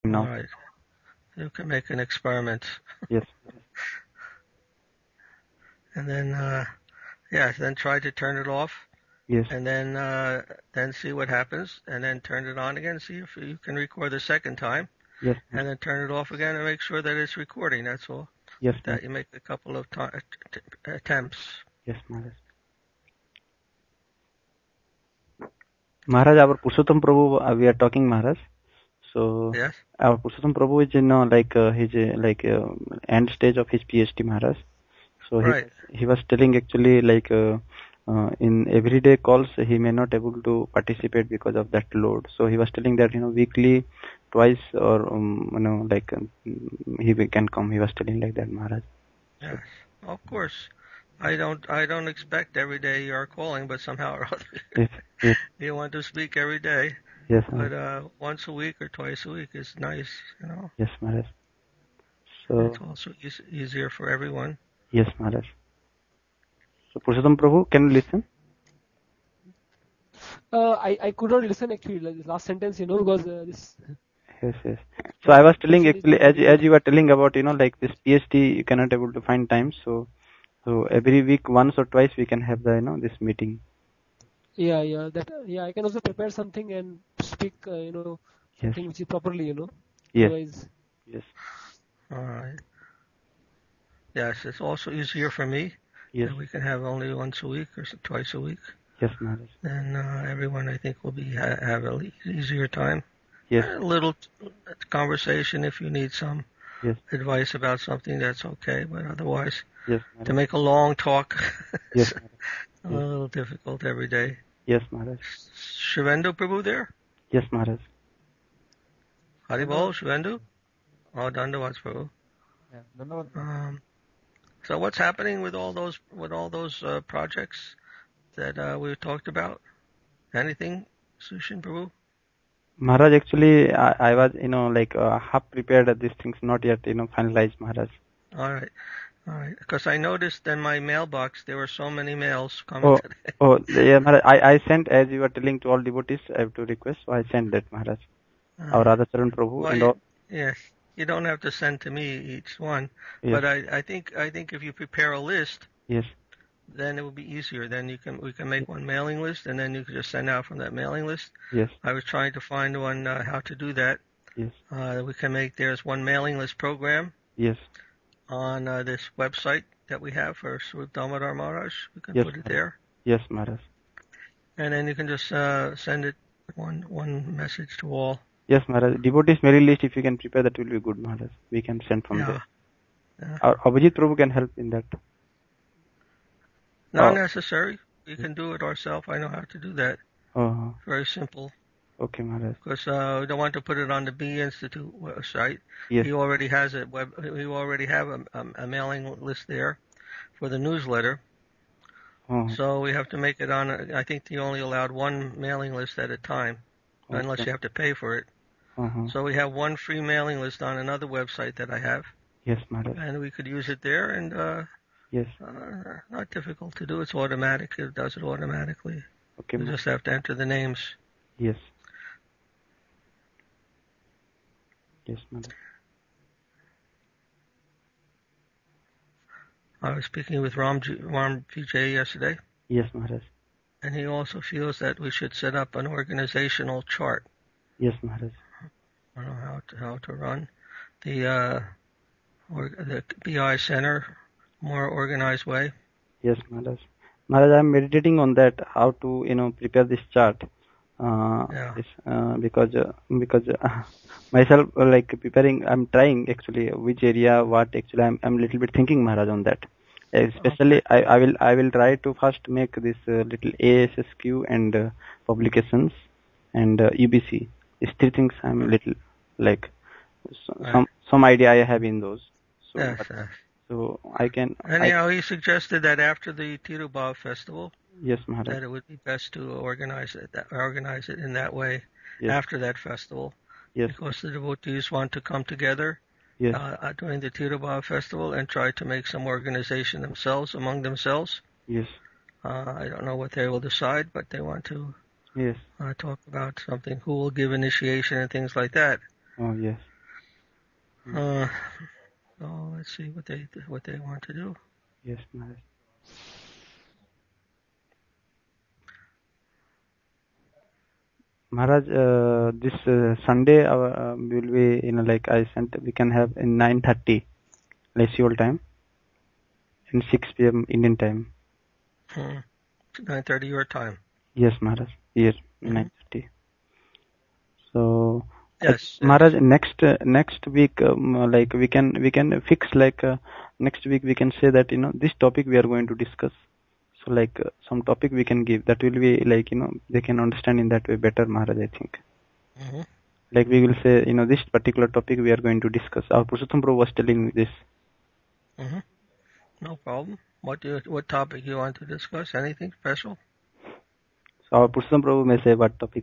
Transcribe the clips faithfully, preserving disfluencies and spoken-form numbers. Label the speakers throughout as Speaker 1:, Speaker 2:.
Speaker 1: now.
Speaker 2: All right. You can make an experiment.
Speaker 1: Yes.
Speaker 2: And then, uh, yeah, then try to turn it off.
Speaker 1: Yes.
Speaker 2: And then, uh, then see what happens. And then turn it on again. See if you can record the second time.
Speaker 1: Yes.
Speaker 2: And then turn it off again and make sure that it's recording. That's all.
Speaker 1: Yes.
Speaker 2: Like that you make a couple of t- t- attempts.
Speaker 1: Yes, Maharaj. Maharaj, our Purushottam Prabhu, uh, we are talking, Maharaj. So,
Speaker 2: yes?
Speaker 1: our Purushottam Prabhu is, you know, like uh, his uh, like uh, end stage of his PhD, Maharaj. So
Speaker 2: right.
Speaker 1: he he was telling actually like uh, uh, in everyday calls he may not able to participate because of that load. So he was telling that you know weekly, twice or um, you know like um, he can come. He was telling like that, Maharaj.
Speaker 2: Yes, of course. I don't I don't expect every day you are calling, but somehow or other
Speaker 1: yes, yes.
Speaker 2: you want to speak every day.
Speaker 1: Yes,
Speaker 2: but uh, once a week or twice a week is nice, you know.
Speaker 1: Yes, Maharaj. So
Speaker 2: it's also e- easier for everyone.
Speaker 1: Yes, Maharaj. So Purushottam Prabhu, can you listen?
Speaker 3: Uh, I I could not listen actually like this last sentence, you know, because uh, this.
Speaker 1: Yes, yes. So I was telling actually as as you were telling about you know like this PhD you cannot able to find time, so so every week once or twice we can have the you know this meeting.
Speaker 3: Yeah, yeah, that yeah. I can also prepare something and speak, uh, you know, something
Speaker 1: yes.
Speaker 3: which is properly, you know.
Speaker 1: Yes.
Speaker 3: Otherwise.
Speaker 1: Yes.
Speaker 2: All right. Yes, it's also easier for me.
Speaker 1: Yes.
Speaker 2: We can have only once a week or twice a week.
Speaker 1: Yes, Maharaj.
Speaker 2: Then uh, everyone, I think, will be ha- have an easier time.
Speaker 1: Yes.
Speaker 2: A little conversation if you need some
Speaker 1: yes.
Speaker 2: advice about something, that's okay. But otherwise,
Speaker 1: yes,
Speaker 2: to make a long talk,
Speaker 1: yes,
Speaker 2: a little difficult every day.
Speaker 1: Yes, Maharaj.
Speaker 2: Shivendu Prabhu there?
Speaker 1: Yes, Maharaj.
Speaker 2: Haribol, Shivendu? Oh, Dandavats Prabhu.
Speaker 4: Yeah, Dandavats.
Speaker 2: Um, so what's happening with all those with all those uh, projects that uh, we talked about? Anything, Sushin Prabhu?
Speaker 1: Maharaj, actually, I, I was, you know, like uh, half prepared at these things, not yet, you know, finalized, Maharaj.
Speaker 2: All right, all right. Because I noticed in my mailbox there were so many mails coming
Speaker 1: oh,
Speaker 2: today.
Speaker 1: Oh, yeah, Maharaj. I, I sent, as you were telling to all devotees, I have to request, so I sent that, Maharaj. Uh, Our Radhacharan Prabhu
Speaker 2: well,
Speaker 1: and all.
Speaker 2: Yes, you don't have to send to me each one,
Speaker 1: yes.
Speaker 2: but I, I think I think if you prepare a list,
Speaker 1: yes.
Speaker 2: then it will be easier. Then you can we can make one mailing list, and then you can just send out from that mailing list.
Speaker 1: Yes.
Speaker 2: I was trying to find one uh, how to do that.
Speaker 1: Yes.
Speaker 2: Uh, we can make there's one mailing list program.
Speaker 1: Yes.
Speaker 2: On uh, this website that we have for Swarup Damodar Maharaj, we can
Speaker 1: yes,
Speaker 2: put it there.
Speaker 1: Yes, Maharaj.
Speaker 2: And then you can just uh, send it one one message to all.
Speaker 1: Yes, Maharaj. Devotees mailing list, if you can prepare, that will be good, Maharaj. We can send from
Speaker 2: yeah.
Speaker 1: there.
Speaker 2: Yeah.
Speaker 1: Our Abhijit Prabhu can help in that.
Speaker 2: Not
Speaker 1: oh.
Speaker 2: necessary. We can do it ourselves. I know how to do that.
Speaker 1: Oh.
Speaker 2: Very simple.
Speaker 1: Okay, Maharaj.
Speaker 2: Because uh, we don't want to put it on the B Institute website.
Speaker 1: Yes.
Speaker 2: He already has it. Web. We already have a, a, a mailing list there for the newsletter.
Speaker 1: Oh.
Speaker 2: So we have to make it on. A, I think he only allowed one mailing list at a time, okay. unless you have to pay for it.
Speaker 1: Uh-huh.
Speaker 2: So we have one free mailing list on another website that I have.
Speaker 1: Yes, Maharaj.
Speaker 2: And we could use it there, and uh,
Speaker 1: yes,
Speaker 2: uh, not difficult to do. It's automatic. It does it automatically.
Speaker 1: Okay.
Speaker 2: You just have to enter the names.
Speaker 1: Yes. Yes, Maharaj.
Speaker 2: I was speaking with Ram, G, Ram Vijay yesterday.
Speaker 1: Yes, Maharaj.
Speaker 2: And he also feels that we should set up an organizational chart.
Speaker 1: Yes, Maharaj.
Speaker 2: I don't know how to, how to run the uh, or the B I Center more organized way.
Speaker 1: Yes, Maharaj. Maharaj, I am meditating on that, how to, you know, prepare this chart. Uh,
Speaker 2: yeah.
Speaker 1: This, uh, because uh, because uh, myself uh, like preparing, I'm trying actually which area, what actually I'm I'm little bit thinking, Maharaj, on that. Especially, okay. I I will I will try to first make this uh, little A S S Q and uh, publications and uh, U B C. These three things I'm a little like so,
Speaker 2: right.
Speaker 1: some some idea I have in those. So,
Speaker 2: yes,
Speaker 1: but,
Speaker 2: yes.
Speaker 1: so I can.
Speaker 2: Anyhow,
Speaker 1: I,
Speaker 2: he suggested that after the Tirubhav festival.
Speaker 1: Yes, Maharaj.
Speaker 2: That it would be best to organize it, that, organize it in that way
Speaker 1: yes.
Speaker 2: after that festival.
Speaker 1: Yes.
Speaker 2: Because the devotees want to come together
Speaker 1: yes.
Speaker 2: uh, during the Tirubhav festival and try to make some organization themselves, among themselves.
Speaker 1: Yes.
Speaker 2: Uh, I don't know what they will decide, but they want to
Speaker 1: yes.
Speaker 2: uh, talk about something, who will give initiation and things like that.
Speaker 1: Oh, yes.
Speaker 2: Uh, oh, let's see what they what they want to do.
Speaker 1: Yes, Maharaj. Maharaj, uh, this uh, Sunday uh, uh, will be, you know, like I sent, we can have in nine thirty, like Seoul time, and six p m Indian time.
Speaker 2: Hmm. nine thirty your time.
Speaker 1: Yes, Maharaj. Here,
Speaker 2: Mhm.
Speaker 1: nine thirty. So, uh,
Speaker 2: Yes.
Speaker 1: Maharaj,
Speaker 2: yes.
Speaker 1: next uh, next week, um, uh, like we can we can fix like uh, next week we can say that, you know, this topic we are going to discuss. So like uh, some topic we can give that will be like, you know, they can understand in that way better, Maharaj, I think.
Speaker 2: Mhm.
Speaker 1: Like we will say, you know, this particular topic we are going to discuss. Our Purushottam Prabhu was telling me this.
Speaker 2: Mhm. No problem. What do you, what topic you want to discuss? Anything special?
Speaker 1: So our Purushottam Prabhu may say what topic.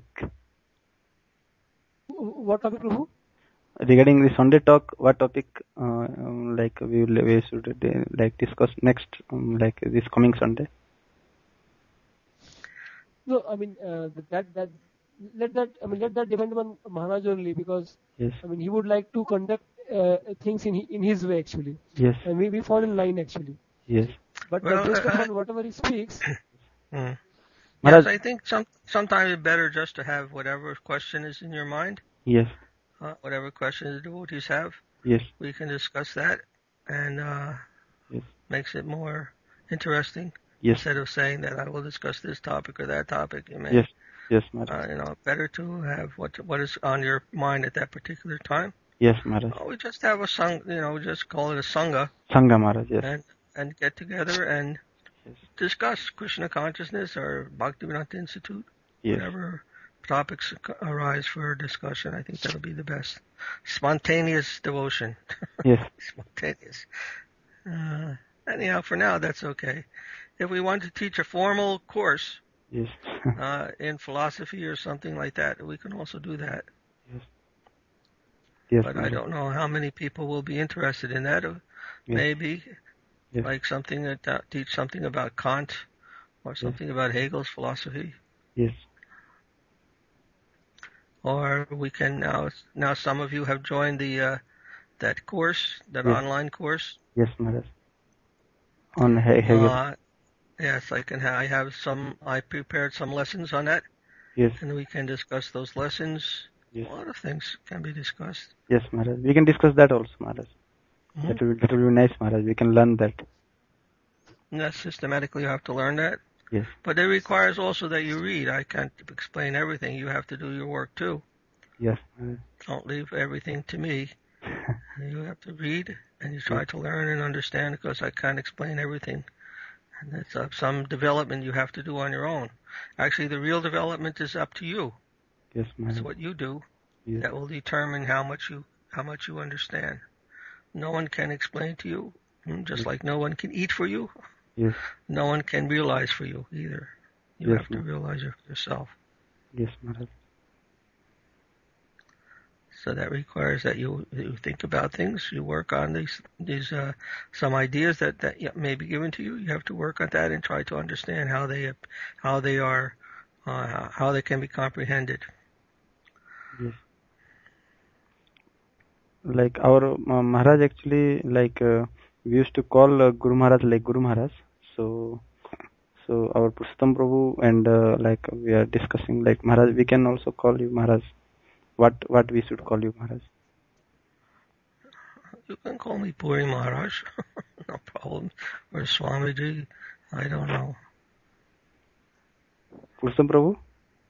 Speaker 3: What topic, Prabhu?
Speaker 1: Regarding the Sunday talk, what topic uh, um, like we will we should uh, like discuss next um, like this coming Sunday.
Speaker 3: No, I mean uh, that that let that I mean let that depend on Maharaj only, because
Speaker 1: Yes.
Speaker 3: I mean he would like to conduct uh, things in in his way actually,
Speaker 1: Yes.
Speaker 3: and we, we fall in line actually.
Speaker 1: Yes.
Speaker 3: But
Speaker 2: Well,
Speaker 3: but based
Speaker 2: uh,
Speaker 3: upon whatever he speaks,
Speaker 2: Hmm.
Speaker 1: Maharaj.
Speaker 2: Yes, I think some sometimes it's better just to have whatever question is in your mind,
Speaker 1: Yes.
Speaker 2: uh, whatever questions the devotees have.
Speaker 1: Yes.
Speaker 2: We can discuss that, and uh,
Speaker 1: Yes.
Speaker 2: makes it more interesting.
Speaker 1: Yes.
Speaker 2: Instead of saying that I will discuss this topic or that topic, you may,
Speaker 1: Yes. Yes, Maharaj.
Speaker 2: uh, you know, better to have what what is on your mind at that particular time.
Speaker 1: Yes, Maharaj.
Speaker 2: Uh, we just have a sung, you know, just call it a sangha,
Speaker 1: Sangha, Maharaj. Yes.
Speaker 2: and and get together and
Speaker 1: Yes.
Speaker 2: discuss Krishna consciousness or Bhaktivedanta Institute,
Speaker 1: Yes.
Speaker 2: whatever topics arise for discussion. I think that'll be the best. Spontaneous devotion.
Speaker 1: Yes.
Speaker 2: Spontaneous. Uh, anyhow, for now, that's okay. If we want to teach a formal course
Speaker 1: Yes.
Speaker 2: uh, in philosophy or something like that, we can also do that.
Speaker 1: Yes. Yes,
Speaker 2: But I
Speaker 1: Maharaj.
Speaker 2: don't know how many people will be interested in that.
Speaker 1: Yes.
Speaker 2: Maybe
Speaker 1: Yes.
Speaker 2: like something that uh, teach something about Kant or something about Hegel's philosophy.
Speaker 1: Yes.
Speaker 2: Or we can now. Now some of you have joined the uh, that course, that
Speaker 1: Yes.
Speaker 2: online course.
Speaker 1: Yes, Maharaj. On He- Hegel.
Speaker 2: Uh, yes, I can. Ha- I have some. I prepared some lessons on that,
Speaker 1: Yes.
Speaker 2: and we can discuss those lessons.
Speaker 1: Yes.
Speaker 2: A lot of things can be discussed.
Speaker 1: Yes, Maharaj. We can discuss that also, Maharaj.
Speaker 2: Mhm.
Speaker 1: That will that will be nice, Maharaj. We can learn that.
Speaker 2: Not systematically, you have to learn that.
Speaker 1: Yes.
Speaker 2: But it requires also that you read. I can't explain everything. You have to do your work too.
Speaker 1: Yes, Maharaj.
Speaker 2: Don't leave everything to me. You have to read and you try to learn and understand, because I can't explain everything. And that's uh, some development you have to do on your own. Actually, the real development is up to you.
Speaker 1: Yes,
Speaker 2: It's
Speaker 1: Maharaj.
Speaker 2: what you do
Speaker 1: Yes.
Speaker 2: that will determine how much you how much you understand. No one can explain to you, mm, just like no one can eat for you.
Speaker 1: Yes.
Speaker 2: No one can realize for you either. You
Speaker 1: Yes,
Speaker 2: have to
Speaker 1: ma'am.
Speaker 2: realize it for yourself.
Speaker 1: Yes, Maharaj.
Speaker 2: So that requires that you, you think about things. You work on these these uh, some ideas that that may be given to you. You have to work on that and try to understand how they how they are uh, how they can be comprehended.
Speaker 1: Yes. Like our uh, Maharaj actually, like uh, we used to call uh, Guru Maharaj like Guru Maharaj. So, so our Purushottam Prabhu and uh, like we are discussing like Maharaj. We can also call you Maharaj. What what we should call you, Maharaj?
Speaker 2: You can call me Puri Maharaj, no problem, or Swamiji. I don't know.
Speaker 1: Purushottam Prabhu.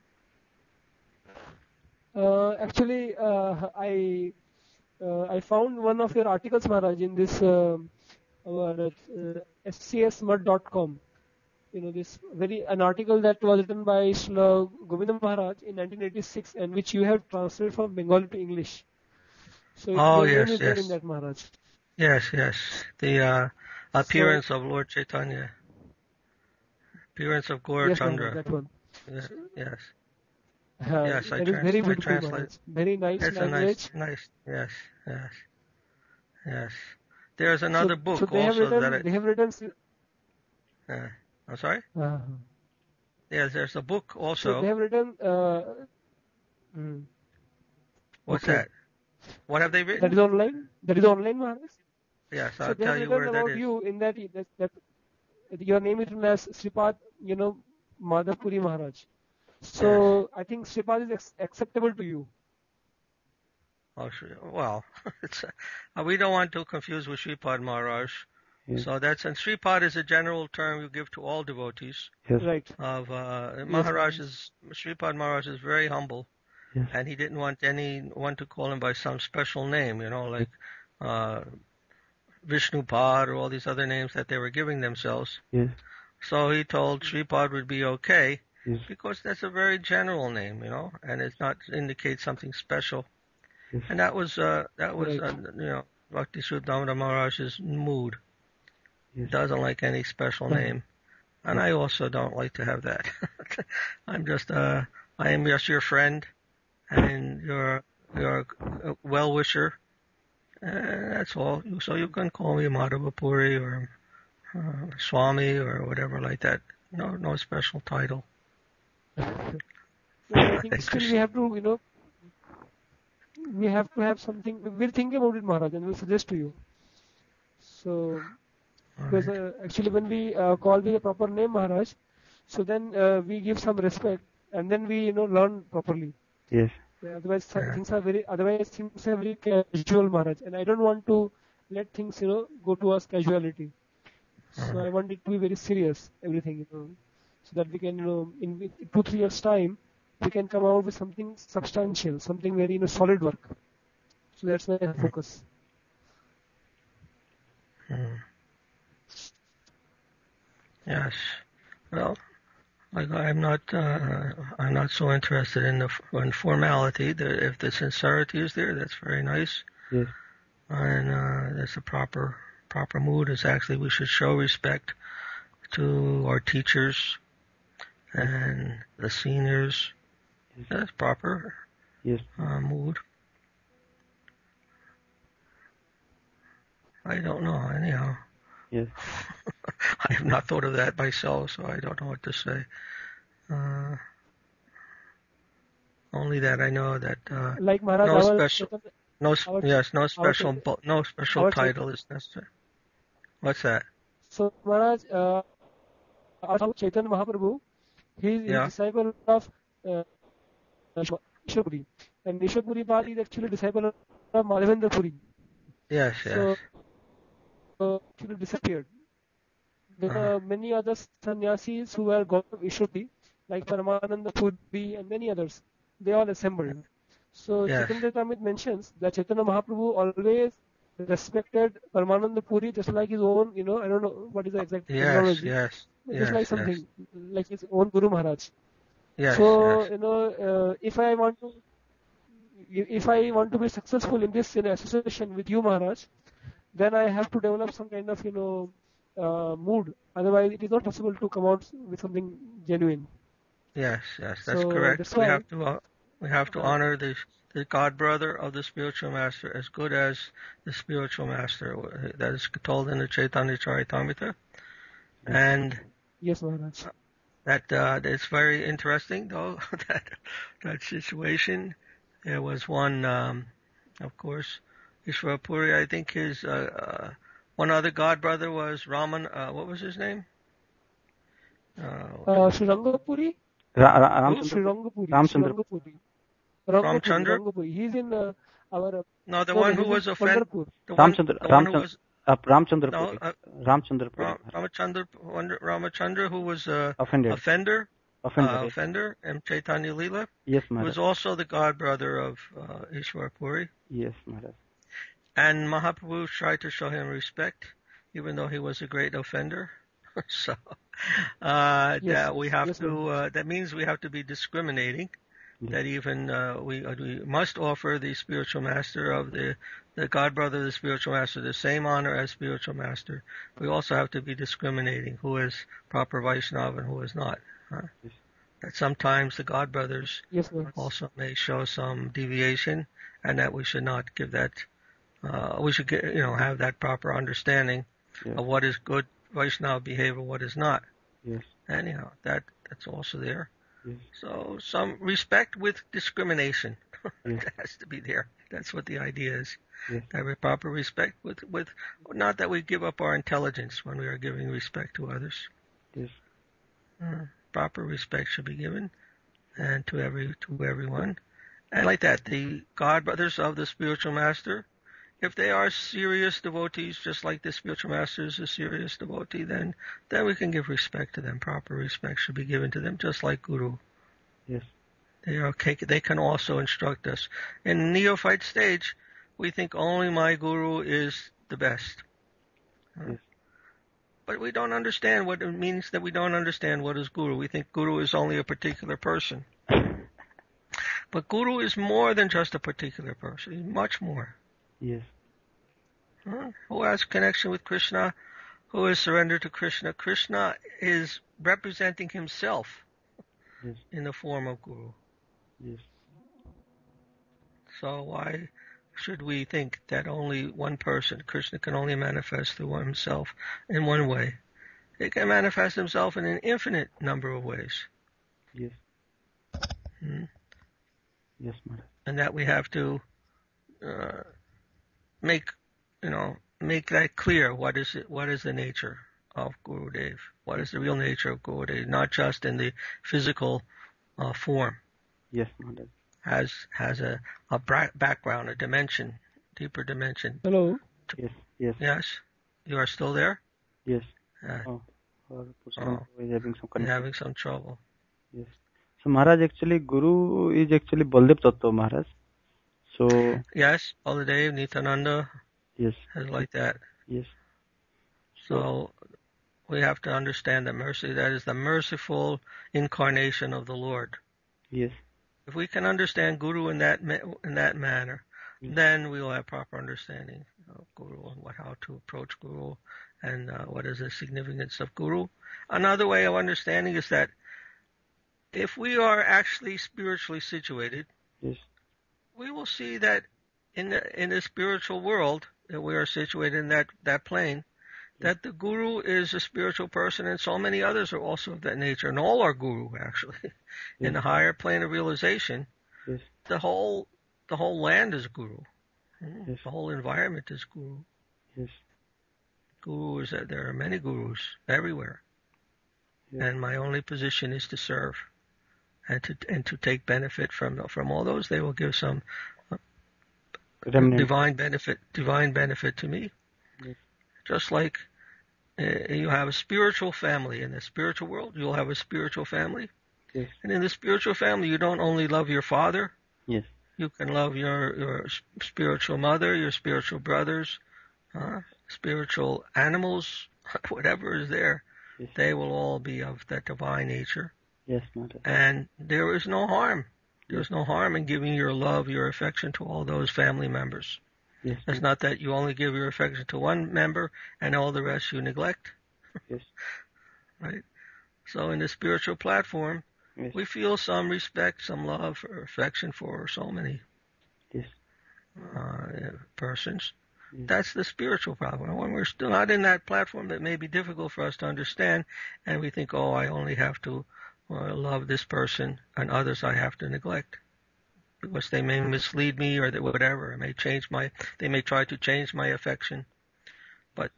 Speaker 3: uh, actually uh, I uh, I found one of your articles, Maharaj, in this uh, our uh, s c s mud dot com. You know, this very an article that was written by Srila Govinda Maharaj in nineteen eighty-six, and which you have translated from Bengali to English. So it,
Speaker 2: Oh
Speaker 3: your name
Speaker 2: yes,
Speaker 3: is there in
Speaker 2: yes,
Speaker 3: that, Maharaj.
Speaker 2: yes, yes. The uh,
Speaker 3: So
Speaker 2: appearance of Lord Chaitanya, appearance of Gaura
Speaker 3: yes, Maharaj,
Speaker 2: Chandra.
Speaker 3: that one.
Speaker 2: Yeah, yes,
Speaker 3: Uh,
Speaker 2: yes. I
Speaker 3: that is
Speaker 2: trans
Speaker 3: very
Speaker 2: I
Speaker 3: beautiful,
Speaker 2: translate.
Speaker 3: Maharaj. Very nice
Speaker 2: It's a nice,
Speaker 3: language.
Speaker 2: nice. Yes, yes, yes. There's
Speaker 3: So
Speaker 2: another
Speaker 3: so
Speaker 2: book
Speaker 3: they have
Speaker 2: also that
Speaker 3: written
Speaker 2: I.
Speaker 3: they have written.
Speaker 2: Uh, I'm sorry.
Speaker 3: Uh,
Speaker 2: Yes, there's a book
Speaker 3: so they
Speaker 2: also.
Speaker 3: have written. Uh, mm,
Speaker 2: What's
Speaker 3: okay.
Speaker 2: that? What have they written?
Speaker 3: That is online. That is online, Maharaj.
Speaker 2: Yes,
Speaker 3: So
Speaker 2: I'll
Speaker 3: they
Speaker 2: tell
Speaker 3: have
Speaker 2: you
Speaker 3: written
Speaker 2: where that
Speaker 3: about
Speaker 2: is.
Speaker 3: you in that, that, that your name is written as Sripad, you know, Madhavpuri Maharaj. So
Speaker 2: Yes.
Speaker 3: I think Sripad is ex- acceptable to you.
Speaker 2: Oh, Shri- well, it's, uh, we don't want to confuse with Sripad Maharaj.
Speaker 1: Yes.
Speaker 2: So that's, and Sripad is a general term you give to all devotees.
Speaker 1: Yes.
Speaker 3: Right.
Speaker 2: Of uh,
Speaker 3: Yes,
Speaker 2: Maharaj is Sripad Maharaj is very humble,
Speaker 1: Yes.
Speaker 2: and he didn't want anyone to call him by some special name, you know, like uh, Vishnupad or all these other names that they were giving themselves.
Speaker 1: Yes.
Speaker 2: So he told Sripad would be okay
Speaker 1: Yes.
Speaker 2: because that's a very general name, you know, and it's not indicate something special.
Speaker 1: Yes.
Speaker 2: And that was uh, that was
Speaker 3: Right.
Speaker 2: uh, you know Bhakti Sudhamara Maharaj's mood. He
Speaker 1: Yes.
Speaker 2: doesn't like any special name, and I also don't like to have that. I'm just uh, I am just your friend, and you're you're a well wisher, and that's all. So you can call me Madhavapuri or uh, Swami or whatever like that. No, no special title.
Speaker 3: Well, I think
Speaker 2: Thank
Speaker 3: still we
Speaker 2: Krishna.
Speaker 3: have to, you know, we have to have something. We'll think about it, Maharaj, and we'll suggest to you. So,
Speaker 2: All
Speaker 3: because
Speaker 2: right.
Speaker 3: uh, actually when we uh, call with a proper name, Maharaj, so then uh, we give some respect, and then we, you know, learn properly.
Speaker 1: Yes.
Speaker 3: Yeah, otherwise th-
Speaker 2: Yeah.
Speaker 3: things are very, otherwise things are very casual, Maharaj, and I don't want to let things, you know, go to us casuality. So
Speaker 2: Uh,
Speaker 3: I want it to be very serious, everything, you know, so that we can, you know, in with two three years time, we can come out with something substantial, something very, you know, solid work. So that's my focus.
Speaker 2: mm. Yes. Well, like I'm not, uh, I'm not so interested in the in formality. The, if the sincerity is there, that's very nice,
Speaker 1: Yes.
Speaker 2: and uh, that's a proper proper mood. Is actually we should show respect to our teachers and the seniors.
Speaker 1: Yes.
Speaker 2: That's proper
Speaker 1: Yes.
Speaker 2: uh, mood. I don't know. Anyhow,
Speaker 1: Yes.
Speaker 2: I have not thought of that myself, so I don't know what to say. Uh, only that I know that uh,
Speaker 3: Like Maharaj,
Speaker 2: no
Speaker 3: our
Speaker 2: special,
Speaker 3: Chaitanya,
Speaker 2: no s-
Speaker 3: our,
Speaker 2: yes, no
Speaker 3: our,
Speaker 2: special,
Speaker 3: Chaitanya-
Speaker 2: bo- no special
Speaker 3: our
Speaker 2: title is necessary. What's that?
Speaker 3: So Maharaj, uh, our Chaitanya Mahaprabhu, he is
Speaker 2: Yeah.
Speaker 3: disciple of uh, Ishwapuri, and Ishwapuri Pad is actually disciple of Madhavendra Puri.
Speaker 2: Yes, yes.
Speaker 3: So uh, actually disappeared. There
Speaker 2: Uh-huh.
Speaker 3: are many other sannyasis who were gone of Ishwapuri, like Paramananda Puri and many others. They all assembled. So
Speaker 2: Yes.
Speaker 3: Chaitanya Charitamrita mentions that Chaitanya Mahaprabhu always respected Paramananda Puri just like his own, you know, I don't know what is the exact
Speaker 2: Yes,
Speaker 3: terminology,
Speaker 2: yes,
Speaker 3: just
Speaker 2: yes,
Speaker 3: like
Speaker 2: yes,
Speaker 3: something, like his own Guru Maharaj.
Speaker 2: yes,
Speaker 3: So,
Speaker 2: yes.
Speaker 3: you know, uh, if I want to, if I want to be successful in this, you know, association with you, Maharaj, then I have to develop some kind of, you know, uh, mood. Otherwise, it is not possible to come out with something genuine.
Speaker 2: Yes, yes, that's
Speaker 3: So
Speaker 2: correct.
Speaker 3: that's
Speaker 2: We
Speaker 3: why,
Speaker 2: have to uh, we have to
Speaker 3: uh,
Speaker 2: honor the the god brother of the spiritual master as good as the spiritual master. That is told in the Chaitanya Charitamrita, and
Speaker 3: yes, Maharaj.
Speaker 2: that uh, it's very interesting though that that situation. There was one, um, of course, Ishwarapuri. I think his uh, uh, one other god brother was Raman. Uh, what was his name? Uh,
Speaker 3: Uh, Sri Rangapuri?
Speaker 1: Ra- Ra-
Speaker 3: Guru
Speaker 1: Ramchandra
Speaker 3: Sri Rangapuri. Sri
Speaker 1: Ramchandra
Speaker 3: Rangapuri. Rangapuri.
Speaker 2: Ramchandra?
Speaker 3: Rangapuri. He's in uh, our, uh,
Speaker 2: No, the
Speaker 3: no, no,
Speaker 2: one who
Speaker 3: he's in
Speaker 2: was offend,
Speaker 3: Pandharpur.
Speaker 2: the one,
Speaker 1: Ramchandra
Speaker 2: the one who
Speaker 1: Ramchandra
Speaker 2: was
Speaker 1: uh, Ramchandra
Speaker 2: no
Speaker 1: Puri
Speaker 2: uh,
Speaker 1: Ramchandra Puri
Speaker 2: Ram, Ramachandra, Ramachandra, who was uh,
Speaker 1: offended
Speaker 2: offender,
Speaker 1: offended
Speaker 2: uh,
Speaker 1: yes.
Speaker 2: offender, and Chaitanya Leela.
Speaker 1: Yes,
Speaker 2: He
Speaker 1: Maharaj.
Speaker 2: was also the god brother of uh, Ishwarapuri.
Speaker 1: Yes, Maharaj.
Speaker 2: And Mahaprabhu tried to show him respect, even though he was a great offender. so uh,
Speaker 3: Yes,
Speaker 2: that we have
Speaker 3: yes,
Speaker 2: to.
Speaker 3: Maharaj.
Speaker 2: Uh, that means we have to be discriminating.
Speaker 1: Yes.
Speaker 2: That even uh, we uh, we must offer the spiritual master of the the god brother of the spiritual master the same honor as spiritual master. We also have to be discriminating who is proper Vaishnava and who is not. Huh?
Speaker 1: Yes.
Speaker 2: That sometimes the god brothers
Speaker 3: Yes, Maharaj.
Speaker 2: also may show some deviation, and that we should not give that. Uh, we should get, you know, have that proper understanding
Speaker 1: Yes.
Speaker 2: of what is good Vaishnava behavior, what is not.
Speaker 1: Yes.
Speaker 2: Anyhow, that that's also there.
Speaker 1: Yes.
Speaker 2: So some respect with discrimination
Speaker 1: Yes.
Speaker 2: has to be there. That's what the idea is.
Speaker 1: Yes.
Speaker 2: Have a proper respect with, with, not that we give up our intelligence when we are giving respect to others.
Speaker 1: Yes.
Speaker 2: Uh, proper respect should be given, and to every to everyone. And like that, the God brothers of the spiritual master, if they are serious devotees, just like the spiritual master is a serious devotee, then then we can give respect to them. Proper respect should be given to them, just like Guru.
Speaker 1: Yes.
Speaker 2: They are they can also instruct us. In the neophyte stage, we think only my Guru is the best.
Speaker 1: Yes.
Speaker 2: But we don't understand what it means that we don't understand what is Guru. We think Guru is only a particular person. But Guru is more than just a particular person. He's much more.
Speaker 1: Yes.
Speaker 2: Huh? Who has connection with Krishna? Who is surrendered to Krishna? Krishna is representing himself
Speaker 1: Yes.
Speaker 2: in the form of Guru.
Speaker 1: Yes.
Speaker 2: So why should we think that only one person, Krishna, can only manifest through himself in one way? He can manifest himself in an infinite number of ways.
Speaker 1: Yes.
Speaker 2: Hmm?
Speaker 1: Yes, Maharaj.
Speaker 2: And that we have to uh, make, you know, make that clear. What is it? What is the nature of Gurudev? What is the real nature of Gurudev? Not just in the physical uh, form.
Speaker 1: Yes, Maharaj.
Speaker 2: Has has a a bra- background, a dimension, deeper dimension.
Speaker 3: Hello.
Speaker 1: Yes. Yes.
Speaker 2: Yes, you are still there.
Speaker 1: Yes.
Speaker 2: Uh,
Speaker 1: Oh, or Pushkar
Speaker 2: oh,
Speaker 1: is having some
Speaker 2: I'm
Speaker 1: connection.
Speaker 2: having some trouble.
Speaker 1: Yes. So Maharaj, actually Guru is actually Baldev Tattva Maharaj. So
Speaker 2: Yes, Baladev, Nityananda
Speaker 1: yes.
Speaker 2: is like that.
Speaker 1: Yes.
Speaker 2: So we have to understand that mercy, that is the merciful incarnation of the Lord.
Speaker 1: Yes.
Speaker 2: If we can understand Guru in that ma- in that manner,
Speaker 1: Yes.
Speaker 2: then we will have proper understanding of Guru and what, how to approach Guru and uh, what is the significance of Guru. Another way of understanding is that if we are actually spiritually situated,
Speaker 1: Yes.
Speaker 2: we will see that in the in the spiritual world that we are situated in that, that plane, that the Guru is a spiritual person and so many others are also of that nature, and all are Guru actually.
Speaker 1: Yes.
Speaker 2: In the higher plane of realization,
Speaker 1: Yes.
Speaker 2: the whole the whole land is Guru.
Speaker 1: Yes.
Speaker 2: The whole environment is Guru.
Speaker 1: Yes.
Speaker 2: Guru is that there are many Gurus everywhere.
Speaker 1: Yes.
Speaker 2: And my only position is to serve and to and to take benefit from from all those. They will give some
Speaker 1: Remnant.
Speaker 2: divine benefit divine benefit to me.
Speaker 1: Yes.
Speaker 2: Just like uh, you have a spiritual family in the spiritual world, you'll have a spiritual family.
Speaker 1: Yes.
Speaker 2: And in the spiritual family, you don't only love your father.
Speaker 1: Yes.
Speaker 2: You can love your, your spiritual mother, your spiritual brothers, uh, spiritual animals, whatever is there.
Speaker 1: Yes.
Speaker 2: They will all be of that divine nature.
Speaker 1: Yes, Maharaj.
Speaker 2: And there is no harm. There's no harm in giving your love, your affection to all those family members.
Speaker 1: Yes.
Speaker 2: It's not that you only give your affection to one member and all the rest you neglect.
Speaker 1: Yes.
Speaker 2: Right? So in the spiritual platform,
Speaker 1: Yes.
Speaker 2: we feel some respect, some love, or affection for so many
Speaker 1: Yes.
Speaker 2: uh, persons.
Speaker 1: Yes.
Speaker 2: That's the spiritual problem. When we're still not in that platform, that may be difficult for us to understand, and we think, oh, I only have to uh, love this person, and others I have to neglect. Because they may mislead me or whatever. It may change my, they may try to change my affection. But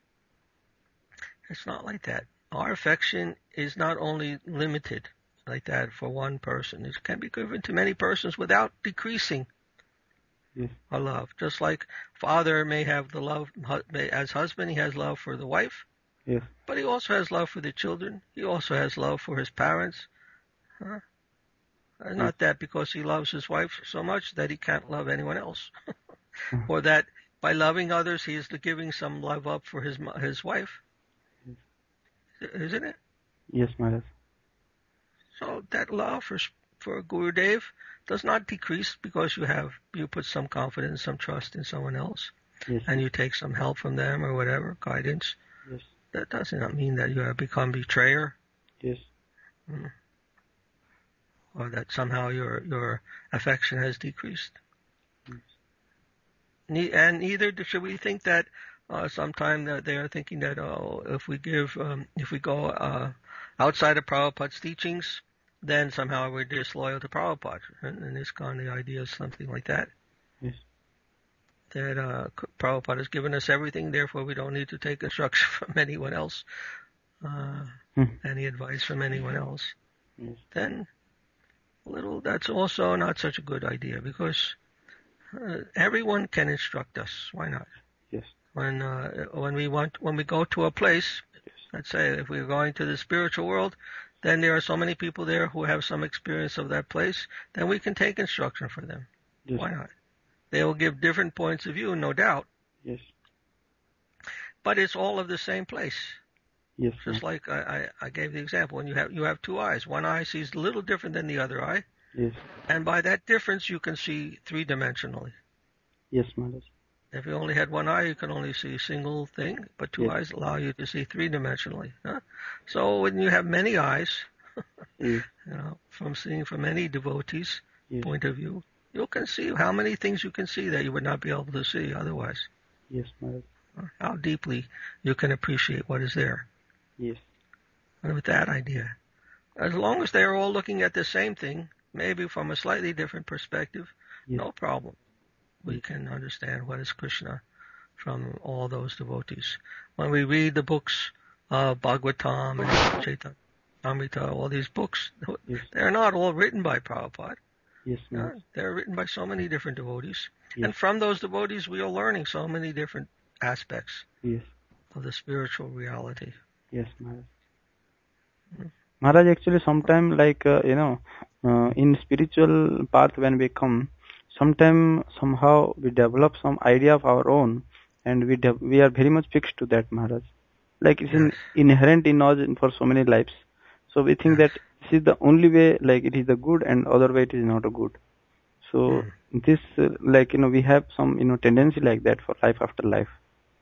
Speaker 2: it's not like that. Our affection is not only limited like that for one person. It can be given to many persons without decreasing
Speaker 1: Yes.
Speaker 2: our love. Just like father may have the love, as husband, he has love for the wife,
Speaker 1: Yes.
Speaker 2: but he also has love for the children. He also has love for his parents. Huh? Not that because he loves his wife so much that he can't love anyone else. Or that by loving others, he is giving some love up for his his wife. Isn't it?
Speaker 1: Yes, Maharaj.
Speaker 2: So that love for for Gurudev does not decrease because you have you put some confidence, some trust in someone else,
Speaker 1: Yes.
Speaker 2: and you take some help from them or whatever guidance.
Speaker 1: Yes.
Speaker 2: That does not mean that you have become betrayer,
Speaker 1: Yes.
Speaker 2: mm, or that somehow your your affection has decreased.
Speaker 1: Yes.
Speaker 2: Ne- and neither should we think that uh, sometime that they are thinking that oh, if we give, um, if we go uh, outside of Prabhupada's teachings, then somehow we're disloyal to Prabhupada. And in ISKCON, the idea is something like that.
Speaker 1: Yes.
Speaker 2: that uh, Prabhupada has given us everything, therefore we don't need to take instruction from anyone else, uh,
Speaker 1: Hmm.
Speaker 2: any advice from anyone else,
Speaker 1: Yes.
Speaker 2: then a little, that's also not such a good idea, because uh, everyone can instruct us. Why not?
Speaker 1: Yes.
Speaker 2: When uh, when we want when we go to a place, let's say if we're going to the spiritual world, then there are so many people there who have some experience of that place, then we can take instruction from them.
Speaker 1: Yes.
Speaker 2: Why not? They will give different points of view, no doubt,
Speaker 1: Yes.
Speaker 2: but it's all of the same place.
Speaker 1: Yes.
Speaker 2: Just like I, I, I gave the example, when you have you have two eyes, one eye sees a little different than the other eye,
Speaker 1: Yes.
Speaker 2: and by that difference you can see three-dimensionally.
Speaker 1: Yes, Maharaj.
Speaker 2: If you only had one eye, you can only see a single thing, but two
Speaker 1: Yes.
Speaker 2: eyes allow you to see three-dimensionally. Huh? So when you have many eyes,
Speaker 1: Yes.
Speaker 2: you know, from seeing from any devotee's
Speaker 1: Yes.
Speaker 2: point of view, you can see how many things you can see that you would not be able to see otherwise.
Speaker 1: Yes, Maharaj.
Speaker 2: How deeply you can appreciate what is there.
Speaker 1: Yes.
Speaker 2: And with that idea, as long as they're all looking at the same thing, maybe from a slightly different perspective,
Speaker 1: Yes.
Speaker 2: no problem. We can understand what is Krishna from all those devotees. When we read the books of Bhagavatam and Chaitanya Amrita, all these books,
Speaker 1: Yes.
Speaker 2: they're not all written by Prabhupada.
Speaker 1: Yes,
Speaker 2: Uh,
Speaker 1: Maharaj.
Speaker 2: they're written by so many different devotees.
Speaker 1: Yes.
Speaker 2: And from those devotees, we are learning so many different aspects
Speaker 1: Yes.
Speaker 2: of the spiritual reality.
Speaker 1: Yes, Maharaj.
Speaker 2: Hmm.
Speaker 1: Maharaj, actually, sometime like uh, you know, uh, in spiritual path when we come, sometime somehow we develop some idea of our own, and we de- we are very much fixed to that, Maharaj. Like it's in,
Speaker 2: Yes.
Speaker 1: inherent in us in- for so many lives. So we think
Speaker 2: Yes.
Speaker 1: that this is the only way, like it is the good, and other way it is not a good. So
Speaker 2: Hmm.
Speaker 1: this, uh, like you know, we have some you know tendency like that for life after life.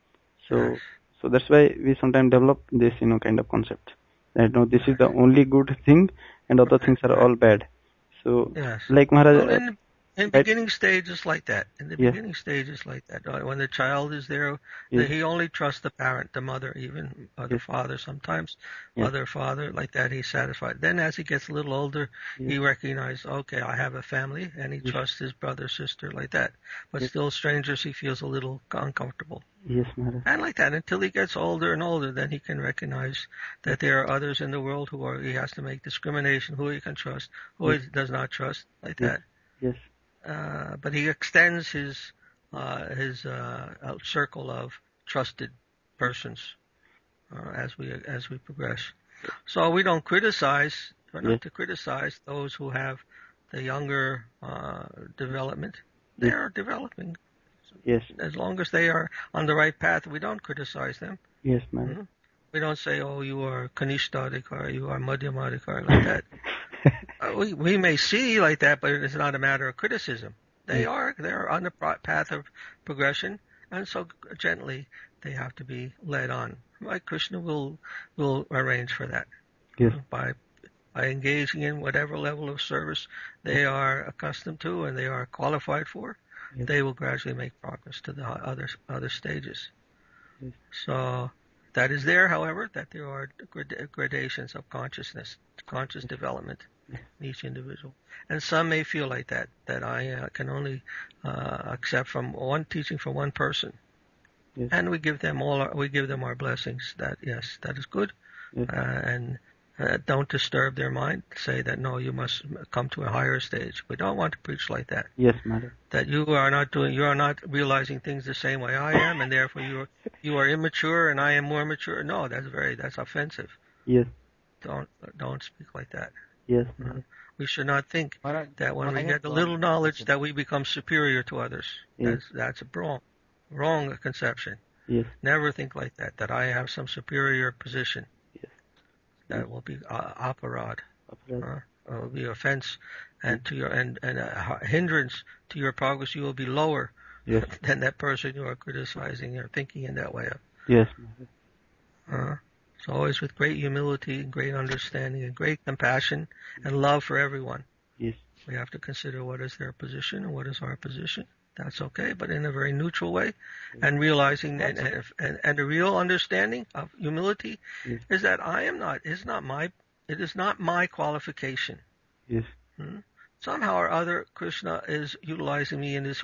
Speaker 1: So
Speaker 2: Yes.
Speaker 1: so that's why we sometimes develop this you know kind of concept that no, this is the only good thing, and other things are all bad. So
Speaker 2: Yes.
Speaker 1: like Maharaj,
Speaker 2: Well,
Speaker 1: uh,
Speaker 2: in, in
Speaker 1: right?
Speaker 2: beginning stages like that. In the
Speaker 1: Yes.
Speaker 2: beginning stages like that. Uh, When the child is there,
Speaker 1: Yes.
Speaker 2: he only trusts the parent, the mother, even, or the
Speaker 1: Yes.
Speaker 2: father sometimes.
Speaker 1: Yes.
Speaker 2: Mother, father, like that, he's satisfied. Then as he gets a little older,
Speaker 1: Yes.
Speaker 2: he recognizes, okay, I have a family, and he
Speaker 1: Yes.
Speaker 2: trusts his brother, sister, like that. But
Speaker 1: Yes.
Speaker 2: still, strangers, he feels a little uncomfortable.
Speaker 1: Yes, Maharaj.
Speaker 2: And like that, until he gets older and older, then he can recognize that there are others in the world who are, he has to make discrimination, who he can trust, who
Speaker 1: Yes.
Speaker 2: he does not trust, like
Speaker 1: Yes.
Speaker 2: that.
Speaker 1: Yes.
Speaker 2: Uh, but he extends his uh, his uh, out circle of trusted persons uh, as we as we progress. So we don't criticize. We're not
Speaker 1: Yes.
Speaker 2: to criticize those who have the younger uh, development. They
Speaker 1: Yes.
Speaker 2: are developing.
Speaker 1: Yes.
Speaker 2: As long as they are on the right path, we don't criticize them.
Speaker 1: Yes, Maharaj.
Speaker 2: Mhm. We don't say, "Oh, you are Kanishthadikar, you are Madhyamadikar," like that. Uh, we we may see like that, but it's not a matter of criticism. They
Speaker 1: Yes.
Speaker 2: are they are on the pro- path of progression, and so gently they have to be led on. Like Krishna will will arrange for that
Speaker 1: Yes.
Speaker 2: uh, by by engaging in whatever level of service they are accustomed to and they are qualified for.
Speaker 1: Yes.
Speaker 2: They will gradually make progress to the other other stages.
Speaker 1: Yes.
Speaker 2: So that is there, however, that there are grad- gradations of consciousness, conscious development in each individual. And some may feel like that, that I uh, can only uh, accept from one teaching from one person.
Speaker 1: Yes.
Speaker 2: And we give them all, our, we give them our blessings that, yes, that is good.
Speaker 1: Yes.
Speaker 2: Uh, and uh, don't disturb their mind. Say that, no, you must come to a higher stage. We don't want to preach like that.
Speaker 1: Yes, Maharaj.
Speaker 2: That you are not doing, you are not realizing things the same way I am, and therefore you are, you are immature and I am more mature. No, that's very, that's offensive.
Speaker 1: Yes.
Speaker 2: Don't, don't speak like that.
Speaker 1: Yes,
Speaker 2: Uh,
Speaker 1: Maharaj.
Speaker 2: we should not think
Speaker 4: Maharaj,
Speaker 2: that when
Speaker 4: I
Speaker 2: we
Speaker 4: have
Speaker 2: get a
Speaker 4: one
Speaker 2: little knowledge
Speaker 4: question.
Speaker 2: that we become superior to others.
Speaker 1: Yes.
Speaker 2: That's, that's a wrong, wrong conception.
Speaker 1: Yes.
Speaker 2: Never think like that, that I have some superior position.
Speaker 1: Yes.
Speaker 2: That
Speaker 1: Yes.
Speaker 2: will be uh, aparad.
Speaker 1: Maharaj.
Speaker 2: Uh, it will be offense and to your and, and a hindrance to your progress. You will be lower
Speaker 1: Yes.
Speaker 2: than that person you are criticizing or thinking in that way of.
Speaker 1: Yes, Maharaj.
Speaker 2: Uh, so always with great humility and great understanding and great compassion and love for everyone.
Speaker 1: Yes.
Speaker 2: We have to consider what is their position and what is our position. That's okay, but in a very neutral way, and realizing and and, and, and a real understanding of humility
Speaker 1: Yes.
Speaker 2: is that I am not is not my it is not my qualification.
Speaker 1: Yes.
Speaker 2: Hmm? Somehow or other, Krishna is utilizing me in this way,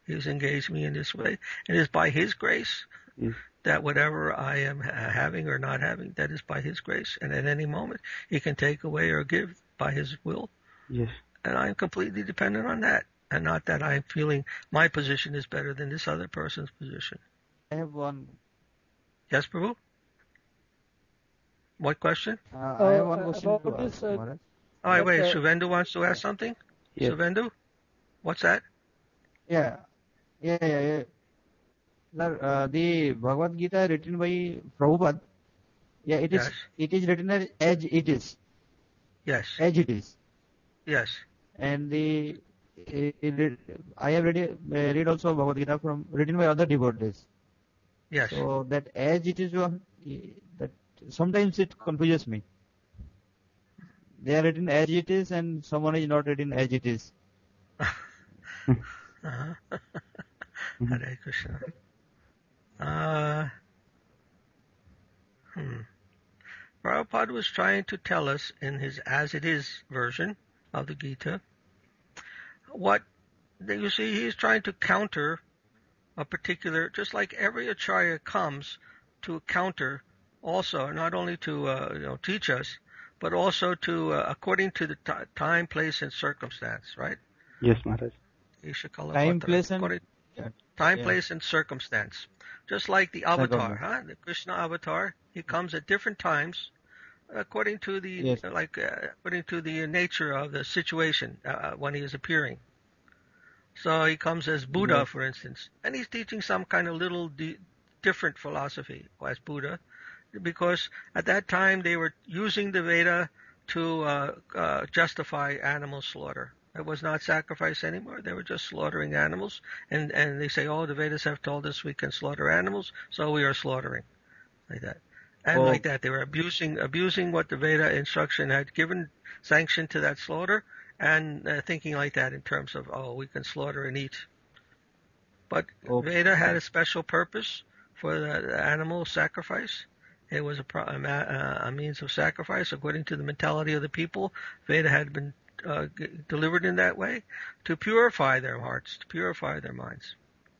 Speaker 2: He's engaged me in this way. And it's by His grace
Speaker 1: Yes.
Speaker 2: that whatever I am ha- having or not having, that is by His grace. And at any moment, He can take away or give by His will.
Speaker 1: Yes.
Speaker 2: And I'm completely dependent on that. And not that I'm feeling my position is better than this other person's position.
Speaker 4: I have one.
Speaker 2: Yes, Prabhu? What question?
Speaker 4: Uh, I have one
Speaker 3: Uh,
Speaker 4: question
Speaker 3: about
Speaker 4: to
Speaker 3: this,
Speaker 4: ask,
Speaker 3: uh,
Speaker 4: Maharaj.
Speaker 2: All right,
Speaker 3: But,
Speaker 2: wait.
Speaker 3: uh,
Speaker 2: Suvendu wants to ask something?
Speaker 1: Yes.
Speaker 2: Suvendu? What's that?
Speaker 4: Yeah, yeah, yeah, yeah. Sir, uh, the Bhagavad Gita written by Prabhupada. Yeah, it is.
Speaker 2: Yes.
Speaker 4: It is written as, as it is,
Speaker 2: Yes.
Speaker 4: as it is,
Speaker 2: Yes.
Speaker 4: and the it, it, I have read it- uh, read also Bhagavad Gita from written by other devotees.
Speaker 2: Yes.
Speaker 4: So that as it is one, that sometimes it confuses me. They are written as it is, and someone is not written as it is.
Speaker 2: Uh-huh. Hare Krishna. Uh, hmm. Prabhupada was trying to tell us in his as it is version of the Gita what, you see, he's trying to counter a particular, just like every acharya comes to counter also, not only to uh, you know teach us, but also to, uh, according to the t- time, place, and circumstance, right?
Speaker 1: Yes, Maharaj.
Speaker 4: Time, place, and
Speaker 2: According-
Speaker 4: yeah.
Speaker 2: Time,
Speaker 4: Yeah.
Speaker 2: place, and circumstance. Just like the avatar,
Speaker 4: Circumstance.
Speaker 2: huh? The Krishna avatar, he comes at different times, according to the
Speaker 4: Yes.
Speaker 2: like uh, according to the nature of the situation uh, when he is appearing. So he comes as Buddha,
Speaker 4: Yes.
Speaker 2: for instance, and he's teaching some kind of little di- different philosophy as Buddha, because at that time they were using the Veda to uh, uh, justify animal slaughter. It was not sacrifice anymore. They were just slaughtering animals. And, and they say, oh, the Vedas have told us we can slaughter animals, so we are slaughtering. Like that. And
Speaker 4: Oh.
Speaker 2: like that. They were abusing abusing what the Veda instruction had given sanction to that slaughter, and uh, thinking like that in terms of, oh, we can slaughter and eat. But
Speaker 4: Okay.
Speaker 2: Veda had a special purpose for the, the animal sacrifice. It was a, pro- a, ma- a means of sacrifice according to the mentality of the people. Veda had been uh, g- delivered in that way to purify their hearts, to purify their minds.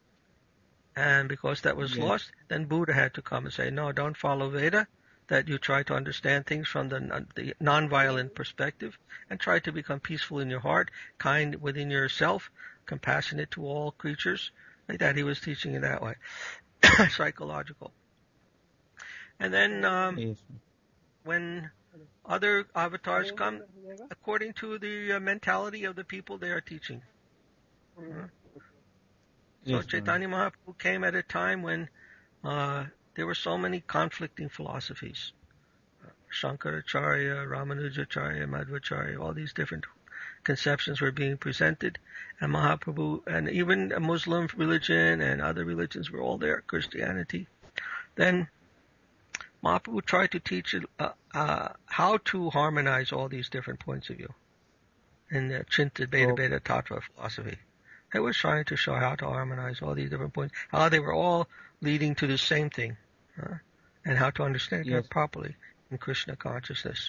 Speaker 2: And because that was
Speaker 4: Yes.
Speaker 2: lost, then Buddha had to come and say, no, don't follow Veda, that you try to understand things from the, non- the non-violent perspective and try to become peaceful in your heart, kind within yourself, compassionate to all creatures. Like that, he was teaching in that way. Psychological. And then um,
Speaker 4: Yes.
Speaker 2: when other avatars come, according to the uh, mentality of the people they are teaching. Uh, So
Speaker 4: Yes,
Speaker 2: Chaitanya Mahaprabhu came at a time when uh, there were so many conflicting philosophies. Shankaracharya, Ramanujacharya, Madhvacharya, all these different conceptions were being presented. And Mahaprabhu, and even a Muslim religion and other religions were all there, Christianity. Then Mahaprabhu tried to teach uh, uh, how to harmonize all these different points of view in the Chinta Beta
Speaker 4: Oh.
Speaker 2: Beta Tattva philosophy. He was trying to show how to harmonize all these different points, how they were all leading to the same thing, uh, and how to understand
Speaker 4: Yes.
Speaker 2: it properly in Krishna consciousness.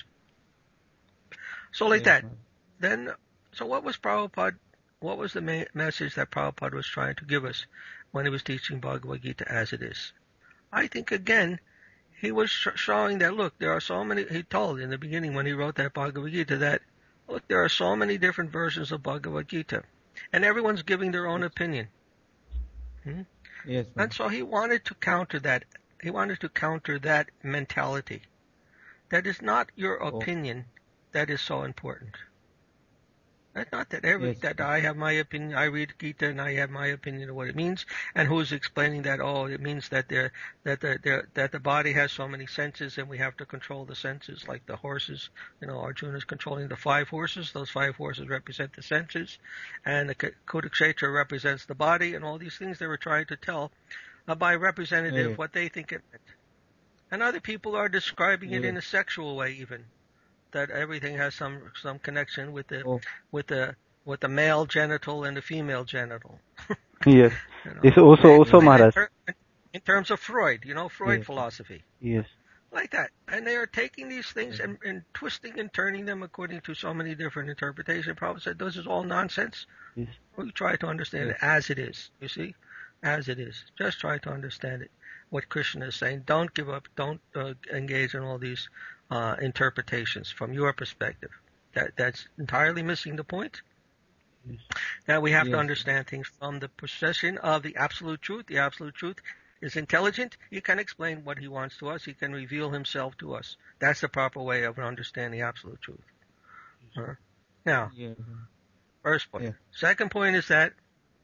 Speaker 2: So like
Speaker 4: Yes,
Speaker 2: that.
Speaker 4: Maharaj.
Speaker 2: Then, so what was Prabhupada, what was the ma- message that Prabhupada was trying to give us when he was teaching Bhagavad Gita as it is? I think, again, he was sh- showing that, look, there are so many, he told in the beginning when he wrote that Bhagavad Gita that, look, there are so many different versions of Bhagavad Gita, and everyone's giving their own opinion. Hmm?
Speaker 4: Yes,
Speaker 2: And so he wanted to counter that, he wanted to counter that mentality. That is not your
Speaker 4: Oh.
Speaker 2: opinion that is so important. That's not that every
Speaker 4: Yes.
Speaker 2: that I have my opinion. I read Gita and I have my opinion of what it means. And who's explaining that? Oh, it means that there that the there, that the body has so many senses and we have to control the senses, like the horses. You know, Arjuna is controlling the five horses. Those five horses represent the senses, and the Kurukshetra represents the body, and all these things they were trying to tell uh, by representative
Speaker 4: Yeah.
Speaker 2: what they think it meant. And other people are describing it
Speaker 4: Yeah.
Speaker 2: in a sexual way, even. That everything has some some connection with the
Speaker 4: Oh.
Speaker 2: with the with the male genital and the female genital.
Speaker 1: Yes.
Speaker 2: You know.
Speaker 1: This also, also
Speaker 2: in,
Speaker 1: Maharaj.
Speaker 2: ter- in terms of Freud, you know, Freud
Speaker 4: Yes.
Speaker 2: philosophy.
Speaker 1: Yes.
Speaker 2: like that. And they are taking these things and, and twisting and turning them according to so many different interpretations. Prabhupada said, this is all nonsense.
Speaker 1: Yes.
Speaker 2: We try to understand
Speaker 4: Yes.
Speaker 2: it as it is, you see, as it is. Just try to understand it, what Krishna is saying. Don't give up. Don't uh, engage in all these uh, interpretations from your perspective. That That's entirely missing the point.
Speaker 1: Yes.
Speaker 2: Now we have
Speaker 4: Yes.
Speaker 2: to understand things from the possession of the absolute truth. The absolute truth is intelligent. He can explain what he wants to us. He can reveal himself to us. That's the proper way of understanding absolute truth. Uh, now,
Speaker 4: Yeah.
Speaker 2: first point.
Speaker 4: Yeah.
Speaker 2: Second point is that,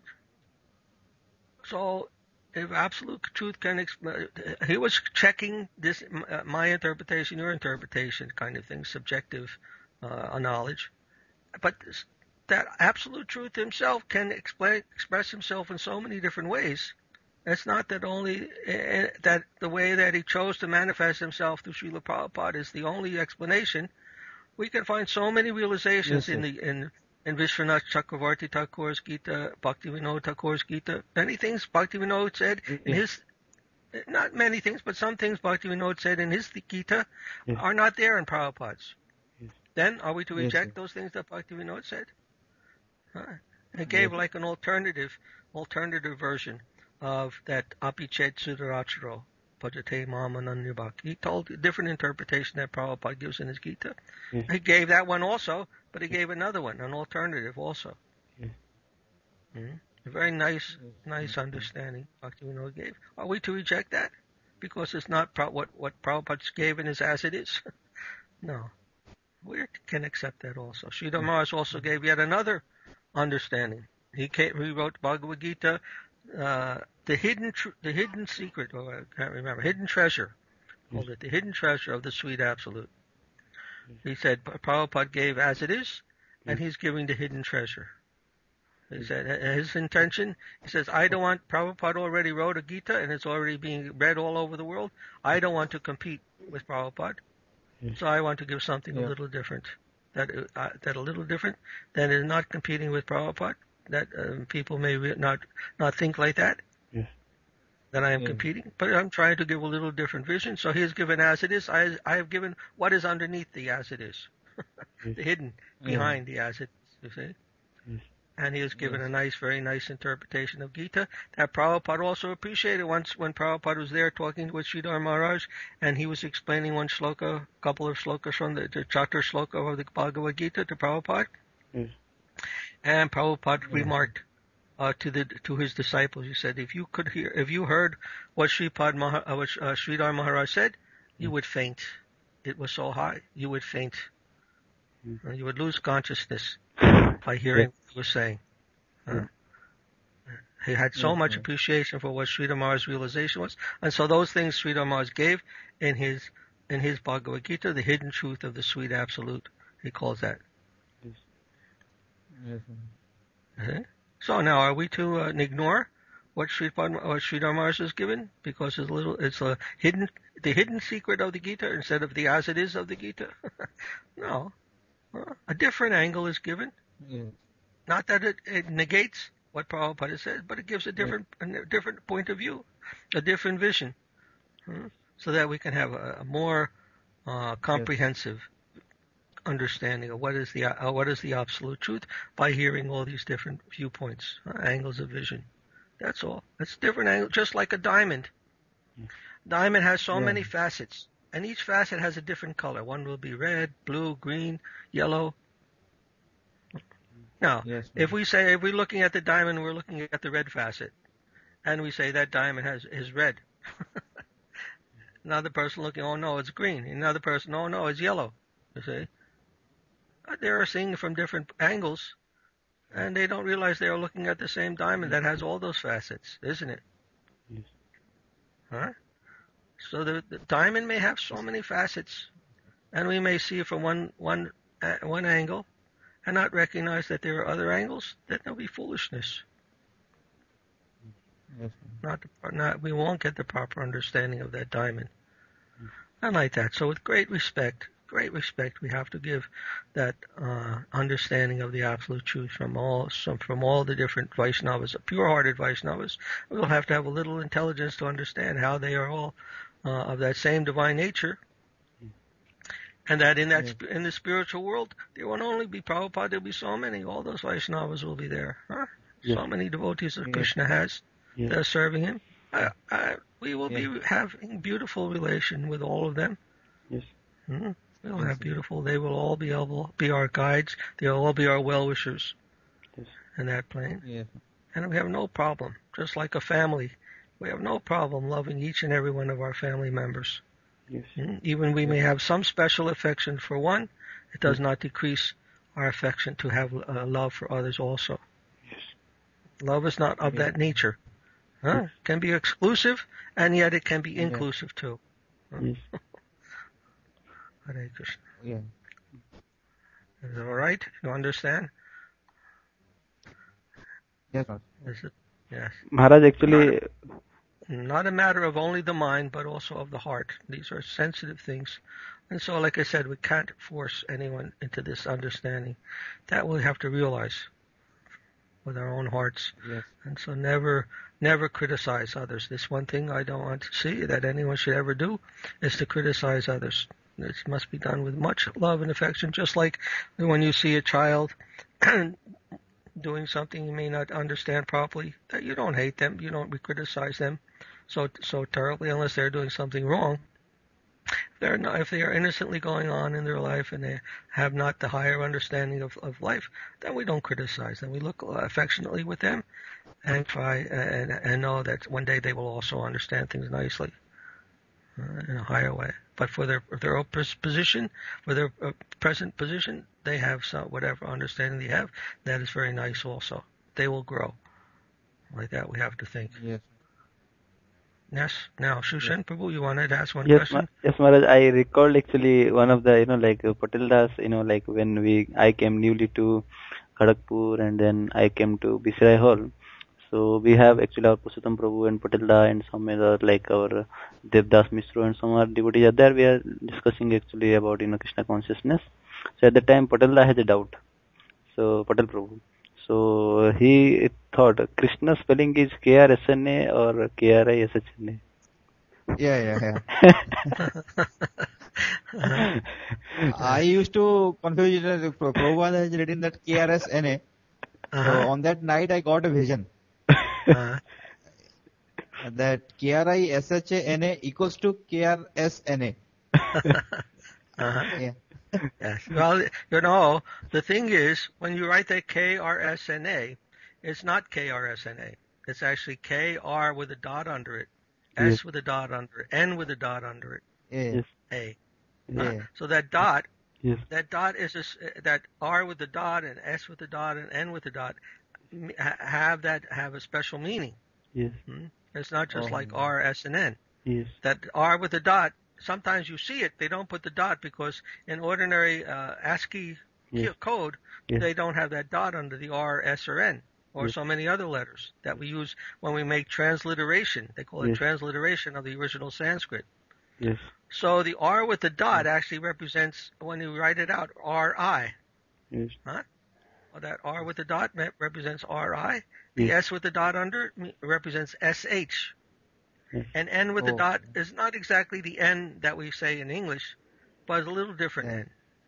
Speaker 2: so if absolute truth can explain, he was checking this, uh, my interpretation, your interpretation kind of thing, subjective uh, knowledge. But this, that absolute truth himself can explain, express himself in so many different ways. It's not that only uh, that the way that he chose to manifest himself through Srila Prabhupada is the only explanation. We can find so many realizations
Speaker 4: Yes,
Speaker 2: in the in in Vishwanath Chakravarti Thakur's Gita, Bhaktivinoda Thakur's Gita. Many things Bhaktivinoda said in
Speaker 4: Yeah.
Speaker 2: his, not many things, but some things Bhaktivinoda said in his Gita
Speaker 1: Yes.
Speaker 2: are not there in Prabhupada's.
Speaker 1: Yes.
Speaker 2: Then are we to
Speaker 4: Yes,
Speaker 2: reject
Speaker 4: sir.
Speaker 2: those things that Bhaktivinoda said? Huh. It gave
Speaker 4: Yes.
Speaker 2: like an alternative, alternative version of that Apichet Sudaracharo, Bhajate Mam Ananyabhak. He told a different interpretation that Prabhupada gives in his Gita.
Speaker 1: Yes.
Speaker 2: He gave that one also, but he gave another one, an alternative also.
Speaker 1: Yes.
Speaker 2: Mhm. A very nice, nice understanding Bhaktivinoda gave. Are we to reject that? Because it's not pro- what, what Prabhupada gave in his as it is? No. We can accept that also. Sridhar Maharaj also gave yet another understanding. He came, he wrote Bhagavad Gita, uh, the hidden tr- the hidden secret, or I can't remember, hidden treasure, called it the hidden treasure of the sweet absolute. He said Prabhupada gave as it is, and he's giving the hidden treasure. He said his intention, he says, I don't want, Prabhupada already wrote a Gita and it's already being read all over the world. I don't want to compete with Prabhupada.
Speaker 1: Yes.
Speaker 2: So I want to give something a
Speaker 4: Yeah.
Speaker 2: little different. That uh, that a little different, that is not competing with Prabhupada. That um, people may re- not not think like that.
Speaker 1: Yes.
Speaker 2: That I am
Speaker 4: Yeah.
Speaker 2: competing, but I'm trying to give a little different vision. So he has given as it is. I I have given what is underneath the as it is,
Speaker 1: Yes.
Speaker 2: the hidden
Speaker 4: Yeah.
Speaker 2: behind the as it is. You see.
Speaker 1: Yes.
Speaker 2: And he has given
Speaker 4: Yes.
Speaker 2: a nice, very nice interpretation of Gita that Prabhupada also appreciated. Once when Prabhupada was there talking with Sridhar Maharaj, and he was explaining one shloka, a couple of shlokas from the, the Chatur shloka of the Bhagavad Gita to Prabhupada,
Speaker 1: Yes.
Speaker 2: and Prabhupada
Speaker 4: Yeah.
Speaker 2: remarked uh, to the to his disciples, he said, if you could hear, if you heard what Sripad Maha, uh, what uh, Sridhar Maharaj said, you would faint. It was so high, you would faint. Uh, you would lose consciousness by hearing
Speaker 1: Yes.
Speaker 2: what he was saying. Uh,
Speaker 1: Yeah.
Speaker 2: He had so
Speaker 4: Yes,
Speaker 2: much
Speaker 4: yes.
Speaker 2: appreciation for what Sridhar Maharaj's realization was, and so those things Sridhar Maharaj gave in his in his Bhagavad Gita, the hidden truth of the sweet absolute. He calls that.
Speaker 4: Yes.
Speaker 2: Okay? So now, are we to uh, ignore what Sridhar what Sridhar Maharaj has given because it's a little it's a hidden the hidden secret of the Gita instead of the as it is of the Gita? No, uh, a different angle is given.
Speaker 4: Yes.
Speaker 2: Not that it, it negates what Prabhupada says, but it gives a different a different point of view, a different vision, hmm, so that we can have a, a more uh, comprehensive understanding of what is the uh, what is the absolute truth by hearing all these different viewpoints, uh, angles of vision. That's all. It's different angle, just like a diamond. Diamond has so
Speaker 4: Yeah.
Speaker 2: many facets, and each facet has a different color. One will be red, blue, green, yellow. Now,
Speaker 4: Yes.
Speaker 2: if we say, if we're looking at the diamond, we're looking at the red facet, and we say that diamond has is red. Another person looking, oh no, it's green. Another person, oh no, it's yellow. You see, they are seeing from different angles, and they don't realize they are looking at the same diamond that has all those facets, isn't it?
Speaker 1: Yes.
Speaker 2: Huh? So the, the diamond may have so many facets, and we may see it from one one uh, one angle, and not recognize that there are other angles. That will be foolishness.
Speaker 4: Yes.
Speaker 2: Not, the, not we won't get the proper understanding of that diamond. I like that. So with great respect, great respect, we have to give that uh, understanding of the absolute truth from all some, from all the different Vaishnavas, pure-hearted Vaishnavas. We'll have to have a little intelligence to understand how they are all uh, of that same divine nature, And that in that
Speaker 4: Yeah.
Speaker 2: sp- in the spiritual world, there won't only be Prabhupada, there'll be so many. All those Vaishnavas will be there. Huh?
Speaker 1: Yes.
Speaker 2: So many devotees that
Speaker 4: Yes.
Speaker 2: Krishna has
Speaker 1: Yes.
Speaker 2: that are serving him. I, I, we will
Speaker 4: Yeah.
Speaker 2: be having beautiful relation with all of them.
Speaker 1: Yes.
Speaker 2: Hmm? We'll
Speaker 4: Yes,
Speaker 2: have
Speaker 4: sir.
Speaker 2: beautiful. They will all be able be our guides. They'll all be our well-wishers
Speaker 1: Yes.
Speaker 2: in that plane.
Speaker 4: Yeah.
Speaker 2: And we have no problem, just like a family. We have no problem loving each and every one of our family members.
Speaker 1: Yes.
Speaker 2: Hmm? Even we may
Speaker 4: Yeah.
Speaker 2: have some special affection for one, it does not decrease our affection to have uh, love for others also.
Speaker 1: Yes.
Speaker 2: Love is not of
Speaker 4: Yeah.
Speaker 2: that nature. Huh? It can be exclusive, and yet it can be
Speaker 4: Yeah.
Speaker 2: inclusive too.
Speaker 1: Yes.
Speaker 2: Hare Krishna.
Speaker 4: Yeah.
Speaker 2: Is it all right? You understand?
Speaker 4: Yes, Maharaj.
Speaker 2: Is it? Yes.
Speaker 1: Maharaj, actually,
Speaker 2: Not a matter of only the mind, but also of the heart. These are sensitive things. And so, like I said, we can't force anyone into this understanding. That we have to realize with our own hearts.
Speaker 4: Yes.
Speaker 2: And so never, never criticize others. This one thing I don't want to see that anyone should ever do is to criticize others. This must be done with much love and affection, just like when you see a child doing something you may not understand properly, that you don't hate them, you don't criticize them so so terribly unless they're doing something wrong. If they're not, if they are innocently going on in their life and they have not the higher understanding of, of life, then we don't criticize them. We look affectionately with them and try and, and know that one day they will also understand things nicely uh, in a higher way. But for their their own position, for their uh, present position, they have some, whatever understanding they have. That is very nice also. They will grow. Like that we have to think.
Speaker 4: Yes.
Speaker 2: Yes. Now, Shushan Prabhu, you wanted to ask one
Speaker 1: yes,
Speaker 2: question?
Speaker 1: Ma- yes, Maharaj. I recalled actually one of the, you know, like uh, Patel Das, you know, like when we, I came newly to Kharagpur and then I came to Bisrai Hall. So we have actually our Purushottam Prabhu and Patel Da and some other like our Devdas Misro and some other devotees are there. We are discussing actually about, you know, Krishna consciousness. So at the time Patel Da has a doubt. So Patel Prabhu. So he thought Krishna spelling is K R S N A or K R I S H N A.
Speaker 4: Yeah, yeah, yeah. I used to confuse it. uh, Prabhupada has written that K R S N A. So
Speaker 2: Uh-huh.
Speaker 4: on that night I got a vision
Speaker 2: Uh-huh.
Speaker 4: that K R I S H A N A equals to K R S N A.
Speaker 2: Uh-huh.
Speaker 4: Yeah.
Speaker 2: Yes. Well, you know, the thing is, when you write that K R S N A, it's not K R S N A. It's actually K R with a dot under it, S
Speaker 1: Yes.
Speaker 2: with a dot under it, N with a dot under it,
Speaker 4: Yeah.
Speaker 1: Yes.
Speaker 2: A.
Speaker 4: Yeah.
Speaker 2: So that dot,
Speaker 1: Yes.
Speaker 2: that dot is a s that R with the dot and S with the dot and N with the dot m- ha- have that have a special meaning.
Speaker 1: Yes.
Speaker 2: Hmm? It's not just
Speaker 4: Oh.
Speaker 2: like R, S, and N.
Speaker 1: Yes.
Speaker 2: That R with the dot, sometimes you see it, they don't put the dot because in ordinary uh, ASCII
Speaker 1: Yes.
Speaker 2: code,
Speaker 1: Yes.
Speaker 2: they don't have that dot under the R, S, or N, or
Speaker 1: Yes.
Speaker 2: so many other letters that we use when we make transliteration. They call it
Speaker 1: Yes.
Speaker 2: transliteration of the original Sanskrit.
Speaker 1: Yes.
Speaker 2: So the R with the dot actually represents, when you write it out, R I.
Speaker 1: Yes.
Speaker 2: Well, that R with the dot me- represents R I. The
Speaker 1: Yes.
Speaker 2: S with the dot under it me- represents S H.
Speaker 1: Yes.
Speaker 2: And N with the
Speaker 4: Oh.
Speaker 2: dot is not exactly the N that we say in English, but it's a little different
Speaker 4: Yeah.
Speaker 2: N.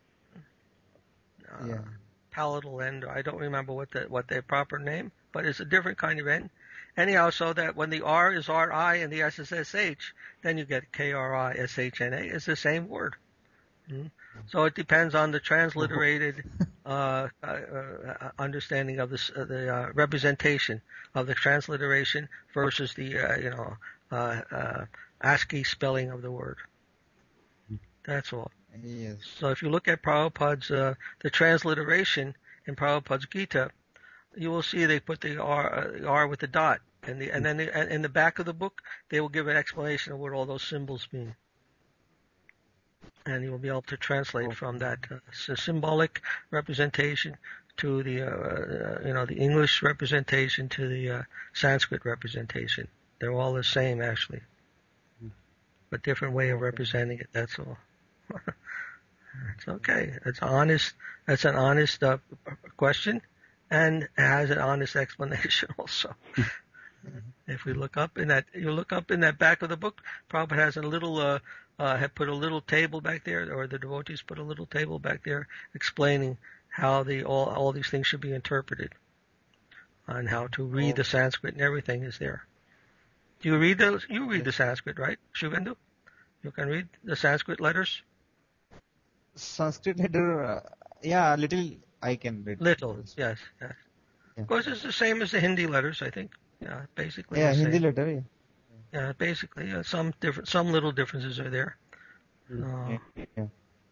Speaker 2: Uh,
Speaker 4: Yeah.
Speaker 2: Palatal N, I don't remember what the what their proper name, but it's a different kind of N. Anyhow, so that when the R is R I and the S is S H, then you get K R I S H N A. It's the same word. Hmm? So it depends on the transliterated uh, uh, uh, understanding of this, uh, the uh, representation of the transliteration versus the uh, you know uh, uh, ASCII spelling of the word. That's all.
Speaker 4: Yes.
Speaker 2: So if you look at Prabhupada's uh, the transliteration in Prabhupada's Gita, you will see they put the R, uh, the R with the dot, and the and then the, and in the back of the book they will give an explanation of what all those symbols mean, and you will be able to translate from that uh, s- symbolic representation to the uh, uh, you know the English representation to the uh, Sanskrit representation. They're all the same actually, but different way of representing it. That's all. It's okay. It's honest. That's an honest uh, question, and it has an honest explanation also. If we look up in that, you look up in that back of the book, Prabhupada has a little, uh, uh, have put a little table back there, or the devotees put a little table back there explaining how the all all these things should be interpreted, and how to read
Speaker 4: Oh.
Speaker 2: the Sanskrit and everything is there. Do you read the you read the Sanskrit, right, Shivendu? You can read the Sanskrit letters.
Speaker 4: Sanskrit letter, uh, yeah, little I can read.
Speaker 2: Little, yes, yes.
Speaker 4: Yeah.
Speaker 2: Of course, it's the same as the Hindi letters, I think. Yeah, basically.
Speaker 4: Yeah,
Speaker 2: the
Speaker 4: Hindi
Speaker 2: same.
Speaker 4: letter, yeah.
Speaker 2: Yeah, basically, uh, some different, some little differences are there. Uh,
Speaker 4: Yeah, yeah.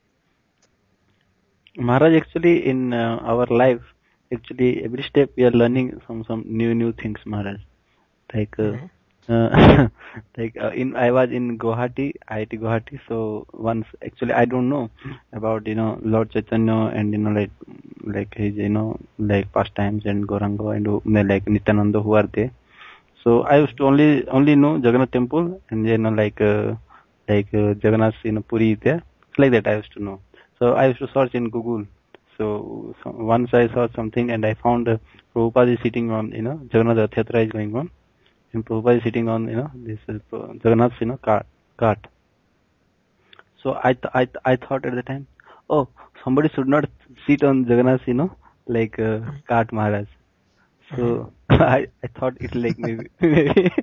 Speaker 1: Maharaj, actually in uh, our life, actually every step we are learning some some new new things, Maharaj. Like uh,
Speaker 2: mhm.
Speaker 1: uh, like uh, in I was in Guwahati, I I T Guwahati. So once actually I don't know about you know Lord Chaitanya and you know like like his you know like pastimes and Gauranga and who- like Nityananda who are there. So I used to only only know Jagannath temple and you know like uh, like uh, Jagannath you know Puri is there. It's like that I used to know. So I used to search in Google. So, so once I saw something and I found uh, Prabhupada is sitting on you know Jagannath Rath Yatra is going on. And Prabhupada is sitting on, you know, this uh, Jagannath's, you know, cart. cart. So I, th- I, th- I thought at the time, oh, somebody should not sit on Jagannath's, you know, like uh, cart, Maharaj. So I, I thought it like maybe, maybe.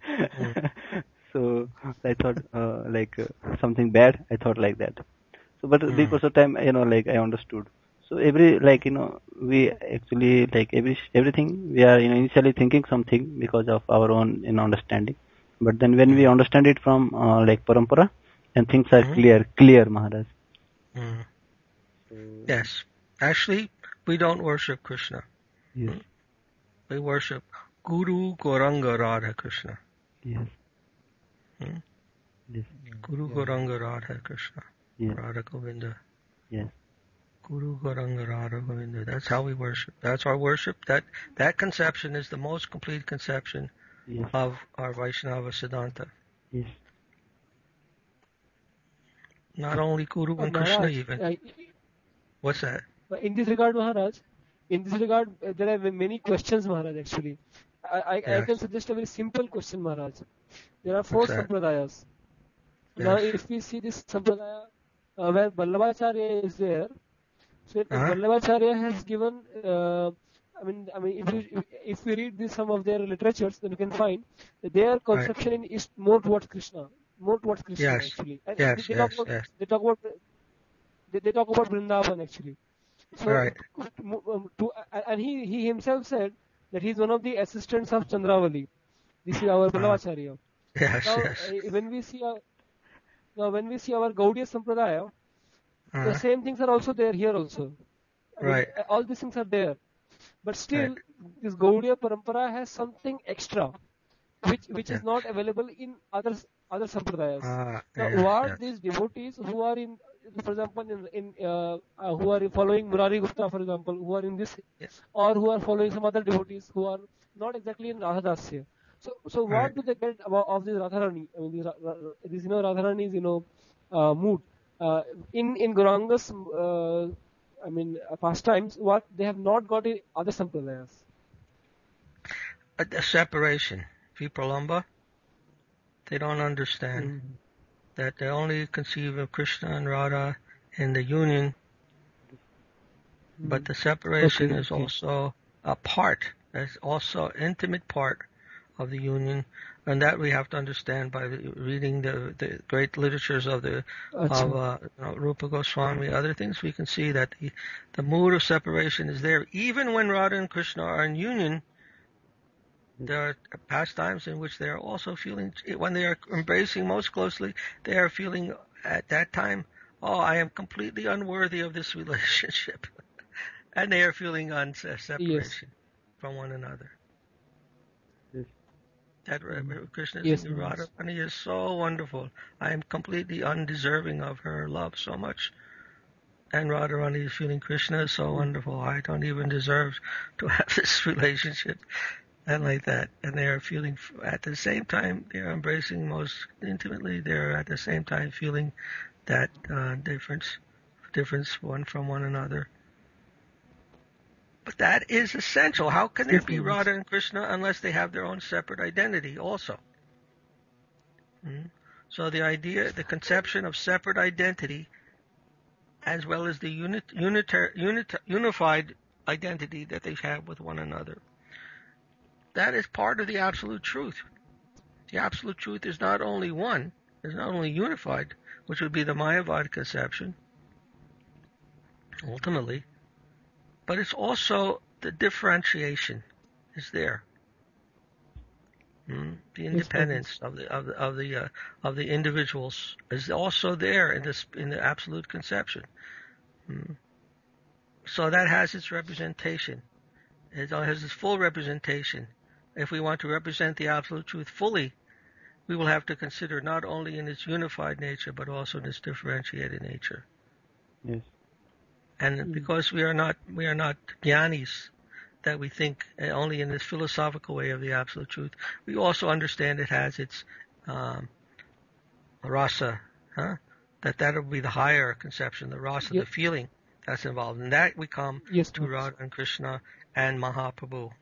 Speaker 1: So I thought uh, like uh, something bad. I thought like that. So, but
Speaker 2: Mm.
Speaker 1: because of time, you know, like I understood. So every like you know we actually like every everything we are you know initially thinking something because of our own you know understanding, but then when we understand it from uh, like parampara, and things are
Speaker 2: Mhm.
Speaker 1: clear clear Maharaj.
Speaker 2: Mm.
Speaker 1: So,
Speaker 2: Yes. Actually, we don't worship Krishna.
Speaker 1: yes,
Speaker 2: We worship Guru Gauranga Radha Krishna.
Speaker 1: yes,
Speaker 2: Hmm?
Speaker 1: yes,
Speaker 2: Guru
Speaker 4: Yeah.
Speaker 2: Gauranga Radha Krishna.
Speaker 1: yes,
Speaker 2: Radha Govinda.
Speaker 1: yes,
Speaker 2: Guru Gauranga Radha Govinda. That's how we worship. That's our worship. That that conception is the most complete conception
Speaker 1: yes,
Speaker 2: of our Vaishnava Siddhanta.
Speaker 1: yes,
Speaker 2: Not only Guru
Speaker 3: Uh,
Speaker 2: and Krishna
Speaker 3: Maharaj,
Speaker 2: even.
Speaker 3: uh,
Speaker 2: What's that?
Speaker 3: in this regard, Maharaj, in this regard, uh, there are many questions, Maharaj. Actually, I, I, I
Speaker 2: Yes.
Speaker 3: can suggest a very simple question, Maharaj. There are four
Speaker 2: What's that?
Speaker 3: sampradayas. Now,
Speaker 2: Yes.
Speaker 3: if we see this sampradaya uh, where Vallabhacharya is there, so
Speaker 2: Uh-huh.
Speaker 3: Vallabhacharya has given. Uh, I mean, I mean, if, you, if we read this, some of their literatures, then we can find that their conception in is more towards Krishna, more towards Krishna
Speaker 2: Yes.
Speaker 3: actually. And
Speaker 2: Yes,
Speaker 3: they, they talk
Speaker 2: yes,
Speaker 3: about
Speaker 2: yes.
Speaker 3: they talk about they, they talk about Vrindavan actually. So,
Speaker 2: Right.
Speaker 3: um, to, and he, he himself said that he's one of the assistants of Chandravali. This is our
Speaker 2: Uh-huh.
Speaker 3: Vallabhacharya.
Speaker 2: Yes,
Speaker 3: Now,
Speaker 2: yes.
Speaker 3: uh, when we see our, now when we see our Gaudiya Sampradaya,
Speaker 2: Uh-huh.
Speaker 3: the same things are also there here also. I mean,
Speaker 2: Right.
Speaker 3: uh, all these things are there. But still,
Speaker 2: Right.
Speaker 3: this Gaudiya Parampara has something extra, which which
Speaker 2: Yeah.
Speaker 3: is not available in other other sampradayas.
Speaker 2: Ah,
Speaker 3: Now,
Speaker 2: yes,
Speaker 3: what
Speaker 2: yes.
Speaker 3: these devotees who are in, for example, in, in uh, uh, who are following Murari Gupta, for example, who are in this,
Speaker 2: Yeah.
Speaker 3: or who are following some other devotees who are not exactly in Radhadasya. So, so what
Speaker 2: Right.
Speaker 3: do they get about of this Radharani? I mean, this, Ra- Ra- this you know Radharani's you know uh, mood uh, in in Gauranga's uh, I mean uh, pastimes. What they have not got in other sampradayas.
Speaker 2: A, a separation. Vipralamba, they don't understand
Speaker 3: Mm.
Speaker 2: that they only conceive of Krishna and Radha in the union, but
Speaker 3: Mm.
Speaker 2: the separation
Speaker 3: Okay,
Speaker 2: is
Speaker 3: okay.
Speaker 2: also a part, that's also an intimate part of the union, and that we have to understand by reading the, the great literatures of the of
Speaker 3: Acha.
Speaker 2: uh, you know, Rupa Goswami, other things. We can see that the, the mood of separation is there, even when Radha and Krishna are in union. There are pastimes in which they are also feeling, when they are embracing most closely, they are feeling at that time, oh, I am completely unworthy of this relationship. And they are feeling on separation
Speaker 3: Yes.
Speaker 2: from one another.
Speaker 1: yes,
Speaker 2: That
Speaker 3: Mm.
Speaker 2: Krishna's
Speaker 3: Yes, Maharaj.
Speaker 2: Radharani is so wonderful. I am completely undeserving of her love so much. And Radharani is feeling Krishna is so wonderful. I don't even deserve to have this relationship. And like that. And they are feeling, at the same time, they are embracing most intimately. They are at the same time feeling that uh, difference, difference one from one another. But that is essential. How can there
Speaker 3: Yes,
Speaker 2: be
Speaker 3: Maharaj.
Speaker 2: Radha and Krishna unless they have their own separate identity also? Hmm? So the idea, the conception of separate identity, as well as the unit, unitar, unit, unified identity that they have with one another, that is part of the absolute truth. The absolute truth is not only one, is not only unified, which would be the Mayavad conception, ultimately, but it's also the differentiation is there. Hmm? The independence of the of the of the uh, of the individuals is also there in this in the absolute conception. Hmm? So that has its representation. It has its full representation. If we want to represent the absolute truth fully, we will have to consider not only in its unified nature, but also in its differentiated nature.
Speaker 1: Yes.
Speaker 2: And
Speaker 3: Mm.
Speaker 2: because we are not we are not jnanis, that we think only in this philosophical way of the absolute truth, we also understand it has its um, rasa, huh? That that will be the higher conception, the rasa,
Speaker 3: Ye-
Speaker 2: the feeling that's involved. And that we come
Speaker 3: Yes,
Speaker 2: to
Speaker 3: Maharaj.
Speaker 2: Radha and Krishna and Mahaprabhu.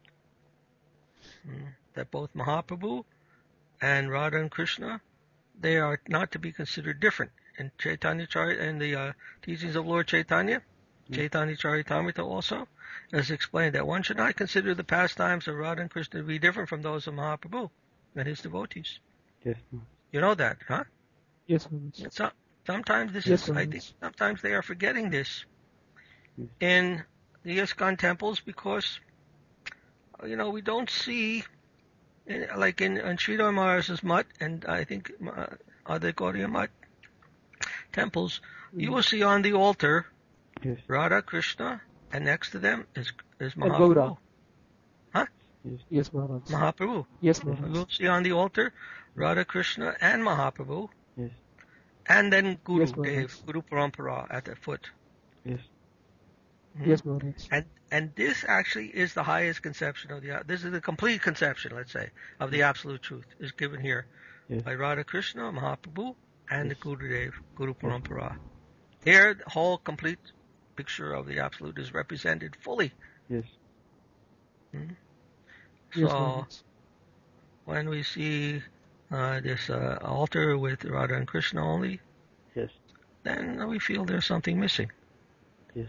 Speaker 2: Hmm? That both Mahaprabhu and Radha and Krishna, they are not to be considered different. In Chaitanya Chari, in the uh, teachings of Lord Chaitanya,
Speaker 1: Mm.
Speaker 2: Chaitanya Charitamrita also, is explained that one should not consider the pastimes of Radha and Krishna to be different from those of Mahaprabhu and his devotees.
Speaker 1: Yes. Maharaj.
Speaker 2: You know that, huh?
Speaker 3: Yes, Maharaj.
Speaker 2: So, sometimes this
Speaker 3: Yes,
Speaker 2: is, I
Speaker 3: Maharaj.
Speaker 2: think, sometimes they are forgetting this
Speaker 1: Yes.
Speaker 2: in the ISKCON temples because, you know, we don't see, in, like in, in Sridhar Maharaj's Mutt and I think uh, other Gaudiya Mutt temples, you
Speaker 3: Mm.
Speaker 2: will see on the altar
Speaker 1: Yes.
Speaker 2: Radha, Krishna, and next to them is is
Speaker 3: And
Speaker 2: Mahaprabhu.
Speaker 3: Gaura.
Speaker 2: Huh?
Speaker 1: Yes.
Speaker 3: Yes, Maharaj.
Speaker 2: Mahaprabhu.
Speaker 3: Yes,
Speaker 2: You
Speaker 3: Maharaj.
Speaker 2: will see on the altar Radha, Krishna, and Mahaprabhu,
Speaker 1: Yes.
Speaker 2: and then Guru,
Speaker 3: Yes, Maharaj.
Speaker 2: Dev, Guru Parampara at the foot.
Speaker 1: Yes.
Speaker 2: Hmm?
Speaker 3: Yes, Maharaj.
Speaker 2: And and this actually is the highest conception of the. This is the complete conception, let's say, of the absolute truth is given here
Speaker 1: Yes.
Speaker 2: by Radha Krishna, Mahaprabhu, and the
Speaker 1: Yes.
Speaker 2: Guru Dev, Guru
Speaker 1: Yes.
Speaker 2: Parampara. Here, the whole complete picture of the absolute is represented fully.
Speaker 1: Yes.
Speaker 2: Hmm?
Speaker 3: Yes,
Speaker 2: So
Speaker 3: Maharaj.
Speaker 2: when we see uh, this uh, altar with Radha and Krishna only,
Speaker 1: Yes.
Speaker 2: then we feel there's something missing.
Speaker 1: Yes.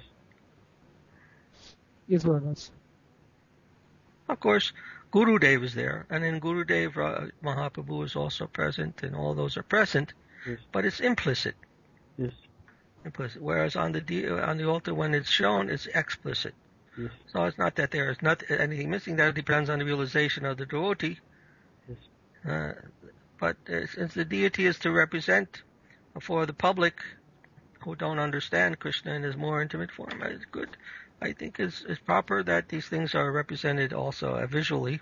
Speaker 3: Yes, Maharaj.
Speaker 2: Of course, Guru Dev is there, and in Guru Dev, uh, Mahaprabhu is also present, and all those are present,
Speaker 1: Yes.
Speaker 2: but it's implicit.
Speaker 1: Yes.
Speaker 2: Implicit. Whereas on the de- on the altar, when it's shown, it's explicit.
Speaker 1: Yes.
Speaker 2: So it's not that there is not anything missing. That depends on the realization of the devotee.
Speaker 1: Yes.
Speaker 2: Uh, but uh, since the deity is to represent for the public who don't understand Krishna in his more intimate form, it's good. I think it's, it's proper that these things are represented also uh, visually.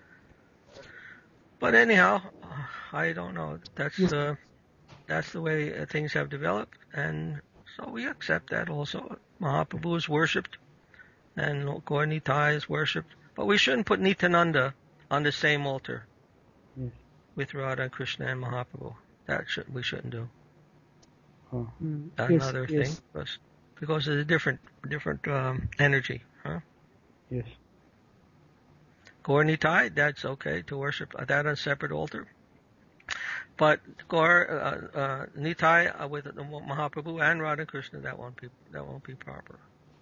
Speaker 2: But anyhow, I don't know. That's
Speaker 3: Yes.
Speaker 2: uh, that's the way uh, things have developed, and so we accept that also. Mahaprabhu is worshipped, and Gaur Nitai is worshipped, but we shouldn't put Nityananda on the same altar
Speaker 1: Yes.
Speaker 2: with Radha and Krishna and Mahaprabhu. That should we shouldn't do.
Speaker 1: Oh.
Speaker 3: Mm.
Speaker 2: That's
Speaker 3: Yes,
Speaker 2: another
Speaker 3: yes.
Speaker 2: thing, because because it's a different different um, energy. Huh?
Speaker 1: Yes.
Speaker 2: Gaur Nitai, that's okay to worship that on a separate altar. But Gaur uh, uh, Nitai uh, with Mahaprabhu and Radha Krishna, that won't be that won't be proper.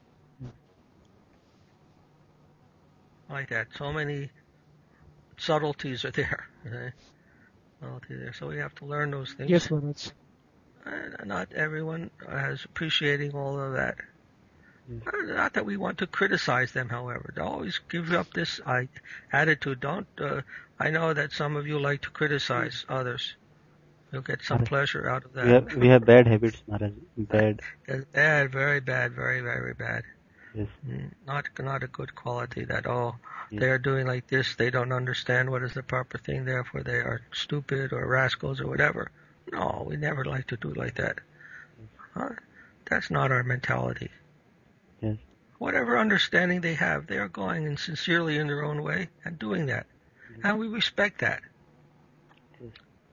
Speaker 2: Like that, so many subtleties are there. Okay? Subtleties there, so we have to learn those things.
Speaker 3: Yes, Maharaj.
Speaker 2: And not everyone is appreciating all of that.
Speaker 1: Yes.
Speaker 2: Not that we want to criticize them, however. They always give up this I, attitude. Don't. Uh, I know that some of you like to criticize others. You'll get some
Speaker 1: Maharaj,
Speaker 2: pleasure out of
Speaker 1: We have
Speaker 2: that.
Speaker 1: we have bad habits, Maharaj. Bad.
Speaker 2: It's bad, very bad, very, very bad.
Speaker 1: Yes.
Speaker 2: Mm, Not not a good quality that, oh,
Speaker 1: Yes.
Speaker 2: they are doing like this, they don't understand what is the proper thing, therefore they are stupid or rascals or whatever. No, we never like to do like that. Huh? That's not our mentality.
Speaker 1: Yes.
Speaker 2: Whatever understanding they have, they are going in sincerely in their own way and doing that. And we respect that.
Speaker 1: Yes.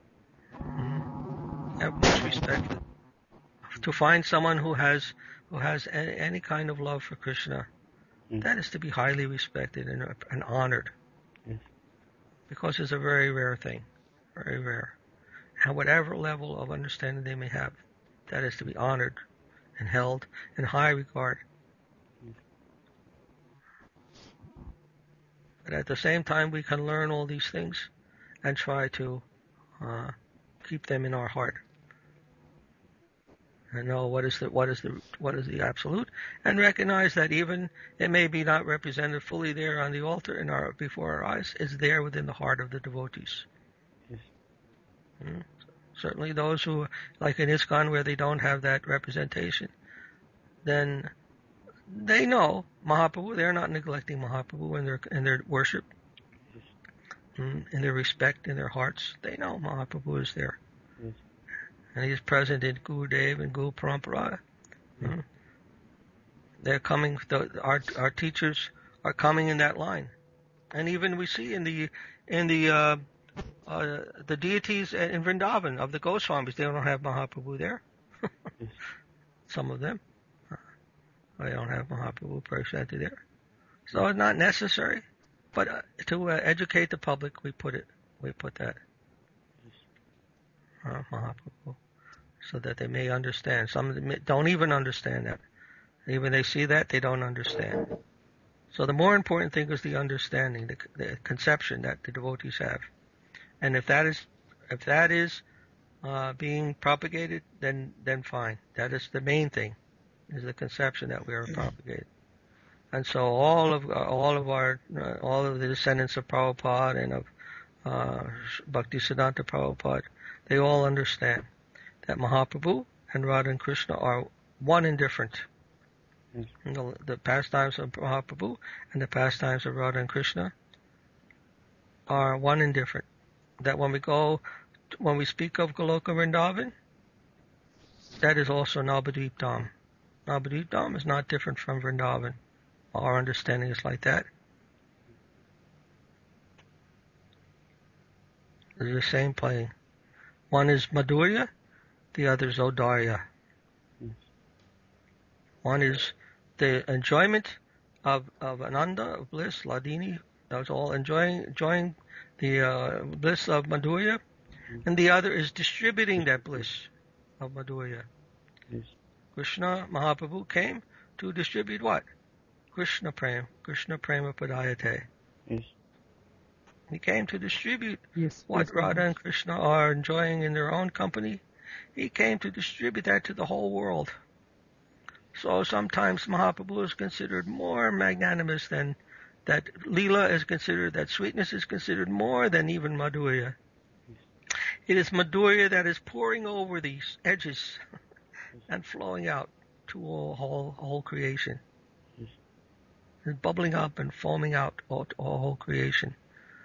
Speaker 2: Mm. Have much respect. To find someone who has who has any, any kind of love for Krishna,
Speaker 1: Yes.
Speaker 2: That is to be highly respected and, and honored.
Speaker 1: Yes.
Speaker 2: Because it's a very rare thing. Very rare. And whatever level of understanding they may have, that is to be honored and held in high regard. But at the same time, we can learn all these things and try to uh, keep them in our heart and know what is the what is the what is the absolute, and recognize that even it may be not represented fully there on the altar in our before our eyes, it's there within the heart of the devotees.
Speaker 1: Yes.
Speaker 2: Mm. Certainly, those who, like in ISKCON, where they don't have that representation, then they know Mahaprabhu. They're not neglecting Mahaprabhu in their in their worship, mm, in their respect, in their hearts. They know Mahaprabhu is there,
Speaker 1: Yes.
Speaker 2: and he is present in Gurudev and Guru Parampara. Mm. They're coming. The, our our teachers are coming in that line, and even we see in the in the uh, uh, the deities in Vrindavan of the Goswamis, they don't have Mahaprabhu there.
Speaker 1: Yes.
Speaker 2: Some of them. I don't have Mahaprabhu presented there. So it's not necessary, but uh, to uh, educate the public, we put it, we put that uh, Mahaprabhu, so that they may understand. Some of them don't even understand that. Even they see that, they don't understand. So the more important thing is the understanding, the, the conception that the devotees have. And if that is, if that is uh, being propagated, then then fine. That is the main thing. Is the conception that we are propagating, and so all of uh, all of our uh, all of the descendants of Prabhupada and of uh, Bhaktisiddhanta Prabhupada, they all understand that Mahaprabhu and Radha and Krishna are one and different.
Speaker 1: Yes.
Speaker 2: And the, the pastimes of Mahaprabhu and the pastimes of Radha and Krishna are one and different. That when we go, when we speak of Goloka Vrindavan, that is also Navadvip Dham. Navadvip Dham is not different from Vrindavan. Our understanding is like that. It's the same playing. One is Madhurya, the other is Audarya.
Speaker 1: Yes.
Speaker 2: One is the enjoyment of, of Ananda, of bliss, Ladini, that's all enjoying enjoying the uh, bliss of Madhurya, and the other is distributing that bliss of Madhurya.
Speaker 1: Yes.
Speaker 2: Krishna Mahaprabhu came to distribute what? Krishna Prem, Krishna Prema Padayate.
Speaker 1: Yes.
Speaker 2: He came to distribute
Speaker 3: Yes.
Speaker 2: what
Speaker 3: yes,
Speaker 2: Radha and Krishna are enjoying in their own company. He came to distribute that to the whole world. So sometimes Mahaprabhu is considered more magnanimous than that. Leela is considered, that sweetness is considered more than even Madhurya. It is Madhurya that is pouring over these edges and flowing out to all whole, whole creation.
Speaker 1: Yes.
Speaker 2: It's bubbling up and foaming out all, all whole creation.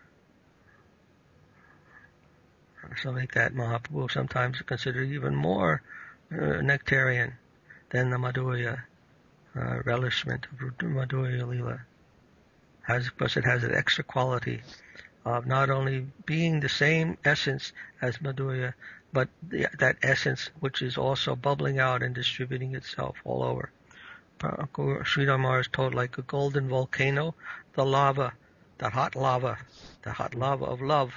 Speaker 2: So like that, Mahaprabhu sometimes is considered even more uh, nectarian than the Madhurya uh, relishment of Madhurya Leela. Has, because it has an extra quality of not only being the same essence as Madhurya, but the, that essence which is also bubbling out and distributing itself all over. Sri Damar is told like a golden volcano, the lava, the hot lava, the hot lava of love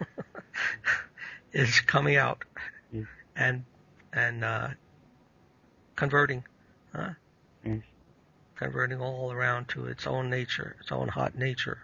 Speaker 2: is coming out
Speaker 1: Yes.
Speaker 2: and and uh, converting, huh?
Speaker 1: Yes.
Speaker 2: converting all around to its own nature, its own hot nature,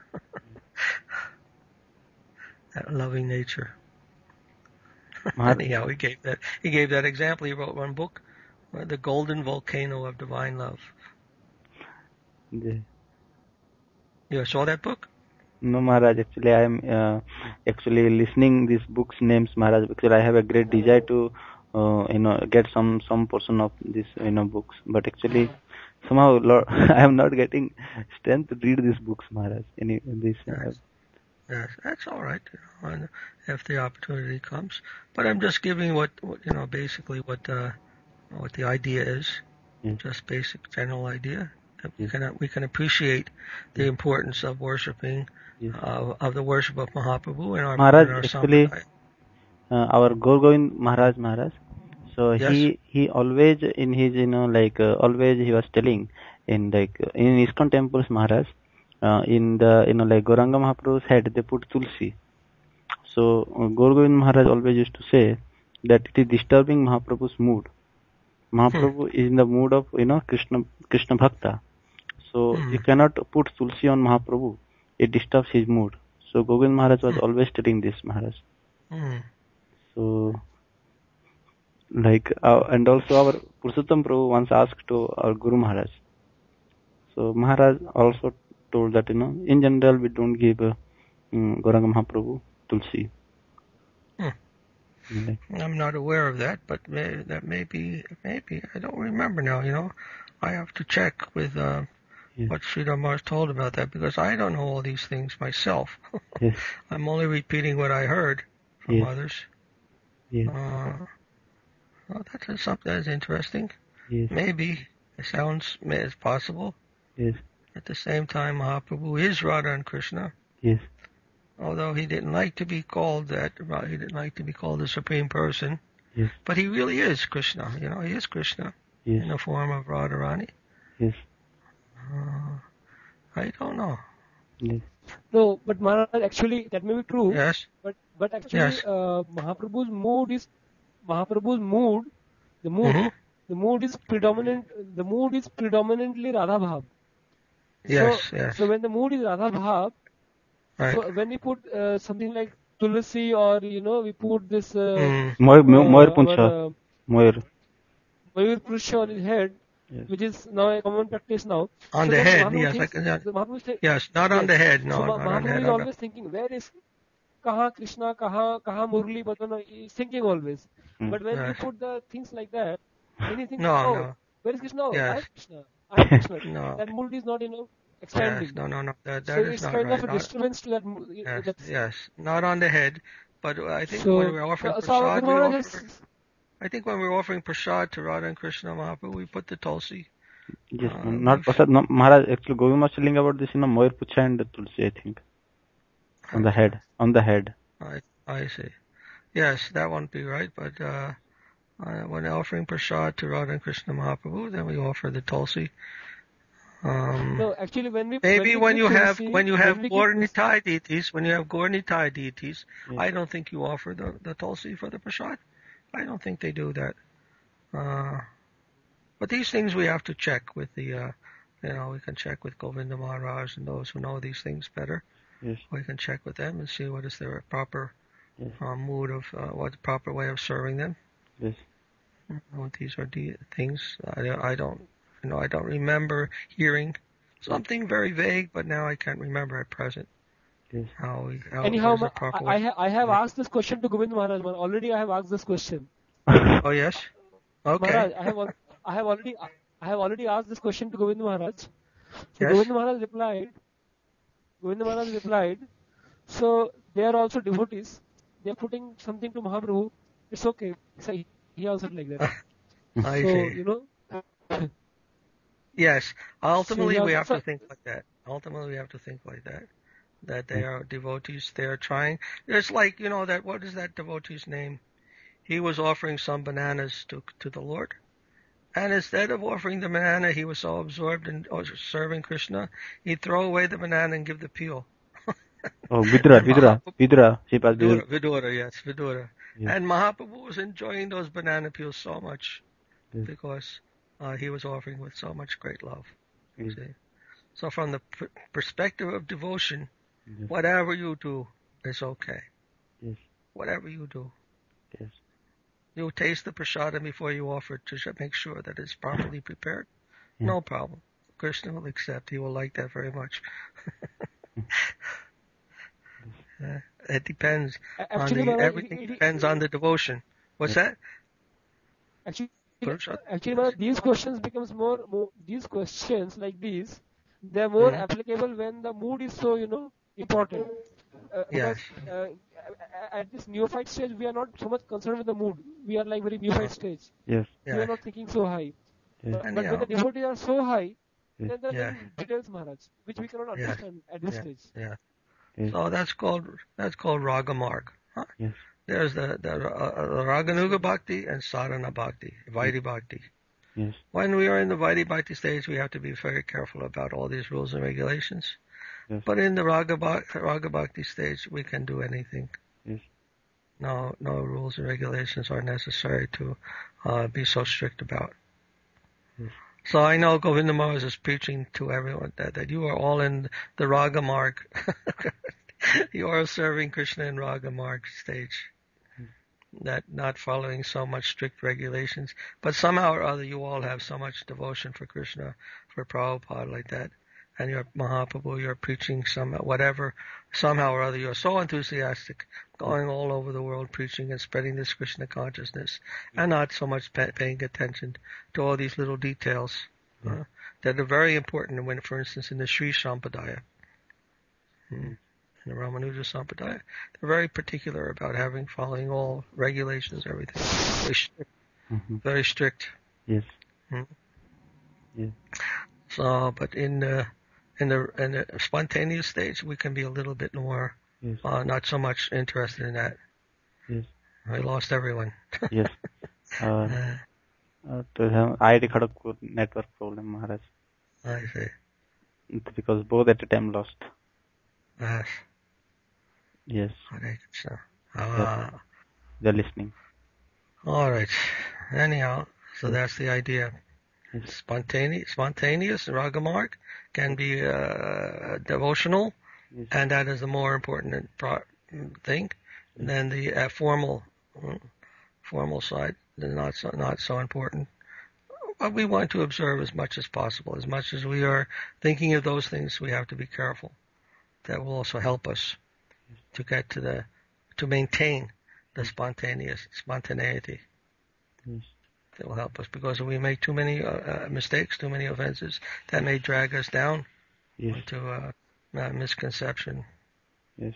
Speaker 2: that loving nature. Anyhow, he gave that he gave that example. He wrote one book, uh, The Golden Volcano of Divine Love.
Speaker 1: Yes.
Speaker 2: You saw that book?
Speaker 1: No, Maharaj. Actually, I am uh, actually listening these books names, Maharaj, because I have a great desire to, uh, you know, get some some portion of this, you know, books. But actually, somehow, Lord, I am not getting strength to read these books, Maharaj. Any this. Uh,
Speaker 2: Yes. Yes, that's all right, you know, if the opportunity comes. But I'm just giving what, what you know, basically what uh, what the idea is,
Speaker 1: Yes.
Speaker 2: just basic general idea. That we
Speaker 1: Yes.
Speaker 2: can we can appreciate the importance of worshiping,
Speaker 1: Yes.
Speaker 2: uh, of the worship of Mahaprabhu in our,
Speaker 1: Maharaj,
Speaker 2: in our
Speaker 1: actually,
Speaker 2: sampradaya.
Speaker 1: uh, our Gorgovind Maharaj Maharaj. So
Speaker 2: Yes.
Speaker 1: he he always in his, you know, like uh, always he was telling in like in ISKCON temples, Maharaj, uh, in the you know like Gauranga Mahaprabhu's head they put tulsi. So uh, Gaur Govind Maharaj always used to say that it is disturbing Mahaprabhu's mood. Mahaprabhu is in the mood of you know Krishna Krishna Bhakta. So
Speaker 2: Hmm.
Speaker 1: you cannot put tulsi on Mahaprabhu. It disturbs his mood. So Govind Maharaj was always telling this, Maharaj.
Speaker 2: Hmm.
Speaker 1: So like uh, and also our Purushottam Prabhu once asked to our Guru Maharaj. So Maharaj also told that you know in general we don't give uh, um, Gauranga Mahaprabhu tulsi.
Speaker 2: Hmm.
Speaker 1: Like,
Speaker 2: I'm not aware of that, but may, that may be, maybe, I don't remember now, you know. I have to check with uh,
Speaker 1: yes,
Speaker 2: what Sridhar Maharaj told about that, because I don't know all these things myself.
Speaker 1: yes,
Speaker 2: I'm only repeating what I heard from
Speaker 1: yes,
Speaker 2: others.
Speaker 1: yes,
Speaker 2: Uh, well, that's something that's interesting.
Speaker 1: yes,
Speaker 2: Maybe. It sounds it's possible.
Speaker 1: yes,
Speaker 2: At the same time, Mahaprabhu is Radha and Krishna.
Speaker 1: yes,
Speaker 2: Although he didn't like to be called that, he didn't like to be called the Supreme Person,
Speaker 1: yes,
Speaker 2: but he really is Krishna. You know, he is Krishna
Speaker 1: yes,
Speaker 2: in the form of Radharani.
Speaker 1: yes,
Speaker 2: Uh, I don't know.
Speaker 1: yes,
Speaker 3: No, but Maharaj, actually that may be true.
Speaker 2: Yes,
Speaker 3: But but actually,
Speaker 2: Yes.
Speaker 3: uh, Mahaprabhu's mood is Mahaprabhu's mood. The mood,
Speaker 2: Mhm.
Speaker 3: the mood is predominant. The mood is predominantly Radha Bhav.
Speaker 2: yes,
Speaker 3: so,
Speaker 2: yes.
Speaker 3: So when the mood is Radha Bhav,
Speaker 2: Right.
Speaker 3: so when we put uh, something like Tulsi or you know we put this uh,
Speaker 2: Mm.
Speaker 1: Moir,
Speaker 3: uh,
Speaker 1: Moir
Speaker 3: our,
Speaker 1: Puncha,
Speaker 3: uh,
Speaker 1: Moir,
Speaker 3: Mayur Prusha on his head,
Speaker 1: yes,
Speaker 3: which is now a common practice now.
Speaker 2: On
Speaker 3: so
Speaker 2: the
Speaker 3: then
Speaker 2: head,
Speaker 3: Mahaprabhu
Speaker 2: yes,
Speaker 3: thinks,
Speaker 2: like that.
Speaker 3: the Mahaprabhu say,
Speaker 2: Yes, not on
Speaker 3: yes.
Speaker 2: the head, no,
Speaker 3: so
Speaker 2: not
Speaker 3: Ma-
Speaker 2: on the
Speaker 3: Mahaprabhu
Speaker 2: head.
Speaker 3: is
Speaker 2: on the-
Speaker 3: always thinking, where is Kaha Krishna, Kaha, Kaha Murli Badana, he's thinking always.
Speaker 1: Mm.
Speaker 3: But when you
Speaker 2: Yes.
Speaker 3: put the things like that, then he thinks,
Speaker 2: No,
Speaker 3: oh,
Speaker 2: no.
Speaker 3: where is Krishna? Oh,
Speaker 2: Yes.
Speaker 3: I am Krishna. I am Krishna.
Speaker 2: No.
Speaker 3: That mood is not, you know,
Speaker 2: Yes,
Speaker 3: expanding.
Speaker 2: no, no, no. That, that
Speaker 3: so
Speaker 2: is
Speaker 3: it's
Speaker 2: not
Speaker 3: kind
Speaker 2: right.
Speaker 3: of a
Speaker 2: Not-
Speaker 3: disturbance to that mood.
Speaker 2: yes,
Speaker 3: That's,
Speaker 2: yes, not on the head. But I think
Speaker 3: so,
Speaker 2: when we're offering
Speaker 3: so, so our
Speaker 2: prasad,
Speaker 3: Guru
Speaker 2: we
Speaker 3: Maharaj
Speaker 2: offer,
Speaker 3: has,
Speaker 2: I think when we're offering prasad to Radha and Krishna Mahaprabhu, we put the tulsi.
Speaker 1: yes,
Speaker 2: Uh,
Speaker 1: not
Speaker 2: we've-
Speaker 1: Prasad, no, Maharaj. Actually, Govind was telling about this, you know, Moir Pucha and the tulsi, I think, on the head, on the head.
Speaker 2: I, I see. Yes, that won't be right, but uh, uh, when offering prasad to Radha and Krishna Mahaprabhu, then we offer the tulsi. Um,
Speaker 3: no, actually when we
Speaker 2: maybe
Speaker 3: when,
Speaker 2: when
Speaker 3: we
Speaker 2: you
Speaker 3: give
Speaker 2: have
Speaker 3: tulsi,
Speaker 2: when you have
Speaker 3: we give
Speaker 2: Gaur
Speaker 3: tulsi-
Speaker 2: Nitai deities, when you have Gaur Nitai deities,
Speaker 1: Yes.
Speaker 2: I don't think you offer the, the tulsi for the prasad. I don't think they do that. Uh, but these things we have to check with the, uh, you know, we can check with Govinda Maharaj and those who know these things better.
Speaker 1: Yes,
Speaker 2: We can check with them and see what is their proper
Speaker 1: yes,
Speaker 2: uh, mood of, uh, what the proper way of serving them.
Speaker 1: yes,
Speaker 2: What these are de- things I, I don't, you know, I don't remember hearing something very vague, but now I can't remember at present
Speaker 1: yes.
Speaker 2: how we, how
Speaker 3: anyhow,
Speaker 2: what is the
Speaker 3: ma-
Speaker 2: proper
Speaker 3: I,
Speaker 2: way.
Speaker 3: I, ha- I have asked this question to Govind Maharaj. man. Already I have asked this question.
Speaker 2: Oh yes, okay.
Speaker 3: Maharaj, I have al- I have already I have already asked this question to Govind Maharaj. So
Speaker 2: Yes.
Speaker 3: Govind Maharaj replied. Govind Maharaj replied. So they are also devotees. They are putting something to Mahaprabhu. It's okay. So he also like that.
Speaker 2: I
Speaker 3: so
Speaker 2: see.
Speaker 3: you know.
Speaker 2: Yes. Ultimately,
Speaker 3: So,
Speaker 2: we
Speaker 3: yeah,
Speaker 2: have
Speaker 3: so-
Speaker 2: to think like that. Ultimately, we have to think like that. That they are devotees. They are trying. It's like, you know, that, what is that devotee's name? He was offering some bananas to to the Lord. And instead of offering the banana, he was so absorbed in serving Krishna, he'd throw away the banana and give the peel.
Speaker 1: Oh, Vidura,
Speaker 2: And
Speaker 1: Vidura,
Speaker 2: Mahaprabhu-
Speaker 1: Vidura, Sripad
Speaker 2: Vidura,
Speaker 1: Vidura.
Speaker 2: Vidura, yes, Vidura.
Speaker 1: Yes.
Speaker 2: And Mahaprabhu was enjoying those banana peels so much
Speaker 1: Yes.
Speaker 2: because uh, he was offering with so much great love.
Speaker 1: Yes.
Speaker 2: See? So from the pr- perspective of devotion,
Speaker 1: Yes.
Speaker 2: whatever you do is okay.
Speaker 1: Yes.
Speaker 2: Whatever you do.
Speaker 1: Yes.
Speaker 2: You taste the prasadam before you offer it to sh- make sure that it's properly prepared.
Speaker 1: Yeah.
Speaker 2: No problem. Krishna will accept. He will like that very much. Uh, it depends on
Speaker 3: Actually,
Speaker 2: the,
Speaker 3: Maharaj,
Speaker 2: everything
Speaker 3: it- it-
Speaker 2: depends on the devotion. What's that?
Speaker 3: Actually,
Speaker 2: Purusha-
Speaker 3: actually, Maharaj, these questions becomes more, more. These questions like these, they are more
Speaker 2: Mhm.
Speaker 3: applicable when the mood is so you know important. Uh,
Speaker 2: Yes.
Speaker 3: Because uh, at this neophyte stage, we are not so much concerned with the mood. We are like very neophyte stage.
Speaker 1: Yes.
Speaker 3: We are
Speaker 2: Yes.
Speaker 3: not thinking so high.
Speaker 1: Yes.
Speaker 3: But,
Speaker 2: And,
Speaker 3: but
Speaker 2: you
Speaker 3: when the
Speaker 2: know,
Speaker 3: devotees are so high,
Speaker 1: Yes.
Speaker 3: then there are
Speaker 2: Yeah.
Speaker 3: many details, Maharaj, which we cannot
Speaker 2: Yes.
Speaker 3: understand at this
Speaker 2: Yeah.
Speaker 3: stage.
Speaker 2: Yeah.
Speaker 1: Yes.
Speaker 2: So that's called that's called Ragamarg. Huh?
Speaker 1: Yes.
Speaker 2: There's the, the uh, uh, Raganuga Bhakti and Sadhana Bhakti, Vaidhi Bhakti.
Speaker 1: Yes.
Speaker 2: When we are in the Vaidhi Bhakti stage, we have to be very careful about all these rules and regulations.
Speaker 1: Yes.
Speaker 2: But in the Raga, Raga Bhakti stage, we can do anything.
Speaker 1: Yes.
Speaker 2: No, no rules and regulations are necessary to uh, be so strict about.
Speaker 1: Yes.
Speaker 2: So I know Govinda Maharaj is preaching to everyone that, that you are all in the Raga Marg. You are serving Krishna in Raga Marg stage. That not following so much strict regulations. But somehow or other you all have so much devotion for Krishna, for Prabhupada like that. And you're Mahaprabhu, you're preaching some, whatever, somehow or other you're so enthusiastic, going all over the world preaching and spreading this Krishna consciousness, and not so much pay, paying attention to all these little details uh, that are very important when, for instance, in the Sri Sampradaya, hmm, in the Ramanuja Sampradaya, they're very particular about having, following all regulations, everything. Very strict.
Speaker 1: Mm-hmm.
Speaker 2: Very strict.
Speaker 1: Yes.
Speaker 2: Hmm.
Speaker 1: Yes.
Speaker 2: So, but in the in the in the spontaneous stage, we can be a little bit more,
Speaker 1: Yes.
Speaker 2: uh, not so much interested in that.
Speaker 1: Yes.
Speaker 2: I lost everyone.
Speaker 1: Yes. Uh,
Speaker 2: Uh,
Speaker 1: uh, to have I D Kharagpur network problem, Maharaj.
Speaker 2: I see.
Speaker 1: It's because both at the time lost.
Speaker 2: Yes.
Speaker 1: Yes.
Speaker 2: Hare Krishna. Ah.
Speaker 1: They're listening.
Speaker 2: All right. Anyhow, so that's the idea.
Speaker 1: Yes.
Speaker 2: Spontaneous, spontaneous Ragamarg can be uh, devotional,
Speaker 1: Yes.
Speaker 2: and that is the more important pro- thing than the uh, formal, mm, formal side. They're not so not so important. But we want to observe as much as possible. As much as we are thinking of those things, we have to be careful. That will also help us to get to the, to maintain the spontaneous spontaneity.
Speaker 1: Yes.
Speaker 2: That will help us, because if we make too many uh, uh, mistakes, too many offenses, that may drag us down
Speaker 1: Yes.
Speaker 2: into uh, uh, misconception.
Speaker 1: Yes.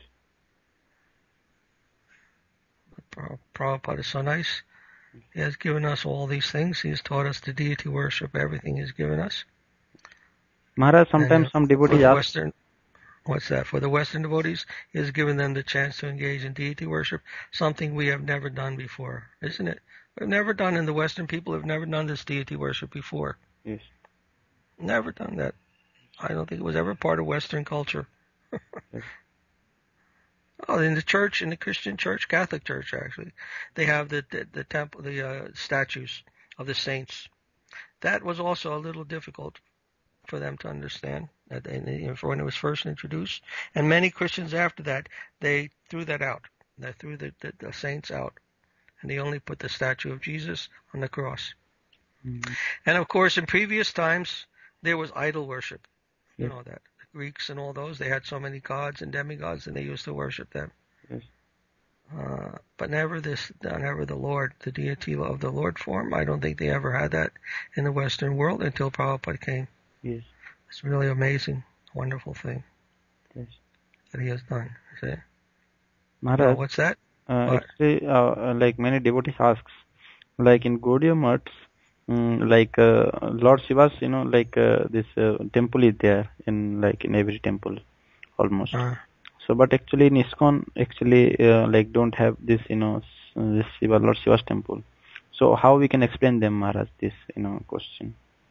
Speaker 2: Pra- Prabhupada is so nice. He has given us all these things. He has taught us the deity worship, everything he's given us.
Speaker 1: Maharaj,
Speaker 2: And,
Speaker 1: sometimes
Speaker 2: uh,
Speaker 1: some
Speaker 2: for
Speaker 1: devotees
Speaker 2: the
Speaker 1: ask.
Speaker 2: Western, what's that? For the Western devotees, he has given them the chance to engage in deity worship, something we have never done before, isn't it? We've never done, and the Western people have never done this deity worship before.
Speaker 1: Yes.
Speaker 2: Never done that. I don't think it was ever part of Western culture.
Speaker 1: Yes.
Speaker 2: Oh, in the church, in the Christian church, Catholic church actually, they have the the, the temple, the uh, statues of the saints. That was also a little difficult for them to understand that they, for when it was first introduced. And many Christians after that, they threw that out. They threw the, the, the saints out, and they only put the statue of Jesus on the cross.
Speaker 1: Mm-hmm.
Speaker 2: And of course, in previous times, there was idol worship. You
Speaker 1: Yes.
Speaker 2: know that. The Greeks and all those, they had so many gods and demigods, and they used to worship them.
Speaker 1: Yes.
Speaker 2: Uh, but never this, never the Lord, the deity of the Lord form. I don't think they ever had that in the Western world until Prabhupada came.
Speaker 1: Yes.
Speaker 2: It's really amazing, wonderful thing
Speaker 1: Yes.
Speaker 2: that he has done. See?
Speaker 1: Maharaj,
Speaker 2: Now, what's that?
Speaker 1: uh,
Speaker 2: What?
Speaker 1: actually, uh, like many devotees asks, like in Gaudiya Maths, um, like uh, Lord Shiva's, you know, like uh, this uh, temple is there in like in every temple, almost.
Speaker 2: Uh,
Speaker 1: So, but actually in ISKCON, actually uh, like don't have this, you know, s- this Shiva, Lord Shiva's temple. So how we can explain them, Maharaj, this, you know, question?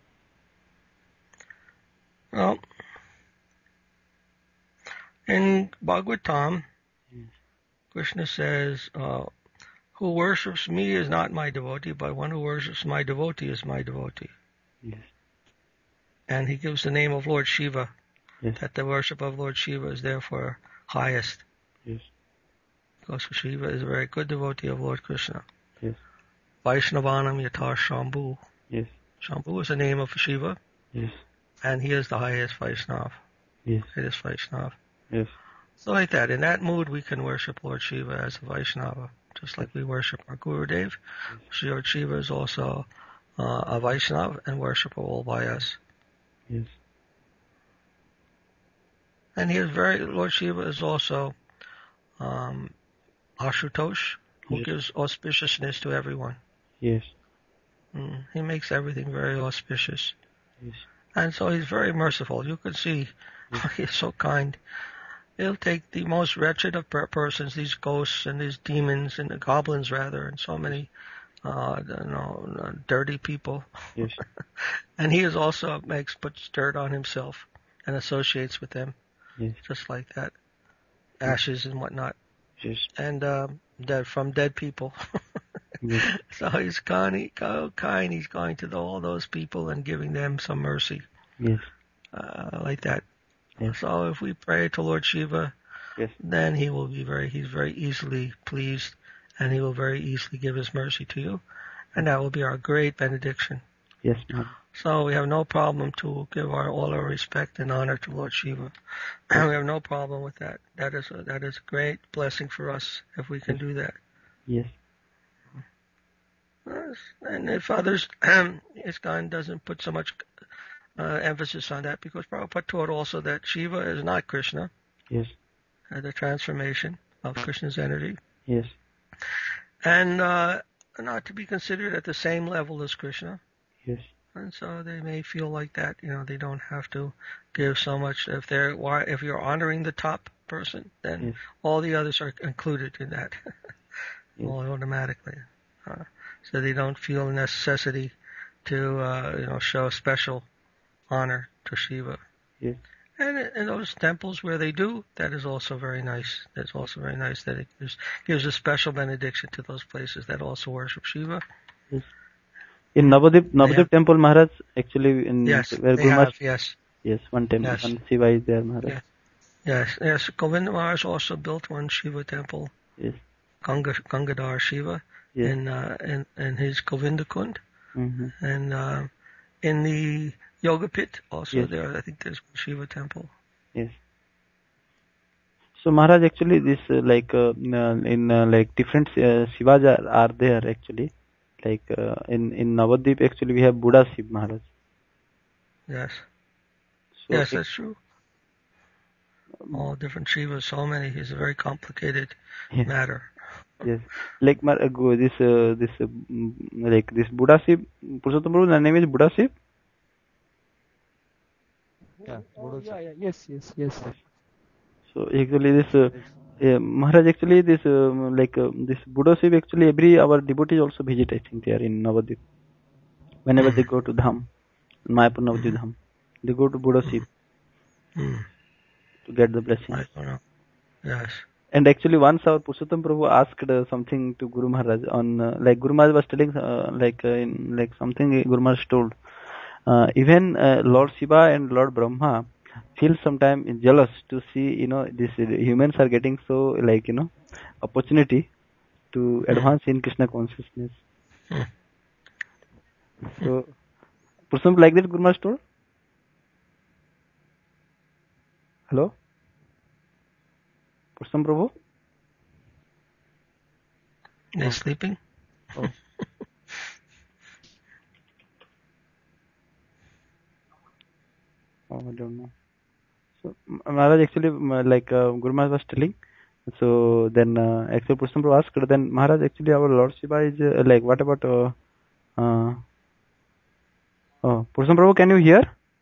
Speaker 2: well, in Bhagavatam, Krishna says, uh, who worships me is not my devotee, but one who worships my devotee is my devotee.
Speaker 1: Yes.
Speaker 2: And he gives the name of Lord Shiva,
Speaker 1: Yes.
Speaker 2: that the worship of Lord Shiva is therefore highest.
Speaker 1: Yes.
Speaker 2: Because Shiva is a very good devotee of Lord Krishna.
Speaker 1: Yes.
Speaker 2: Vaishnavanam Yatha Shambhu.
Speaker 1: Yes.
Speaker 2: Shambhu is the name of Shiva,
Speaker 1: Yes.
Speaker 2: and he is the highest Vaishnav.
Speaker 1: Yes.
Speaker 2: Highest Vaishnav.
Speaker 1: Yes.
Speaker 2: So like that, in that mood we can worship Lord Shiva as a Vaishnava, just like we worship our Gurudev. Sri Lord Shiva is also uh, a Vaishnava and worshipable by us.
Speaker 1: Yes.
Speaker 2: And he is very, Lord Shiva is also um, Ashutosh, who
Speaker 1: Yes.
Speaker 2: gives auspiciousness to everyone.
Speaker 1: Yes.
Speaker 2: Mm, he makes everything very auspicious.
Speaker 1: Yes.
Speaker 2: And so he's very merciful. You can see he's so kind. He'll take the most wretched of per- persons, these ghosts and these demons and the goblins rather, and so many uh, you know, dirty people.
Speaker 1: Yes.
Speaker 2: And he is also makes puts dirt on himself and associates with them,
Speaker 1: Yes.
Speaker 2: just like that, ashes and whatnot,
Speaker 1: Yes.
Speaker 2: and um, dead from dead people.
Speaker 1: Yes.
Speaker 2: So he's kind, kind. He's going to the, all those people and giving them some mercy,
Speaker 1: Yes.
Speaker 2: uh, like that.
Speaker 1: Yes.
Speaker 2: So if we pray to Lord Shiva,
Speaker 1: Yes.
Speaker 2: then he will be very, he's very easily pleased, and he will very easily give his mercy to you, and that will be our great benediction.
Speaker 1: Yes, Maharaj.
Speaker 2: So we have no problem to give our all our respect and honor to Lord Shiva. We have no problem with that. That is a, that is a great blessing for us if we can do that.
Speaker 1: Yes.
Speaker 2: And if others, ISKCON doesn't put so much uh, emphasis on that, because Prabhupada taught also that Shiva is not Krishna,
Speaker 1: Yes.
Speaker 2: uh, the transformation of Krishna's energy,
Speaker 1: Yes.
Speaker 2: and uh, not to be considered at the same level as Krishna.
Speaker 1: Yes.
Speaker 2: And so they may feel like that, you know, they don't have to give so much. If they're, if you're honoring the top person, then
Speaker 1: Yes.
Speaker 2: all the others are included in that,
Speaker 1: Yes.
Speaker 2: all automatically. Uh, so they don't feel a necessity to, uh, you know, show special honor to Shiva.
Speaker 1: Yes.
Speaker 2: And in those temples where they do, that is also very nice. That's also very nice that it gives, gives a special benediction to those places that also worship Shiva.
Speaker 1: Yes. In Navadip, Navadip
Speaker 2: have-
Speaker 1: temple, Maharaj, actually, in
Speaker 2: Yes,
Speaker 1: where
Speaker 2: they
Speaker 1: Guru
Speaker 2: have,
Speaker 1: Maharaj,
Speaker 2: yes.
Speaker 1: yes, one temple,
Speaker 2: Yes.
Speaker 1: one Shiva is there, Maharaj.
Speaker 2: Yes. Yes, yes. Govinda Maharaj also built one Shiva temple,
Speaker 1: Yes.
Speaker 2: Ganga, Gangadhar Shiva,
Speaker 1: Yes.
Speaker 2: in, uh, in in his Govinda Kund,
Speaker 1: Mm-hmm.
Speaker 2: and uh, in the Yoga Pit also
Speaker 1: Yes.
Speaker 2: there. I think there's one Shiva temple.
Speaker 1: Yes. So Maharaj, actually, this uh, like uh, in uh, like different uh, Shivas are, are there actually. Like uh, in in Navadip, actually, we have Buddha Shiv, Maharaj.
Speaker 2: Yes,
Speaker 1: So
Speaker 2: yes, that's true. All different Shivas, so many. It's a very complicated
Speaker 1: Yes.
Speaker 2: matter.
Speaker 1: Yes, like Mar- uh, go- this uh, this uh, mm, like this Buddha Shiv, Purushottam Prabhu, the name is Buddha Shiv.
Speaker 4: Yeah,
Speaker 3: Oh,
Speaker 4: Buddha
Speaker 3: yeah, yeah, yes, yes, yes.
Speaker 1: So actually, this uh, uh, Maharaj, actually, this uh, like uh, this Buddha Shiv, actually, every our devotees also visit. I think they are in Navadip. Whenever they go to Dham, Mayapur Navadip Dham, they go to Buddha Shiv
Speaker 2: Hmm.
Speaker 1: to get the blessing.
Speaker 2: I don't know. Yes.
Speaker 1: And actually, once our Purushottam Prabhu asked uh, something to Guru Maharaj on, uh, like Guru Maharaj was telling, uh, like uh, in like something Guru Maharaj told. Uh, even uh, Lord Shiva and Lord Brahma feel sometimes jealous to see, you know, these uh, humans are getting so, like, you know, opportunity to advance in Krishna consciousness.
Speaker 2: Hmm.
Speaker 1: So, Purushottam, like that Guru Maharaj told? Hello? Purushottam Prabhu?
Speaker 2: They sleeping?
Speaker 1: Oh. Oh, I don't know. So, M- Maharaj, actually, m- like uh, Guru Maharaj was telling, so then uh, actually Purushottam Prabhu asked, then Maharaj, actually our Lord Shiva is uh, like, what about, uh, uh, oh, Purushottam Prabhu, can you hear?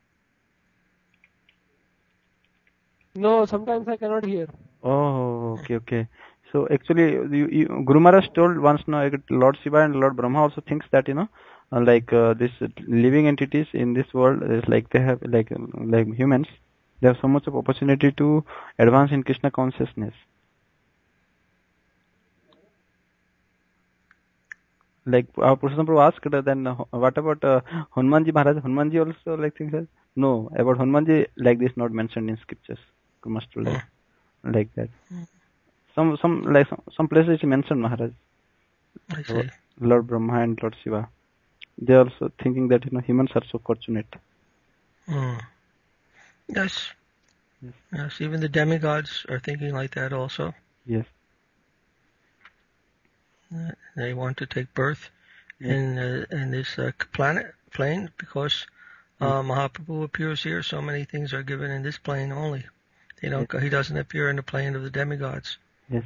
Speaker 3: No, sometimes I cannot hear.
Speaker 1: Oh, okay, okay. So actually, you, you, Guru Maharaj told once, no, like, Lord Shiva and Lord Brahma also thinks that, you know, uh, like uh, this living entities in this world is like they have like like humans, they have so much of opportunity to advance in Krishna consciousness. Like our Purushottam Prabhu asked, uh, then uh, what about uh, Hanumanji Maharaj? Hanumanji also like thinks that? No, about Hanumanji, like this not mentioned in scriptures. Guru Maharaj told like, like that. Some some like some, some places he mentioned Maharaj.
Speaker 2: I
Speaker 1: So,
Speaker 2: see.
Speaker 1: Lord Brahma and Lord Shiva. They are also thinking that, you know, humans are so fortunate.
Speaker 2: Hmm. Yes.
Speaker 1: Yes.
Speaker 2: Yes. Even the demigods are thinking like that also.
Speaker 1: Yes.
Speaker 2: Uh, They want to take birth
Speaker 1: Yes.
Speaker 2: in uh, in this uh, planet plane because uh, Mahaprabhu appears here. So many things are given in this plane only. They don't. Go, he doesn't appear in the plane of the demigods.
Speaker 1: Yes.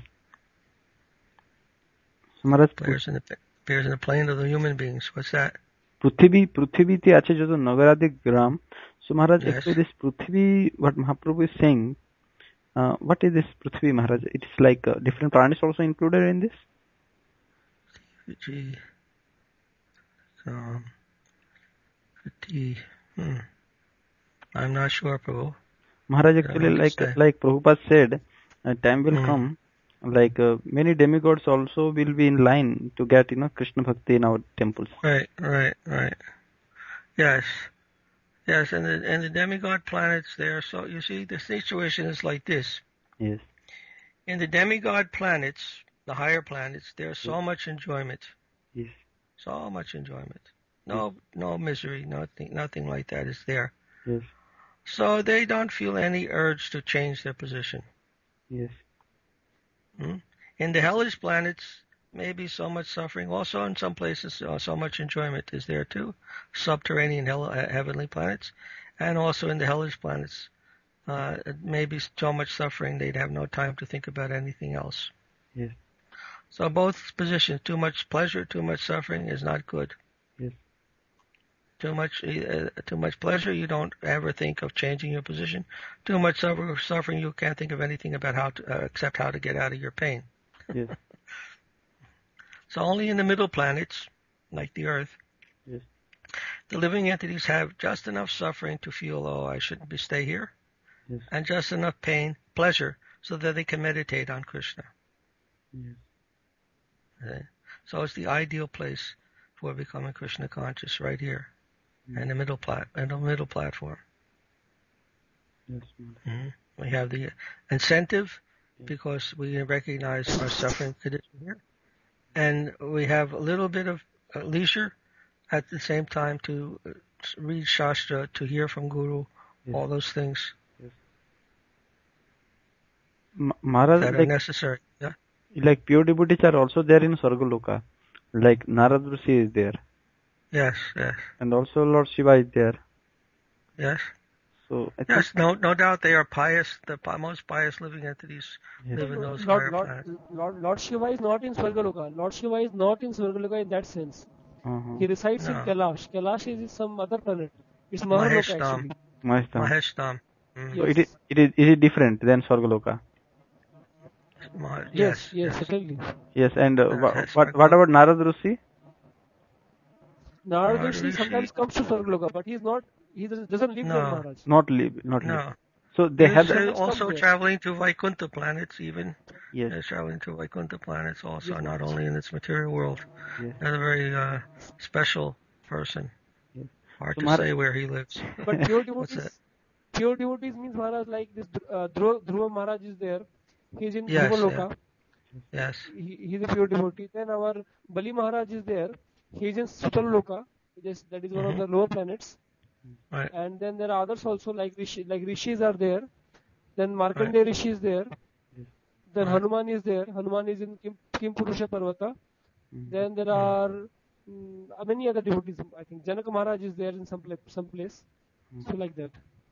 Speaker 1: So Maharaj,
Speaker 2: Appears in the appears in the plane of the human beings. What's that?
Speaker 1: Prithvi, Prithvi te ache jo Nagaradik Gram. So Maharaj,
Speaker 2: Yes.
Speaker 1: actually this Prithvi, what Mahaprabhu is saying, uh, what is this Prithvi, Maharaj? It is like uh, different planets also included in this?
Speaker 2: Gee. Um, fifty. Hmm. I'm not sure, Prabhu.
Speaker 1: Maharaj,
Speaker 2: I don't
Speaker 1: actually,
Speaker 2: know what to
Speaker 1: like
Speaker 2: say.
Speaker 1: like Prabhupada said, uh, time will
Speaker 2: Hmm.
Speaker 1: come, like uh, many demigods also will be in line to get, you know, Krishna Bhakti in our temples.
Speaker 2: Right, right, right. Yes, yes, and the and the demigod planets there. So you see, the situation is like this.
Speaker 1: Yes,
Speaker 2: In the demigod planets, the higher planets, there's
Speaker 1: yes,
Speaker 2: so much enjoyment,
Speaker 1: yes,
Speaker 2: so much enjoyment.
Speaker 1: yes,
Speaker 2: No, no misery, nothing, nothing like that is there.
Speaker 1: yes,
Speaker 2: So they don't feel any urge to change their position.
Speaker 1: yes,
Speaker 2: Hmm? In the hellish planets, maybe so much suffering. Also, in some places, uh, so much enjoyment is there too. Subterranean hell, uh, heavenly planets, and also in the hellish planets, uh, maybe so much suffering they'd have no time to think about anything else.
Speaker 1: yes,
Speaker 2: So both positions, too much pleasure, too much suffering, is not good.
Speaker 1: yes,
Speaker 2: Too much, uh, too much pleasure, you don't ever think of changing your position. Too much suffer, suffering, you can't think of anything about how to, uh, except how to get out of your pain.
Speaker 1: yes,
Speaker 2: So only in the middle planets, like the Earth,
Speaker 1: yes,
Speaker 2: the living entities have just enough suffering to feel, oh, I shouldn't be stay here,
Speaker 1: yes,
Speaker 2: and just enough pain, pleasure, so that they can meditate on Krishna.
Speaker 1: yes,
Speaker 2: Okay? So it's the ideal place for becoming Krishna conscious, right here,
Speaker 1: mm,
Speaker 2: in the middle plat, in the middle platform.
Speaker 1: yes, Maharaj.
Speaker 2: hmm We have the incentive
Speaker 1: Yes.
Speaker 2: because we recognize our suffering condition here, and we have a little bit of uh, leisure at the same time to uh, read Shastra, to hear from Guru,
Speaker 1: Yes.
Speaker 2: all those things
Speaker 1: Ma- Maharaj,
Speaker 2: that are
Speaker 1: like
Speaker 2: necessary. Yeah.
Speaker 1: like pure devotees are also there in Swargaloka, like Narad Rishi is there,
Speaker 2: Yes. Yes.
Speaker 1: and also Lord Shiva is there.
Speaker 2: Yes.
Speaker 1: So I think
Speaker 2: Yes. No. No doubt they are pious. The pi- most pious living entities
Speaker 1: yes,
Speaker 2: live in those
Speaker 3: Lord,
Speaker 2: higher
Speaker 3: Lord,
Speaker 2: planets.
Speaker 3: Lord, Lord Shiva is not in Swargaloka. Lord Shiva is not in Swargaloka in that sense.
Speaker 1: uh-huh.
Speaker 3: He resides in
Speaker 2: No.
Speaker 3: Kailash. Kailash is some other planet. It's
Speaker 2: Mahesh
Speaker 3: Maharloka
Speaker 2: Dham.
Speaker 3: actually.
Speaker 1: Maheshtam.
Speaker 2: Mahesh Dham. Mm.
Speaker 1: So it is
Speaker 3: Yes.
Speaker 1: it is it is different than Swargaloka.
Speaker 2: Ma-
Speaker 3: Yes,
Speaker 2: yes.
Speaker 3: yes,
Speaker 2: Yes.
Speaker 3: certainly.
Speaker 1: Yes, and uh,
Speaker 2: Yes,
Speaker 1: wha-
Speaker 2: yes,
Speaker 1: what what
Speaker 2: Swargaloka.
Speaker 1: about Narad Rishi?
Speaker 3: Narad
Speaker 2: Narad
Speaker 3: Rishi sometimes
Speaker 2: Rishi.
Speaker 3: comes to Swargaloka, but he's not. He doesn't doesn't live there,
Speaker 2: No.
Speaker 3: Maharaj.
Speaker 1: Not live, not live.
Speaker 2: No.
Speaker 1: So they
Speaker 2: He
Speaker 1: have
Speaker 2: is
Speaker 1: the,
Speaker 2: uh,
Speaker 3: Sometimes comes
Speaker 2: also
Speaker 3: there.
Speaker 2: traveling to Vaikuntha planets, even.
Speaker 1: yes,
Speaker 2: They're traveling to Vaikuntha planets also,
Speaker 3: Yes,
Speaker 2: not
Speaker 3: Maharaj.
Speaker 2: only in this material world.
Speaker 1: yes,
Speaker 2: They're a very uh, special person.
Speaker 1: yes.
Speaker 2: Hard
Speaker 1: So
Speaker 2: to
Speaker 1: Maharaj,
Speaker 2: say where he lives.
Speaker 3: But pure
Speaker 2: What's that?
Speaker 3: devotees, pure devotees means Maharaj like this. Uh, Dhruva, Dhruva Maharaj is there. He's in
Speaker 2: Yes,
Speaker 3: Dhruva
Speaker 2: yeah.
Speaker 3: Loka.
Speaker 2: Yes.
Speaker 3: He, he's a pure devotee. Then our Bali Maharaj is there. He's in Sutal Loka. Which is, that is one of
Speaker 2: Mhm.
Speaker 3: the lower planets.
Speaker 2: Right.
Speaker 3: And then there are others also like Rishi, like Rishis are there. Then
Speaker 2: Right.
Speaker 3: Markandeya Rishi is there.
Speaker 1: Yes.
Speaker 3: Then
Speaker 2: Right.
Speaker 3: Hanuman is there. Hanuman is in Kim, Kim Purusha Parvata.
Speaker 1: Mhm.
Speaker 3: Then there
Speaker 2: Mm.
Speaker 3: are mm, many other devotees. I think Janaka Maharaj is there in some place. Some place.
Speaker 1: Mhm.
Speaker 3: So like that.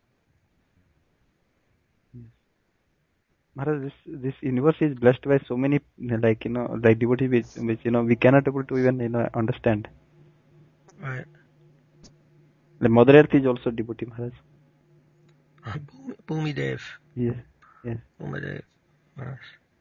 Speaker 1: Maharaj, this this universe is blessed by so many, like, you know, like devotees which, which you know we cannot able to even, you know, understand.
Speaker 2: Right.
Speaker 1: Like Mother Earth is also devotee, Maharaj.
Speaker 2: Uh, Bhumi- Bhumi Dev.
Speaker 1: Yes, yes.
Speaker 2: Bhumi Dev. Yes.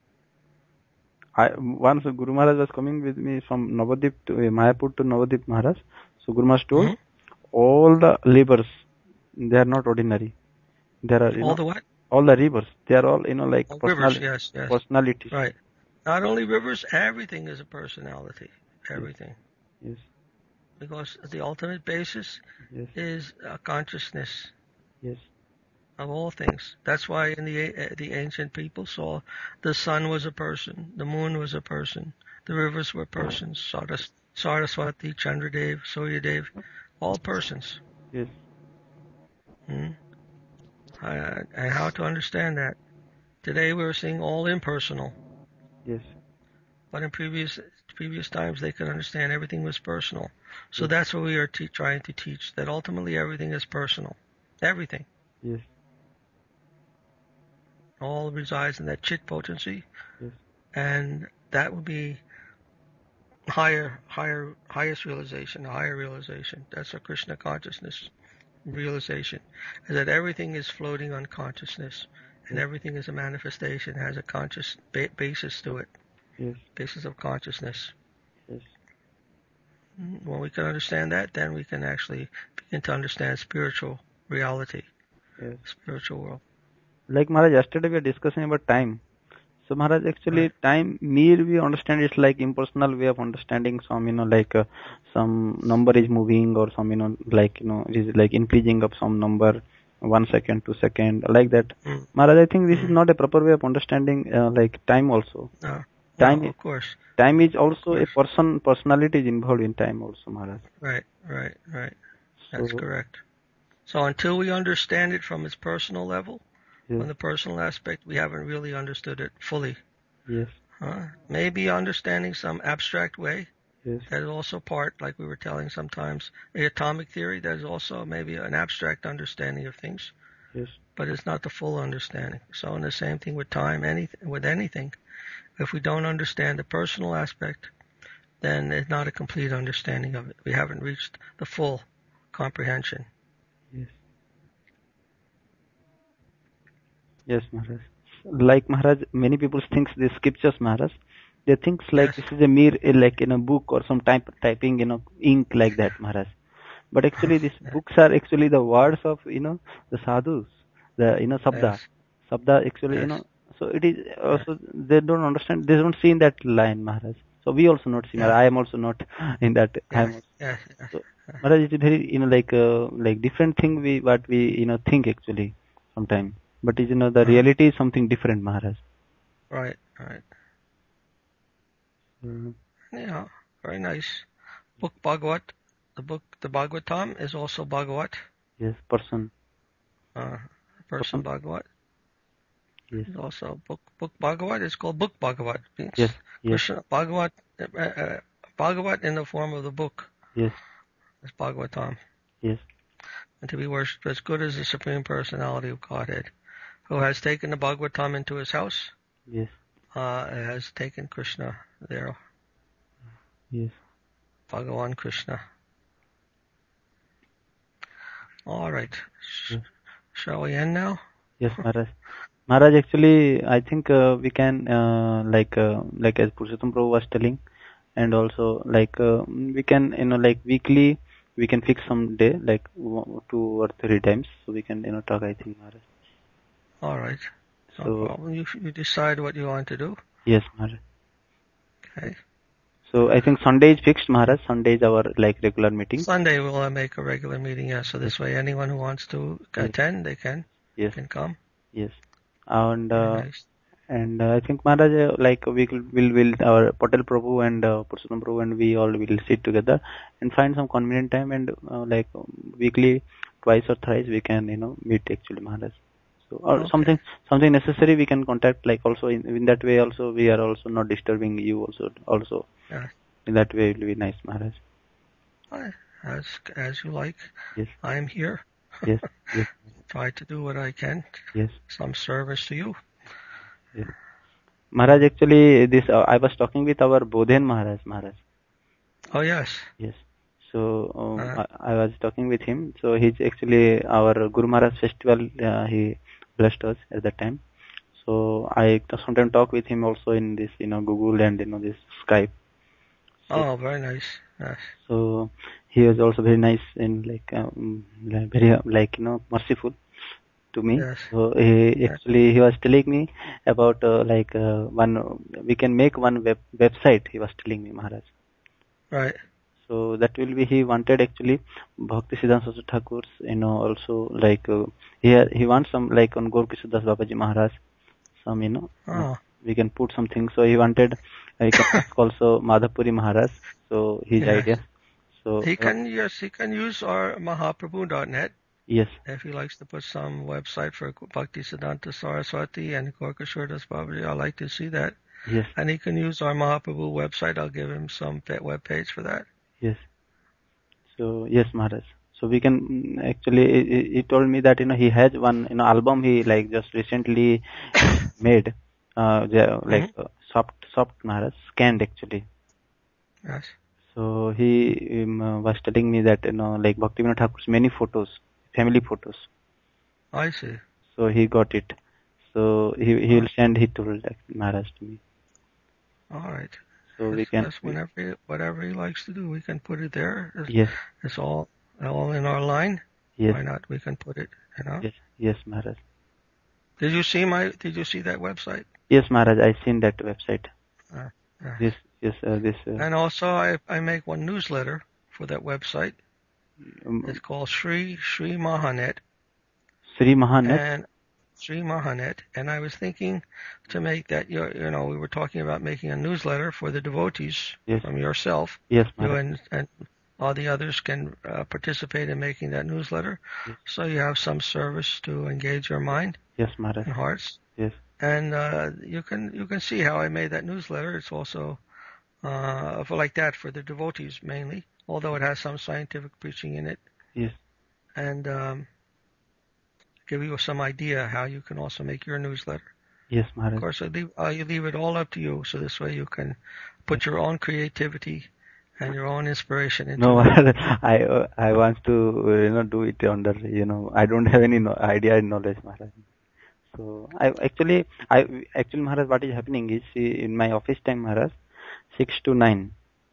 Speaker 1: I once Guru Maharaj was coming with me from Navadip to uh, Mayapur to Navadip Maharaj. So Guru Maharaj told
Speaker 2: Mhm.
Speaker 1: all the rivers, they are not ordinary. There are, you
Speaker 2: All
Speaker 1: know,
Speaker 2: the what?
Speaker 1: all the rivers. They are all, you know, like
Speaker 2: All rivers.
Speaker 1: personal
Speaker 2: Yes. Yes.
Speaker 1: personalities.
Speaker 2: Right. Not only rivers, everything is a personality. Everything.
Speaker 1: Yes,
Speaker 2: Because the ultimate basis
Speaker 1: yes,
Speaker 2: is a consciousness
Speaker 1: yes,
Speaker 2: of all things. That's why in the uh, the ancient people saw the sun was a person, the moon was a person, the rivers were persons, Saras, Saraswati, Chandradev, Suryadev, all persons.
Speaker 1: yes,
Speaker 2: Hmm? Uh, and how to understand that? Today we're seeing all impersonal,
Speaker 1: yes,
Speaker 2: but in previous previous times they could understand everything was personal. So
Speaker 1: Yes.
Speaker 2: that's what we are te- trying to teach, that ultimately everything is personal. Everything.
Speaker 1: yes,
Speaker 2: All resides in that chit potency,
Speaker 1: yes,
Speaker 2: and that would be higher, higher, highest realization, higher realization. That's a Krishna consciousness realization, is that everything is floating on consciousness, and
Speaker 1: Yes.
Speaker 2: everything is a manifestation, has a conscious ba- basis to it,
Speaker 1: yes,
Speaker 2: basis of consciousness.
Speaker 1: yes.
Speaker 2: When we can understand that, then we can actually begin to understand spiritual reality,
Speaker 1: Yes.
Speaker 2: spiritual world.
Speaker 1: Like Maharaj, yesterday we were discussing about time. So Maharaj, actually
Speaker 2: Right.
Speaker 1: time, mere we understand it's like impersonal way of understanding some, you know, like uh, some number is moving or some, you know, like, you know, it is like increasing of some number, one second, two second, like that.
Speaker 2: Mm.
Speaker 1: Maharaj, I think this
Speaker 2: Mm.
Speaker 1: is not a proper way of understanding uh, like time also.
Speaker 2: No.
Speaker 1: Time,
Speaker 2: No,
Speaker 1: i-
Speaker 2: of course.
Speaker 1: time is also a
Speaker 2: course.
Speaker 1: person, personality is involved in time also, Maharaj.
Speaker 2: Right, right, right. That's
Speaker 1: So,
Speaker 2: correct. So until we understand it from its personal level,
Speaker 1: yes,
Speaker 2: from the personal aspect, we haven't really understood it fully.
Speaker 1: yes,
Speaker 2: Huh? Maybe understanding some abstract way,
Speaker 1: yes,
Speaker 2: that is also part, like we were telling sometimes, the atomic theory, that is also maybe an abstract understanding of things,
Speaker 1: yes,
Speaker 2: but it's not the full understanding. So in the same thing with time, anything, with anything, if we don't understand the personal aspect, then it's not a complete understanding of it. We haven't reached the full comprehension.
Speaker 1: yes. Yes, Maharaj. Like Maharaj, many people think the scriptures, Maharaj. They think like
Speaker 2: Yes.
Speaker 1: this is a mere uh, like in a book or some type typing, you know, ink like that, Maharaj. But actually, these books are actually the words of you know the sadhus, the you know sabda,
Speaker 2: Yes.
Speaker 1: sabda actually you
Speaker 2: Yes.
Speaker 1: know. So it is
Speaker 2: Yes.
Speaker 1: also they don't understand. They don't see in that line, Maharaj. So we also not see. Maharaj.
Speaker 2: Yes.
Speaker 1: I am also not in that. I am
Speaker 2: Yes.
Speaker 1: also.
Speaker 2: Yes. Yes.
Speaker 1: So Maharaj, it is very you know like uh, like different thing we what we you know think actually sometimes. But is you know the
Speaker 2: Uh-huh.
Speaker 1: reality is something different, Maharaj.
Speaker 2: Right. Right.
Speaker 1: Mm,
Speaker 2: Yeah. Very nice. Book Bhagavat. The book, the Bhagavatam, is also Bhagavat.
Speaker 1: yes, person,
Speaker 2: Uh, person
Speaker 1: person.
Speaker 2: Bhagavat.
Speaker 1: Yes,
Speaker 2: Is also book book Bhagavat is called book Bhagavat. Means
Speaker 1: yes, yes,
Speaker 2: Krishna Bhagavat. Uh, uh, Bhagavat in the form of the book
Speaker 1: yes,
Speaker 2: is Bhagavatam.
Speaker 1: yes,
Speaker 2: And to be worshipped as good as the Supreme Personality of Godhead, who has taken the Bhagavatam into his house,
Speaker 1: yes,
Speaker 2: uh, has taken Krishna there,
Speaker 1: yes.
Speaker 2: Bhagavan Krishna. All right. Sh-
Speaker 1: Yes.
Speaker 2: Shall we end now?
Speaker 1: Yes, Maharaj. Maharaj, actually, I think uh, we can uh, like uh, like as Purushottam Prabhu was telling, and also like uh, we can you know like weekly we can fix some day like one- two or three times, so we can you know talk. I think, Maharaj.
Speaker 2: All right. No
Speaker 1: So
Speaker 2: problem. You, you decide what you want to do.
Speaker 1: yes, Maharaj.
Speaker 2: Okay.
Speaker 1: So I think Sunday is fixed, Maharaj. Sunday is our like regular meeting.
Speaker 2: Sunday we'll uh, make a regular meeting. Yeah. So
Speaker 1: Yes,
Speaker 2: this way, anyone who wants to
Speaker 1: yes,
Speaker 2: attend, they can
Speaker 1: yes,
Speaker 2: can come.
Speaker 1: yes. And
Speaker 2: Very
Speaker 1: uh,
Speaker 2: nice.
Speaker 1: and uh, I think Maharaj, uh, like we will will will our Patel Prabhu and uh, Purushottam Prabhu and we all will sit together and find some convenient time and uh, like um, weekly twice or thrice we can you know meet actually, Maharaj. So or
Speaker 2: Okay.
Speaker 1: something something necessary we can contact, like also in, in that way also we are also not disturbing you also also
Speaker 2: Yeah.
Speaker 1: in that way it will be nice, Maharaj.
Speaker 2: As as you like.
Speaker 1: Yes,
Speaker 2: I am here.
Speaker 1: yes, yes,
Speaker 2: Try to do what I can.
Speaker 1: yes,
Speaker 2: Some service to you.
Speaker 1: yes. Maharaj, actually this uh, I was talking with our Bodhen Maharaj, Maharaj.
Speaker 2: Oh yes.
Speaker 1: Yes. So um,
Speaker 2: Uh,
Speaker 1: I, I was talking with him. So he's actually our Guru Maharaj festival. Uh, he blessed us at that time. So I sometimes talk with him also in this, you know, Google and you know this Skype. So
Speaker 2: oh, very nice. Yes.
Speaker 1: so he was also very nice and like um, like very uh, like you know merciful to me.
Speaker 2: Yes.
Speaker 1: So he
Speaker 2: Yes.
Speaker 1: actually he was telling me about uh, like uh, one we can make one web website. He was telling me, Maharaj.
Speaker 2: Right.
Speaker 1: So that will be he wanted actually Bhakti Siddhanta Saraswati Thakur's, you know, also like uh, he he wants some like on Gaur Kishore Das Babaji Maharaj, some you know uh,
Speaker 2: Oh.
Speaker 1: we can put something. So he wanted uh, he can ask also Madhavpuri Maharaj. So his
Speaker 2: Yes.
Speaker 1: idea. So
Speaker 2: He
Speaker 1: uh,
Speaker 2: can yes he can use our mahaprabhu dot net
Speaker 1: yes,
Speaker 2: if he likes to put some website for Bhakti Siddhanta Saraswati and Gorkashore Das Babaji. I like to see that.
Speaker 1: yes,
Speaker 2: And he can use our Mahaprabhu website. I'll give him some web page for that.
Speaker 1: yes. So yes, Maharaj. So we can mm, actually he, he told me that you know he has one you know album he like just recently made uh the- like
Speaker 2: Mm-hmm.
Speaker 1: uh, soft soft Maharaj scanned actually.
Speaker 2: Yes.
Speaker 1: So he um, uh, was telling me that you know like Bhaktivinoda Thakur's many photos, family photos.
Speaker 2: I see.
Speaker 1: So he got it. So he he
Speaker 2: Oh,
Speaker 1: will send he told that Maharaj to me.
Speaker 2: all right.
Speaker 1: So we
Speaker 2: Yes,
Speaker 1: can.
Speaker 2: yes, whenever he, whatever he likes to do, we can put it there. It's,
Speaker 1: Yes.
Speaker 2: it's all all in our line.
Speaker 1: Yes.
Speaker 2: Why not? We can put it. You know.
Speaker 1: Yes. Yes, Maharaj.
Speaker 2: Did you see my? Did you see that website?
Speaker 1: Yes, Maharaj. I seen that website.
Speaker 2: Uh, yes.
Speaker 1: Yes. Yes. Uh, this. Uh,
Speaker 2: And also, I I make one newsletter for that website.
Speaker 1: um,
Speaker 2: It's called Sri Sri Mahanet.
Speaker 1: Sri Mahanet.
Speaker 2: And Sri Mahanet, and I was thinking to make that, you you know, we were talking about making a newsletter for the devotees
Speaker 1: Yes.
Speaker 2: from yourself.
Speaker 1: Yes,
Speaker 2: You
Speaker 1: Maharaj.
Speaker 2: and, and all the others can uh, participate in making that newsletter.
Speaker 1: Yes.
Speaker 2: So you have some service to engage your mind
Speaker 1: Yes, Maharaj.
Speaker 2: and hearts.
Speaker 1: Yes.
Speaker 2: And uh, you can you can see how I made that newsletter. It's also uh, for like that for the devotees mainly, although it has some scientific preaching in it.
Speaker 1: Yes.
Speaker 2: And um, give you some idea how you can also make your newsletter.
Speaker 1: Yes,
Speaker 2: Of
Speaker 1: Maharaj.
Speaker 2: course, I leave, I leave it all up to you, so this way you can put your own creativity and your own inspiration into
Speaker 1: No,
Speaker 2: it.
Speaker 1: Maharaj. I uh, I want to uh, you know do it under you know I don't have any no, idea and knowledge, Maharaj. So I actually I actually Maharaj, what is happening is see, in my office time, Maharaj, six to nine.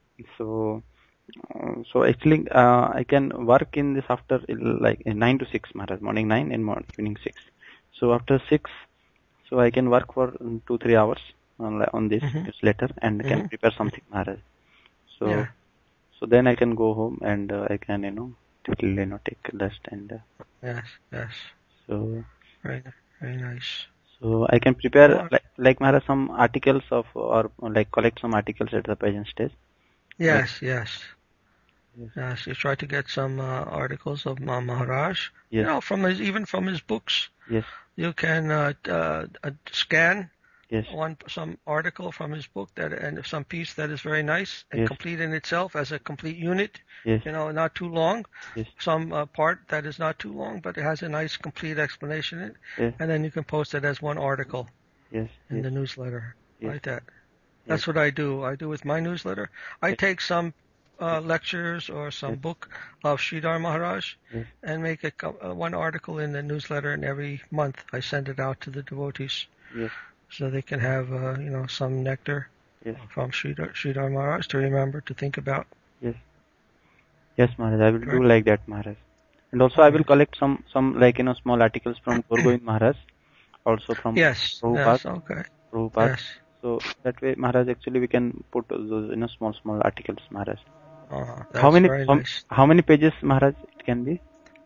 Speaker 1: So uh, so actually uh, I can work in this after uh, like uh, nine to six, Maharaj, morning nine and morning evening six. So after six, so I can work for um, two three hours on on this
Speaker 2: Mhm.
Speaker 1: newsletter and can
Speaker 2: Mhm.
Speaker 1: prepare something, Maharaj. So
Speaker 2: Yeah.
Speaker 1: so then I can go home and uh, I can you know little you know take rest and uh,
Speaker 2: Yes. Yes.
Speaker 1: so
Speaker 2: Very, very nice.
Speaker 1: so I can prepare
Speaker 2: Oh,
Speaker 1: like like Maharaj some articles of or like collect some articles at the present stage.
Speaker 2: yes. Yes.
Speaker 1: Yes.
Speaker 2: Yes. You try to get some uh, articles of Ma- Maharaj. You
Speaker 1: Yes.
Speaker 2: know, from his even from his books.
Speaker 1: Yes.
Speaker 2: You can uh, uh, uh, scan
Speaker 1: Yes.
Speaker 2: one some article from his book that and some piece that is very nice and
Speaker 1: Yes.
Speaker 2: complete in itself as a complete unit.
Speaker 1: Yes.
Speaker 2: You know, not too long.
Speaker 1: Yes.
Speaker 2: Some uh, part that is not too long, but it has a nice complete explanation in it,
Speaker 1: Yes.
Speaker 2: and then you can post it as one article
Speaker 1: Yes.
Speaker 2: in
Speaker 1: Yes.
Speaker 2: the newsletter,
Speaker 1: Yes.
Speaker 2: like that. That's what I do. I do with my newsletter. I
Speaker 1: Yes.
Speaker 2: take some uh, lectures or some
Speaker 1: Yes.
Speaker 2: book of Sridhar Maharaj
Speaker 1: Yes.
Speaker 2: and make a, co- uh, one article in the newsletter, and every month I send it out to the devotees
Speaker 1: Yes.
Speaker 2: so they can have uh, you know some nectar
Speaker 1: Yes.
Speaker 2: from Sridhar, Sridhar Maharaj to remember to think about.
Speaker 1: Yes. Yes, Maharaj. I will do
Speaker 2: Right.
Speaker 1: like that, Maharaj. And also I will collect some some like you know small articles from Gaur Govind Maharaj, also from
Speaker 2: Yes.
Speaker 1: Prabhupada.
Speaker 2: Yes. Okay.
Speaker 1: Prabhupada.
Speaker 2: Yes.
Speaker 1: So that way, Maharaj, actually we can put those you know small small articles, Maharaj.
Speaker 2: Uh, that's
Speaker 1: How many
Speaker 2: very
Speaker 1: how,
Speaker 2: nice.
Speaker 1: how many pages, Maharaj, it can be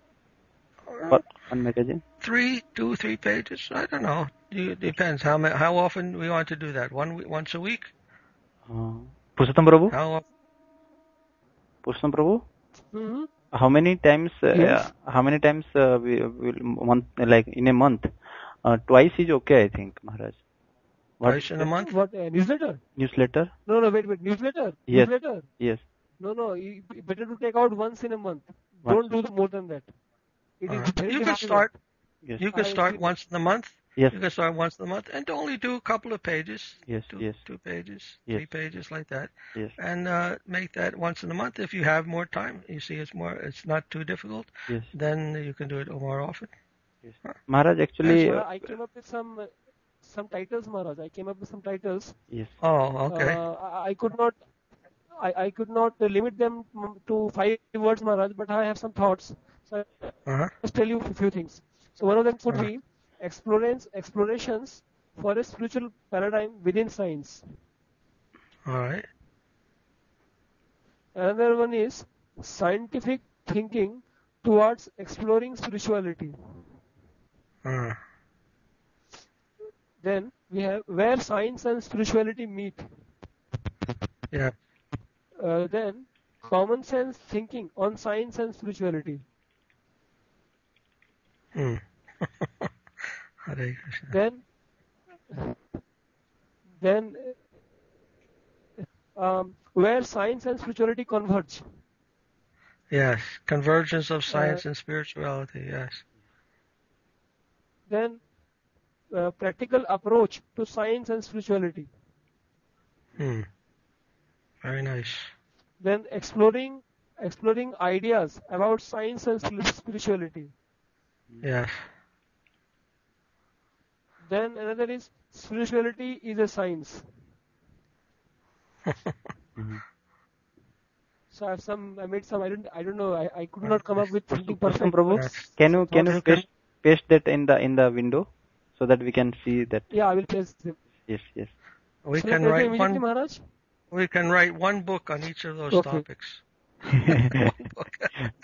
Speaker 2: Uh,
Speaker 1: for one magazine?
Speaker 2: Three, two, three pages. I don't know. It depends how ma- how often we want to do that. One we- once a week.
Speaker 1: Uh, Purushottam Prabhu?
Speaker 2: How? of-
Speaker 1: Purushottam Prabhu?
Speaker 3: hmm
Speaker 1: How many times? Uh,
Speaker 3: Yes.
Speaker 1: How many times uh, we will month like in a month? Uh, twice is okay, I think, Maharaj. What
Speaker 2: Twice in a month.
Speaker 3: What uh, newsletter?
Speaker 1: newsletter?
Speaker 3: No, no, wait, wait. Newsletter.
Speaker 1: Yes.
Speaker 3: Newsletter.
Speaker 1: Yes.
Speaker 3: No, no. You, better to take out once in a month.
Speaker 1: Once.
Speaker 3: Don't do more than that. It is
Speaker 2: Uh,
Speaker 3: very
Speaker 2: you can
Speaker 3: difficult.
Speaker 2: start.
Speaker 1: Yes.
Speaker 2: You can
Speaker 3: I
Speaker 2: start
Speaker 3: feel-
Speaker 2: once in a month.
Speaker 1: Yes.
Speaker 2: You can start once in a month and only do a couple of pages.
Speaker 1: Yes.
Speaker 2: Two,
Speaker 1: Yes.
Speaker 2: two pages,
Speaker 1: Yes.
Speaker 2: three pages like that,
Speaker 1: Yes.
Speaker 2: and uh, make that once in a month. If you have more time, you see it's more, it's not too difficult.
Speaker 1: Yes.
Speaker 2: Then you can do it more often.
Speaker 1: Yes. Maharaj, actually.
Speaker 3: Maharaj,
Speaker 1: Uh,
Speaker 3: I came up with some uh, some titles, Maharaj. I came up with some titles.
Speaker 1: yes.
Speaker 2: Oh, okay.
Speaker 3: Uh, I, I could not. I, I could not uh, limit them to five words, Maharaj, but I have some thoughts. So
Speaker 2: Uh-huh.
Speaker 3: I'll just tell you a few things. So one of them could
Speaker 2: Uh-huh.
Speaker 3: be explorations, explorations for a spiritual paradigm within science.
Speaker 2: All right.
Speaker 3: Another one is scientific thinking towards exploring spirituality.
Speaker 2: Uh,
Speaker 3: Then we have where science and spirituality meet.
Speaker 2: yeah.
Speaker 3: Uh, then common sense thinking on science and spirituality.
Speaker 2: Hmm. Hare Krishna.
Speaker 3: Then, then um, where science and spirituality converge.
Speaker 2: Yes. Convergence of science and spirituality. Yes.
Speaker 3: Then uh, practical approach to science and spirituality.
Speaker 2: Hmm. Very nice.
Speaker 3: Then exploring exploring ideas about science and spir- spirituality.
Speaker 2: Yes.
Speaker 3: Then another is spirituality is a science.
Speaker 1: Mhm.
Speaker 3: So I have some. I made some. I don't. I don't know. I, I could not come up with something
Speaker 1: Kursum
Speaker 3: perfect.
Speaker 1: Prabhu,
Speaker 3: but
Speaker 2: That's,
Speaker 1: can you can
Speaker 3: thoughts.
Speaker 1: you
Speaker 2: you can,
Speaker 1: paste paste that in the in the window so that we can see that?
Speaker 3: Yeah, I will place them.
Speaker 1: Yes, yes.
Speaker 2: we
Speaker 3: Shall I
Speaker 2: can
Speaker 3: place them
Speaker 2: write
Speaker 3: immediately,
Speaker 2: one,
Speaker 3: Maharaj?
Speaker 2: we can write one book on each of those
Speaker 3: Okay.
Speaker 2: topics. One book.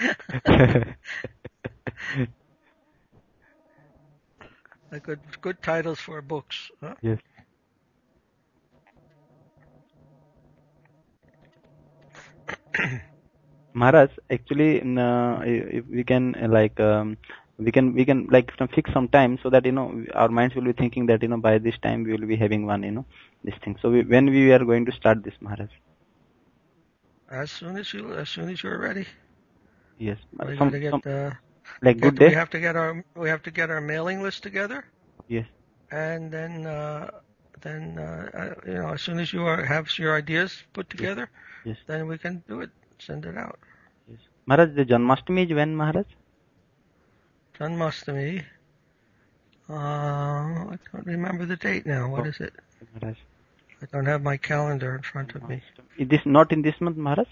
Speaker 2: Like good, good titles for books. Huh?
Speaker 1: Yes. Maharaj, actually, n- uh, if we can uh, like um, we can we can like some- fix some time so that you know our minds will be thinking that you know by this time we will be having one you know this thing. So we, when we are going to start this, Maharaj?
Speaker 2: As soon as you, as soon as you're ready.
Speaker 1: Yes.
Speaker 2: We
Speaker 1: Some
Speaker 2: gotta
Speaker 1: some
Speaker 2: get, uh,
Speaker 1: like
Speaker 2: get,
Speaker 1: good
Speaker 2: we
Speaker 1: day.
Speaker 2: have to get our, we have to get our mailing list together,
Speaker 1: Yes.
Speaker 2: and then, uh, then, uh, uh, you know, as soon as you are, have your ideas put
Speaker 1: Yes.
Speaker 2: together,
Speaker 1: Yes.
Speaker 2: then we can do it, send it out.
Speaker 1: Yes. Maharaj, the Janmashtami is when, Maharaj?
Speaker 2: Janmashtami. Uh, I don't remember the date now. What
Speaker 1: Oh,
Speaker 2: is it?
Speaker 1: Maharaj.
Speaker 2: I don't have my calendar in front of me.
Speaker 1: Is this not in this month, Maharaj?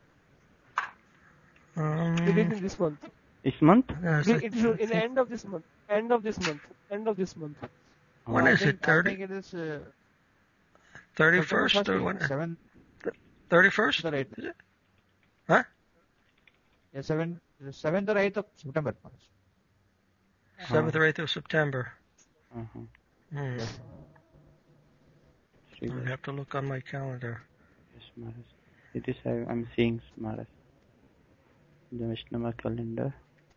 Speaker 3: It is
Speaker 2: Um,
Speaker 3: in this month.
Speaker 1: This month?
Speaker 2: no, it's
Speaker 3: It,
Speaker 2: like-
Speaker 3: it is in the end of this month. End of this month. End of this month.
Speaker 2: when
Speaker 4: I
Speaker 2: is
Speaker 4: think,
Speaker 2: it?
Speaker 4: I
Speaker 2: thirty,
Speaker 4: think it is uh,
Speaker 2: thirty-first
Speaker 4: September
Speaker 2: or
Speaker 4: first,
Speaker 2: when?
Speaker 4: seven,
Speaker 2: thirty-first?
Speaker 4: the eighth.
Speaker 2: Is it? Huh?
Speaker 4: Yeah, seven, seventh or eighth of September.
Speaker 2: seventh or eighth of September.
Speaker 1: Uh-huh.
Speaker 2: Hmm.
Speaker 1: Three
Speaker 2: I'd
Speaker 1: days.
Speaker 2: have to look on my calendar.
Speaker 1: Yes, Maharaj. It is, I, I'm seeing, Maharaj. The Vaishnava calendar.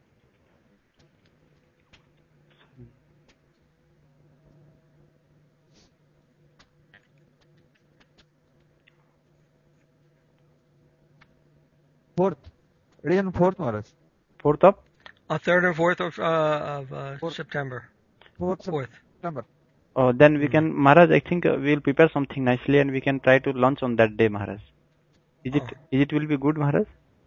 Speaker 4: Fourth. It is on fourth, Maharaj.
Speaker 1: fourth of?
Speaker 2: Uh, third and fourth of, uh, of uh,
Speaker 4: Fourth.
Speaker 2: September.
Speaker 4: Fourth
Speaker 2: Fourth.
Speaker 4: September.
Speaker 1: Oh, then we
Speaker 2: Mhm.
Speaker 1: can, Maharaj, I think uh, we'll prepare something nicely and we can try to launch on that day, Maharaj. Is it,
Speaker 2: Oh.
Speaker 1: is it will be good, Maharaj?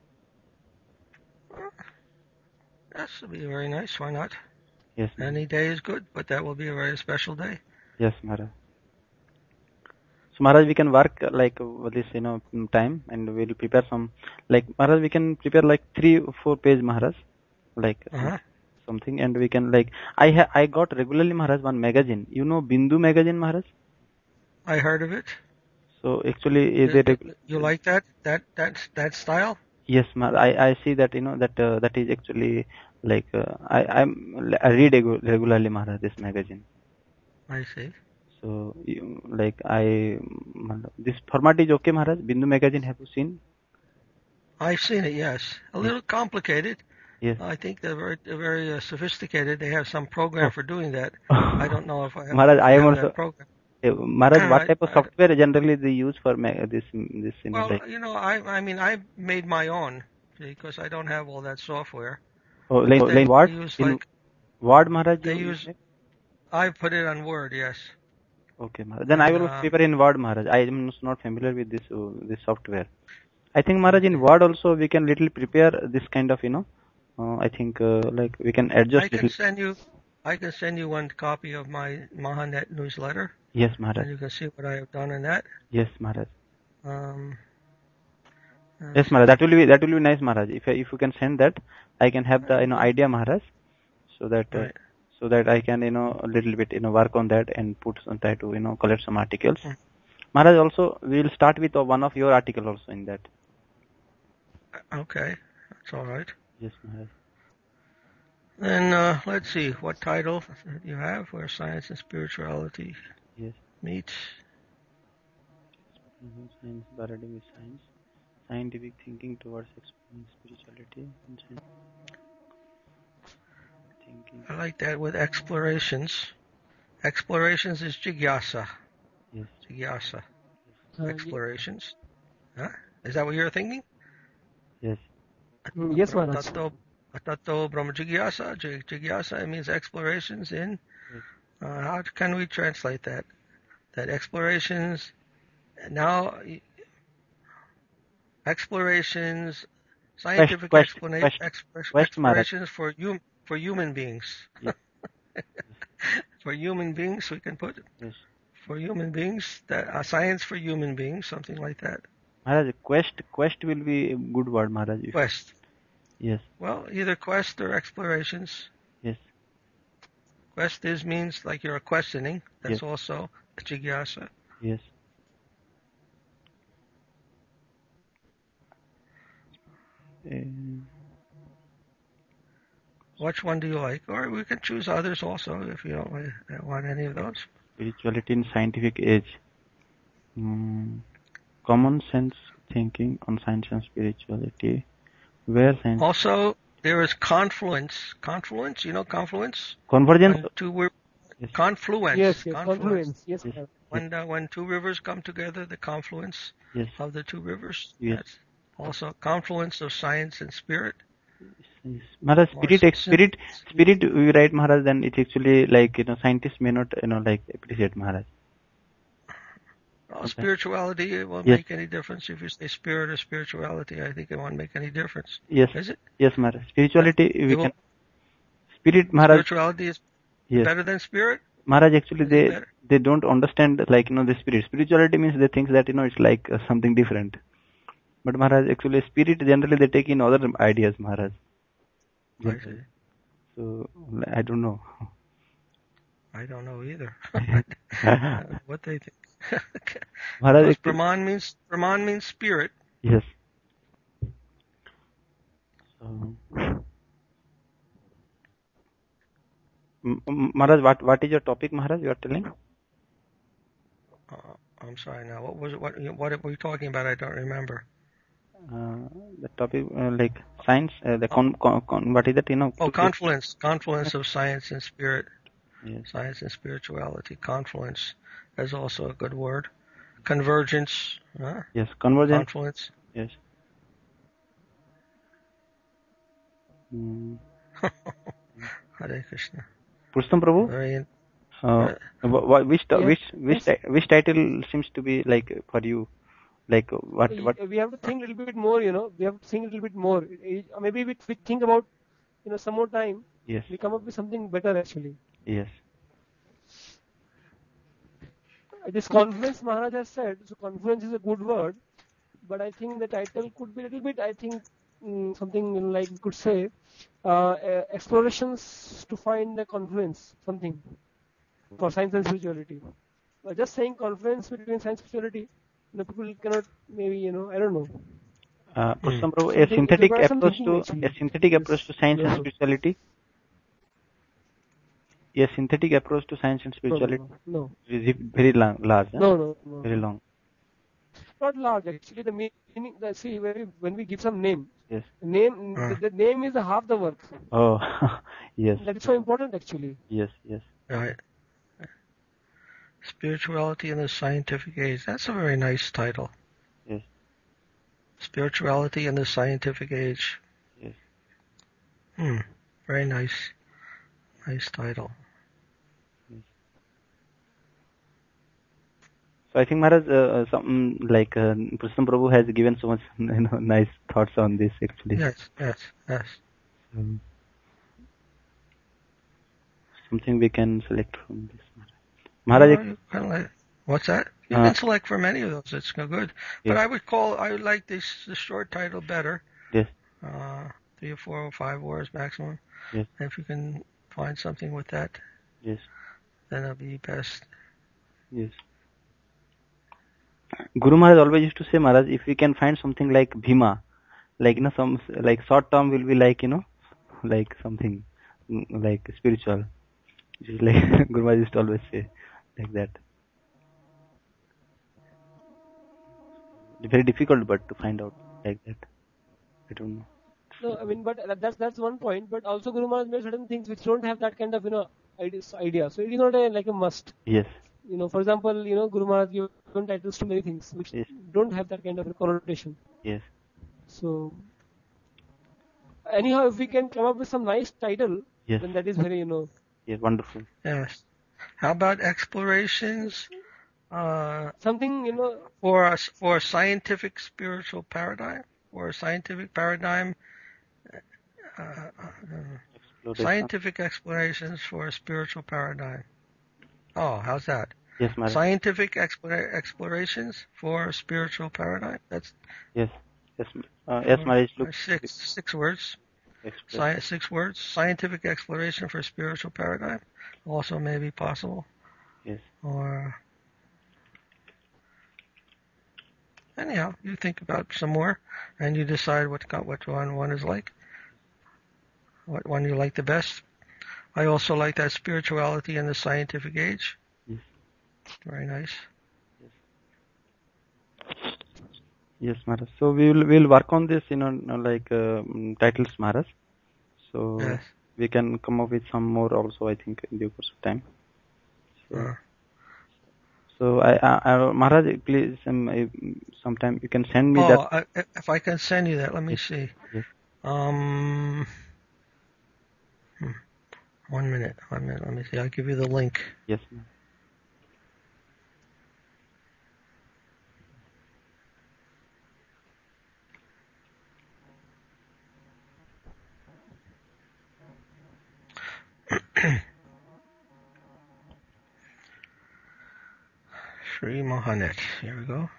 Speaker 2: That should be very nice. Why not?
Speaker 1: Yes, Maharaj.
Speaker 2: Any day is good, but that will be a very special day.
Speaker 1: Yes, Maharaj. So, Maharaj, we can work uh, like uh, this, you know, mm, time and we'll prepare some, like, Maharaj, we can prepare like three or four page, Maharaj, like some-
Speaker 2: Uh-huh.
Speaker 1: something, and we can like, I ha- I got regularly, Maharaj, one magazine. You know Bindu magazine, Maharaj?
Speaker 2: I heard of it.
Speaker 1: So, actually, is it,
Speaker 2: You- You like that? That that that style?
Speaker 1: yes, Maharaj, I, I see that, you know, that uh, that is actually like, uh, I, I'm, I read regu- regularly, Maharaj, this magazine.
Speaker 2: I see.
Speaker 1: So, you, like, I, this format is okay, Maharaj? Bindu magazine, have you seen?
Speaker 2: I've seen it. Yes, a little complicated.
Speaker 1: Yes.
Speaker 2: I think they're very, they're very uh, sophisticated. They have some program for doing that. I don't know if I have,
Speaker 1: Maharaj, I am
Speaker 2: have
Speaker 1: also,
Speaker 2: that program.
Speaker 1: uh, Maharaj, what
Speaker 2: I-
Speaker 1: type of
Speaker 2: I-
Speaker 1: software generally they use for ma- this, this, you know,
Speaker 2: Well,
Speaker 1: like,
Speaker 2: you know, I I mean, I made my own because I don't have all that software.
Speaker 1: oh, like,
Speaker 2: They
Speaker 1: like Word?
Speaker 2: use
Speaker 1: In
Speaker 2: like
Speaker 1: Word, Maharaj?
Speaker 2: they
Speaker 1: you
Speaker 2: use.
Speaker 1: make?
Speaker 2: I put it on Word. Yes.
Speaker 1: Okay, Maharaj. Then I will
Speaker 2: Uh,
Speaker 1: prepare in Word, Maharaj. I am not familiar with this, uh, this software. I think, Maharaj, in Word also we can little prepare this kind of, you know, uh, I think, uh, like, we can adjust
Speaker 2: I can
Speaker 1: little.
Speaker 2: send you. I can send you one copy of my Mahanet newsletter,
Speaker 1: Yes,
Speaker 2: and
Speaker 1: Maharaj.
Speaker 2: you can see what I have done in that.
Speaker 1: Yes, Maharaj.
Speaker 2: Um, uh,
Speaker 1: Yes, Maharaj. That will be, that will be nice, Maharaj. If, I- if you can send that, I can have the, you know, idea, Maharaj, so that, uh,
Speaker 2: Right.
Speaker 1: so that I can, you know, a little bit, you know, work on that and put some, try to, you know, collect some articles.
Speaker 2: Mm.
Speaker 1: Maharaj, also, we will start with uh, one of your article also in that.
Speaker 2: Okay, that's all right.
Speaker 1: Yes, Maharaj.
Speaker 2: Then uh, let's see what title you have. Where science and spirituality
Speaker 1: Yes.
Speaker 2: meet.
Speaker 1: Mhm. Science, paradigm is science. Scientific thinking towards explaining spirituality and science thinking.
Speaker 2: I like that with explorations. Explorations is jigyasa.
Speaker 1: Yes.
Speaker 2: Jigyasa.
Speaker 3: Uh, ye-
Speaker 2: Explorations. Huh? Is that what you're thinking?
Speaker 1: Yes.
Speaker 3: mm, yes, Maharaj.
Speaker 2: Tato, tato brahma jigyasa. Jig- Jigyasa means explorations in.
Speaker 1: Yes.
Speaker 2: Uh, how can we translate that? That explorations now explorations scientific
Speaker 1: quest,
Speaker 2: explanation
Speaker 1: quest,
Speaker 2: exp-
Speaker 1: quest, Maharaj.
Speaker 2: explorations for hum, for human beings.
Speaker 1: Yes.
Speaker 2: For human beings, we can put
Speaker 1: Yes.
Speaker 2: for human beings, that uh, science for human beings, something like that.
Speaker 1: Maharaj, quest, quest will be a good word, Maharaj. If-
Speaker 2: Quest.
Speaker 1: Yes,
Speaker 2: Well, either quest or explorations.
Speaker 1: yes,
Speaker 2: Quest is means like you're questioning. That's
Speaker 1: Yes.
Speaker 2: also jigyasa.
Speaker 1: yes. Um,
Speaker 2: Which one do you like? Or we can choose others also if you don't uh, want any of those.
Speaker 1: spirituality in scientific age. Mm, common sense thinking on science and spirituality. Where science
Speaker 2: Also, there is confluence. Confluence, you know confluence?
Speaker 1: convergence.
Speaker 2: When two wi-
Speaker 1: Yes.
Speaker 2: confluence.
Speaker 3: Yes, yes,
Speaker 2: confluence.
Speaker 3: confluence. Yes,
Speaker 1: Yes.
Speaker 3: Maharaj.
Speaker 2: When uh, when two rivers come together, the confluence
Speaker 1: Yes,
Speaker 2: of the two rivers.
Speaker 1: Yes.
Speaker 2: That's also confluence of science and spirit.
Speaker 1: yes. Maharaj,
Speaker 2: Or
Speaker 1: spirit, ex-
Speaker 2: sim-
Speaker 1: spirit, spirit. We write Maharaj. Then it's actually like you know scientists may not you know like appreciate Maharaj.
Speaker 2: Oh,
Speaker 1: Okay.
Speaker 2: spirituality, it won't
Speaker 1: Yes.
Speaker 2: make any difference if you say spirit or spirituality. I think it won't make any difference.
Speaker 1: Yes,
Speaker 2: Is it?
Speaker 1: yes, Maharaj. Spirituality we
Speaker 2: It will-
Speaker 1: can. Spirit, Maharaj.
Speaker 2: Spirituality is
Speaker 1: Yes.
Speaker 2: better than spirit?
Speaker 1: Maharaj, actually
Speaker 2: Is it
Speaker 1: they
Speaker 2: better?
Speaker 1: they don't understand like you know the spirit. Spirituality means they think that you know it's like uh, something different. But Maharaj, actually spirit generally they take in other ideas, Maharaj.
Speaker 2: I
Speaker 1: Generally.
Speaker 2: see.
Speaker 1: So I don't know.
Speaker 2: I don't know either. What they think.
Speaker 1: Maharaj,
Speaker 2: Because
Speaker 1: actually,
Speaker 2: Brahman means Brahman means spirit.
Speaker 1: yes. So, M- M- Maharaj, what what is your topic, Maharaj? You are telling?
Speaker 2: Uh, I'm sorry now. What was it? What what were you talking about? I don't remember.
Speaker 1: Uh, the topic uh, like science. Uh, the con, con, con what is that? You know?
Speaker 2: Oh,
Speaker 1: to-
Speaker 2: confluence. Confluence of science and spirit.
Speaker 1: Yes.
Speaker 2: Science and spirituality. Confluence is also a good word. Convergence. Huh?
Speaker 1: Yes. Convergence.
Speaker 2: Confluence.
Speaker 1: Yes. Mm.
Speaker 2: Hare Krishna.
Speaker 1: Purushottam Prabhu.
Speaker 2: Very in-
Speaker 1: Uh, wh- wh- which to-
Speaker 3: Yes,
Speaker 1: which which
Speaker 3: yes.
Speaker 1: ti- which title seems to be like for you, like uh, what what?
Speaker 3: We have to think a little bit more, you know. We have to think a little bit more. Eh, Maybe we, we think about, you know, some more time.
Speaker 1: Yes,
Speaker 3: We come up with something better actually.
Speaker 1: yes,
Speaker 3: This confluence Maharaj has said, so confluence is a good word, but I think the title could be a little bit, I think, mm, something like we could say, uh, uh, explorations to find the confluence, something, for science and spirituality. But just saying confluence between science and spirituality, you know, people cannot, maybe, you know, I don't know.
Speaker 1: Uh, Purushottam Prabhu, a
Speaker 3: Something- it
Speaker 1: synthetic
Speaker 3: requires some
Speaker 1: approach
Speaker 3: thinking,
Speaker 1: to
Speaker 3: actually.
Speaker 1: a synthetic
Speaker 3: Yes.
Speaker 1: approach to science and
Speaker 3: Yes.
Speaker 1: spirituality. A synthetic approach to science and
Speaker 3: No, no,
Speaker 1: spirituality
Speaker 3: no,
Speaker 1: is very long, large. huh?
Speaker 3: no, no, no,
Speaker 1: Very
Speaker 3: no.
Speaker 1: long.
Speaker 3: Not large actually. The meaning, the, see, when we, when we give some name,
Speaker 1: Yes.
Speaker 3: name,
Speaker 2: Uh.
Speaker 3: the, the name is the half the work.
Speaker 1: Oh, yes,
Speaker 3: That is so important actually.
Speaker 1: yes, yes.
Speaker 2: Right. Spirituality in the Scientific Age. That's a very nice title.
Speaker 1: Yes.
Speaker 2: Spirituality in the Scientific Age.
Speaker 1: Yes.
Speaker 2: Hmm. Very nice. Nice title.
Speaker 1: So I think Maharaj, uh, uh, some like uh, Purushottam Prabhu has given so much you know nice thoughts on this actually.
Speaker 2: Yes, yes, yes.
Speaker 1: Um, something we can select from this. Maharaj,
Speaker 2: Well, you can like- what's that? You
Speaker 1: Uh,
Speaker 2: can select from any of those. It's no good. But
Speaker 1: Yes.
Speaker 2: I would call, I would like this the short title better.
Speaker 1: Yes.
Speaker 2: Uh, three or four or five words maximum.
Speaker 1: Yes.
Speaker 2: And if you can find something with that,
Speaker 1: Yes.
Speaker 2: then it'll be best.
Speaker 1: Yes. Guru Maharaj always used to say, Maharaj, if we can find something like Bhima, like you know, some like short term will be like you know, like something mm, like spiritual. Which is like Guru Maharaj used to always say like that. Very difficult, but to find out like that. I don't know.
Speaker 3: No, I mean, but that- that's that's one point. But also Guru Maharaj made certain things which don't have that kind of, you know, ideas, idea. So it is not a, like a must.
Speaker 1: Yes.
Speaker 3: You know, for example, you know, Guru Maharaj given titles to many things which
Speaker 1: Yes.
Speaker 3: don't have that kind of a connotation.
Speaker 1: Yes.
Speaker 3: So anyhow, if we can come up with some nice title,
Speaker 1: Yes.
Speaker 3: then that is very, you know,
Speaker 1: Yes. Wonderful.
Speaker 2: Yes. How about explorations uh,
Speaker 3: something, you know,
Speaker 2: for us for a scientific spiritual paradigm or a scientific paradigm? Uh, uh,
Speaker 1: Exploration.
Speaker 2: scientific explorations for a spiritual paradigm. Oh, how's that?
Speaker 1: Yes, Maharaj.
Speaker 2: Scientific explora- explorations for a spiritual paradigm. That's
Speaker 1: Yes. Yes. Uh, yes, Maharaj.
Speaker 2: uh,
Speaker 1: Look.
Speaker 2: six six words.
Speaker 1: Express.
Speaker 2: Sci- six words. Scientific exploration for a spiritual paradigm also may be possible.
Speaker 1: Yes.
Speaker 2: Or anyhow, you think about some more, and you decide what co- which one one is like, what one you like the best. I also like that spirituality in the scientific age.
Speaker 1: Yes.
Speaker 2: Very nice.
Speaker 1: Yes, Maharaj. So we will we'll work on this, you know, like uh, mm, titles, Maharaj. So
Speaker 2: Yes.
Speaker 1: we can come up with some more also, I think, in due course of time. So,
Speaker 2: Uh,
Speaker 1: so I, I, I Maharaj, please, um, I, sometime you can send me that.
Speaker 2: oh, I, if I can send you that, let me
Speaker 1: Yes.
Speaker 2: see.
Speaker 1: Yes.
Speaker 2: Um, hmm, one minute, one minute. Let me see. I'll give you the link.
Speaker 1: Yes, ma'am.
Speaker 2: Sri Mohanet. Here we go.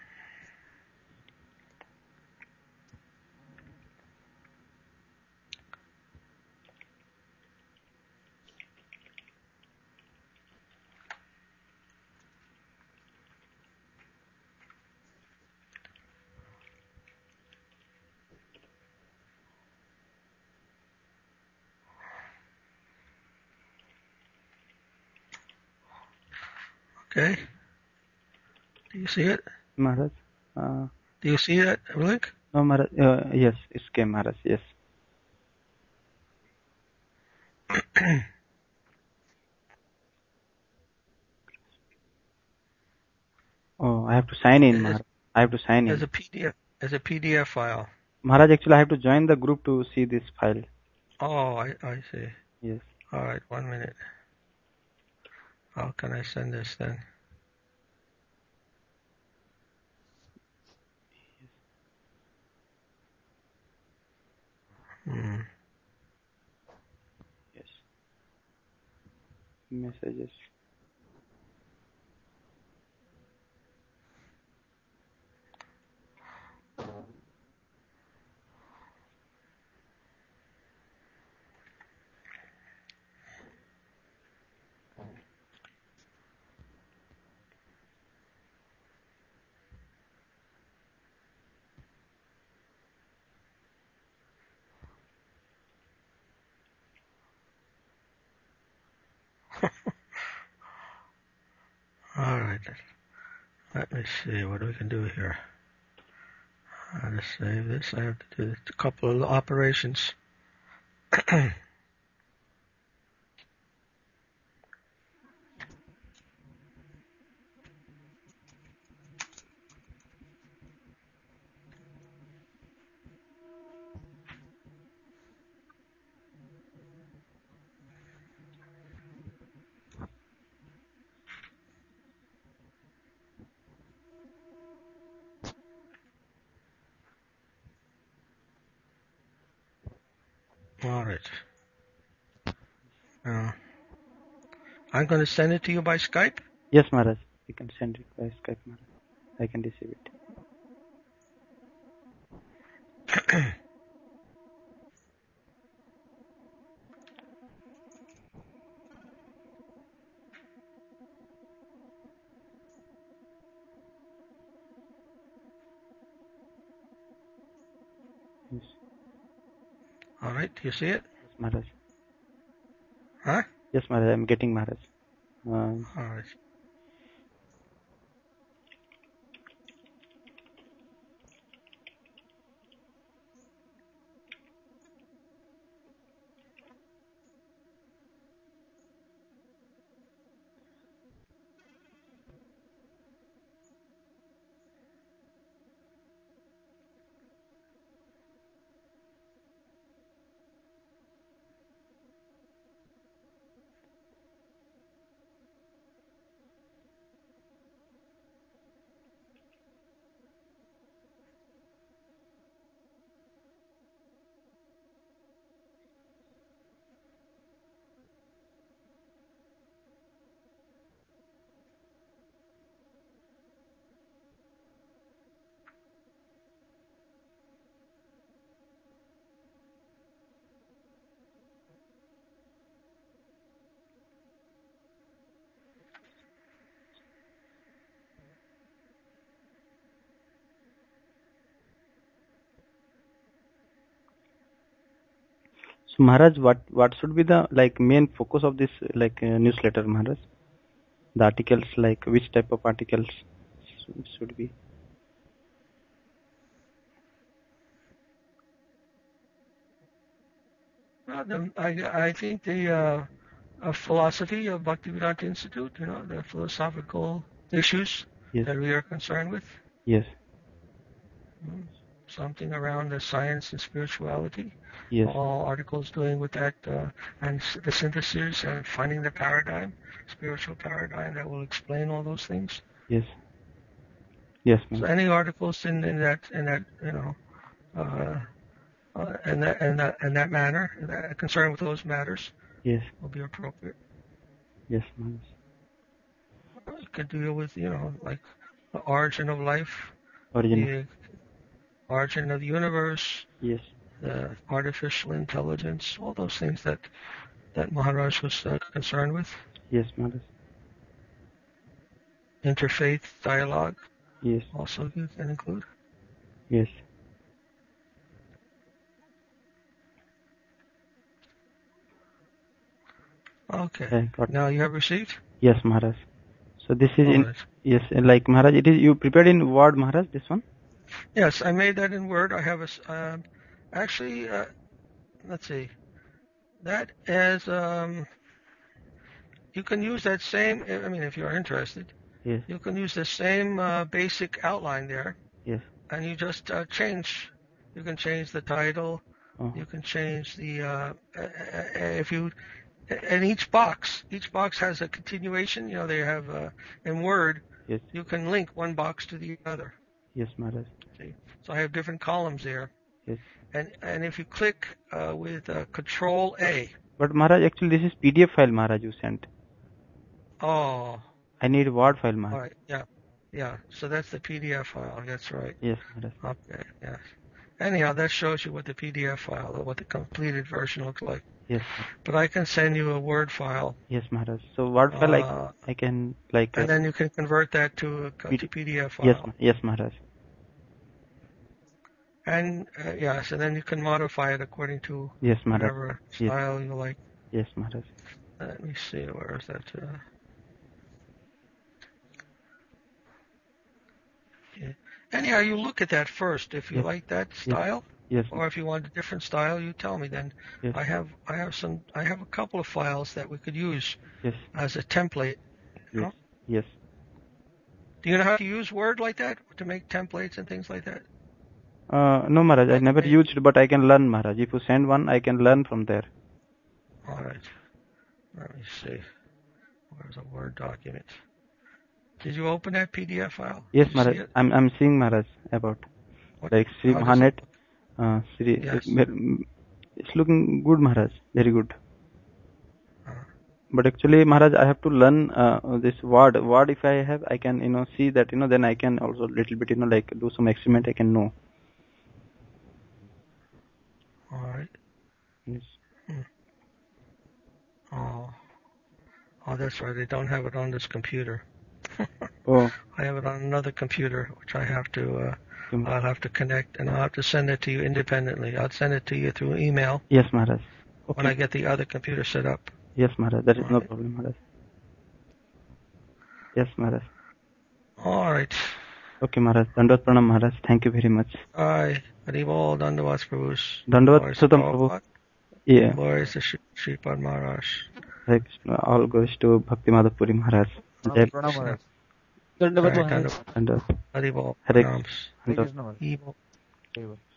Speaker 2: Okay. Do you see it?
Speaker 1: Maharaj. Uh,
Speaker 2: Do you see that link?
Speaker 1: no, Maharaj. Uh, yes, it's came, Maharaj. Yes. Oh, I have to sign in,
Speaker 2: As,
Speaker 1: Maharaj. I have to sign
Speaker 2: as
Speaker 1: in.
Speaker 2: a P D F, as a P D F file.
Speaker 1: Maharaj, actually, I have to join the group to see this file.
Speaker 2: Oh, I, I see.
Speaker 1: Yes.
Speaker 2: All right, one minute. How can I send this then? Hmm.
Speaker 1: Yes. Messages.
Speaker 2: All right. Let me see what we can do here. How to save this? I have to do a couple of operations. All right. Now, I'm going to send it to you by Skype.
Speaker 1: Yes, Maharaj. You can send it by Skype, Maharaj. I can receive it. Yes.
Speaker 2: All right. Do you see it?
Speaker 1: Yes, Maharaj.
Speaker 2: Huh?
Speaker 1: Yes, Maharaj. I'm getting, Maharaj. Uh,
Speaker 2: All right.
Speaker 1: So Maharaj, what what should be the like main focus of this like uh, newsletter, Maharaj? The articles, like which type of articles should, should be?
Speaker 2: Well, the, I, I think the uh, uh, philosophy of Bhaktivedanta Institute, you know, the philosophical issues
Speaker 1: Yes.
Speaker 2: that we are concerned with,
Speaker 1: Yes.
Speaker 2: mm, something around the science and spirituality,
Speaker 1: Yes.
Speaker 2: all articles dealing with that, uh, and s- the synthesis and finding the paradigm, spiritual paradigm that will explain all those things.
Speaker 1: Yes. Yes,
Speaker 2: So
Speaker 1: Maharaj.
Speaker 2: any articles in, in that in that you know uh, uh, in that in that in that manner, that concerned with those matters,
Speaker 1: Yes.
Speaker 2: will be appropriate.
Speaker 1: Yes, Maharaj.
Speaker 2: You could deal with you know like the origin of life,
Speaker 1: Original.
Speaker 2: the origin of the universe,
Speaker 1: Yes.
Speaker 2: the artificial intelligence, all those things that that Maharaj was uh, concerned with.
Speaker 1: Yes, Maharaj.
Speaker 2: Interfaith dialogue
Speaker 1: Yes.
Speaker 2: also you can include.
Speaker 1: Yes.
Speaker 2: Okay.
Speaker 1: I got.
Speaker 2: Now you have received?
Speaker 1: Yes, Maharaj. So this is
Speaker 2: All
Speaker 1: in
Speaker 2: right.
Speaker 1: yes, like Maharaj. It is you prepared in Word, Maharaj. This one.
Speaker 2: Yes, I made that in Word. I have a s- um, actually. Uh, let's see. That is. Um, you can use that same. I mean, if you're interested,
Speaker 1: Yes.
Speaker 2: you can use the same uh, basic outline there,
Speaker 1: Yes.
Speaker 2: and you just uh, change. You can change the title.
Speaker 1: Oh.
Speaker 2: You can change the. Uh, uh, uh, if you. And each box, each box has a continuation. You know, they have uh, in Word.
Speaker 1: Yes.
Speaker 2: You can link one box to the other.
Speaker 1: Yes, Maharaj.
Speaker 2: See? So I have different columns there.
Speaker 1: Yes.
Speaker 2: And and if you click uh, with uh, Control A.
Speaker 1: But Maharaj, actually, this is P D F file, Maharaj. You sent.
Speaker 2: Oh.
Speaker 1: I need Word file,
Speaker 2: All
Speaker 1: Maharaj.
Speaker 2: right. Yeah. Yeah. So that's the P D F file. That's right.
Speaker 1: Yes, Maharaj.
Speaker 2: Okay. Yes. Anyhow, that shows you what the P D F file, or what the completed version looks like.
Speaker 1: Yes.
Speaker 2: But I can send you a Word file.
Speaker 1: Yes, Maharaj. So Word file,
Speaker 2: Uh,
Speaker 1: I I can like.
Speaker 2: and
Speaker 1: Uh,
Speaker 2: then you can convert that to a
Speaker 1: P-
Speaker 2: to P D F file.
Speaker 1: yes, Ma- yes, Maharaj.
Speaker 2: And uh, yes, and then you can modify it according to
Speaker 1: Yes, Maharaj.
Speaker 2: whatever
Speaker 1: Yes.
Speaker 2: style you like.
Speaker 1: Yes, Maharaj.
Speaker 2: Let me see, where is that? Uh, yeah. Anyhow, you look at that first. If you
Speaker 1: Yes.
Speaker 2: like that
Speaker 1: Yes.
Speaker 2: style,
Speaker 1: Yes.
Speaker 2: or if you want a different style, you tell me. Then
Speaker 1: Yes.
Speaker 2: I have I have some I have a couple of files that we could use
Speaker 1: Yes.
Speaker 2: as a template. You know?
Speaker 1: Yes. Yes.
Speaker 2: Do you know how to use Word like that to make templates and things like that?
Speaker 1: Uh, no, Maharaj. I
Speaker 2: Like
Speaker 1: never
Speaker 2: make-
Speaker 1: used, but I can learn, Maharaj. If you send one, I can learn from there.
Speaker 2: All right. Let me see. Where's a Word document? Did you open that P D F file?
Speaker 1: Yes,
Speaker 2: Did you see
Speaker 1: Maharaj.
Speaker 2: it?
Speaker 1: I'm I'm seeing, Maharaj, about
Speaker 2: What-
Speaker 1: like Sri
Speaker 2: how does
Speaker 1: Mahanet.
Speaker 2: it-
Speaker 1: Uh, Sri.
Speaker 2: Yes.
Speaker 1: It's looking good, Maharaj. Very good.
Speaker 2: Uh,
Speaker 1: But actually, Maharaj, I have to learn uh, this word. Word, if I have, I can, you know, see that, you know, then I can also little bit, you know, like do some experiment. I can know.
Speaker 2: all right.
Speaker 1: Yes.
Speaker 2: Oh. Oh, that's right. I don't have it on this computer.
Speaker 1: Oh.
Speaker 2: I have it on another computer, which I have to. Uh,
Speaker 1: Okay.
Speaker 2: I'll have to connect, and I'll have to send it to you independently. I'll send it to you through email
Speaker 1: Yes, Maharaj. Okay.
Speaker 2: when I get the other computer set up.
Speaker 1: Yes, Maharaj. That is no
Speaker 2: Alright.
Speaker 1: problem, Maharaj. Yes, Maharaj.
Speaker 2: All right.
Speaker 1: Okay, Maharaj. Dandavat Pranam, Maharaj. Thank you very much.
Speaker 2: Aye. Haribol Dandavat Prabhus.
Speaker 1: Dandavat
Speaker 2: Glories to
Speaker 1: Sutam Prabhu.
Speaker 2: Prabhupada.
Speaker 1: Yeah.
Speaker 2: Glories to Shri- Shripad Maharaj.
Speaker 1: Hare Krishna. All goes to Bhakti Madhav Puri Maharaj. Jai
Speaker 4: Pranam Maharaj.
Speaker 3: Dandavat
Speaker 2: Alright,
Speaker 3: Maharaj.
Speaker 1: Dandavat.
Speaker 2: Haribol.
Speaker 1: Hare
Speaker 2: Pranams.
Speaker 4: Hare
Speaker 1: Dandavat.
Speaker 4: Krishna Maharaj.
Speaker 2: Evil.
Speaker 4: Jai Bol.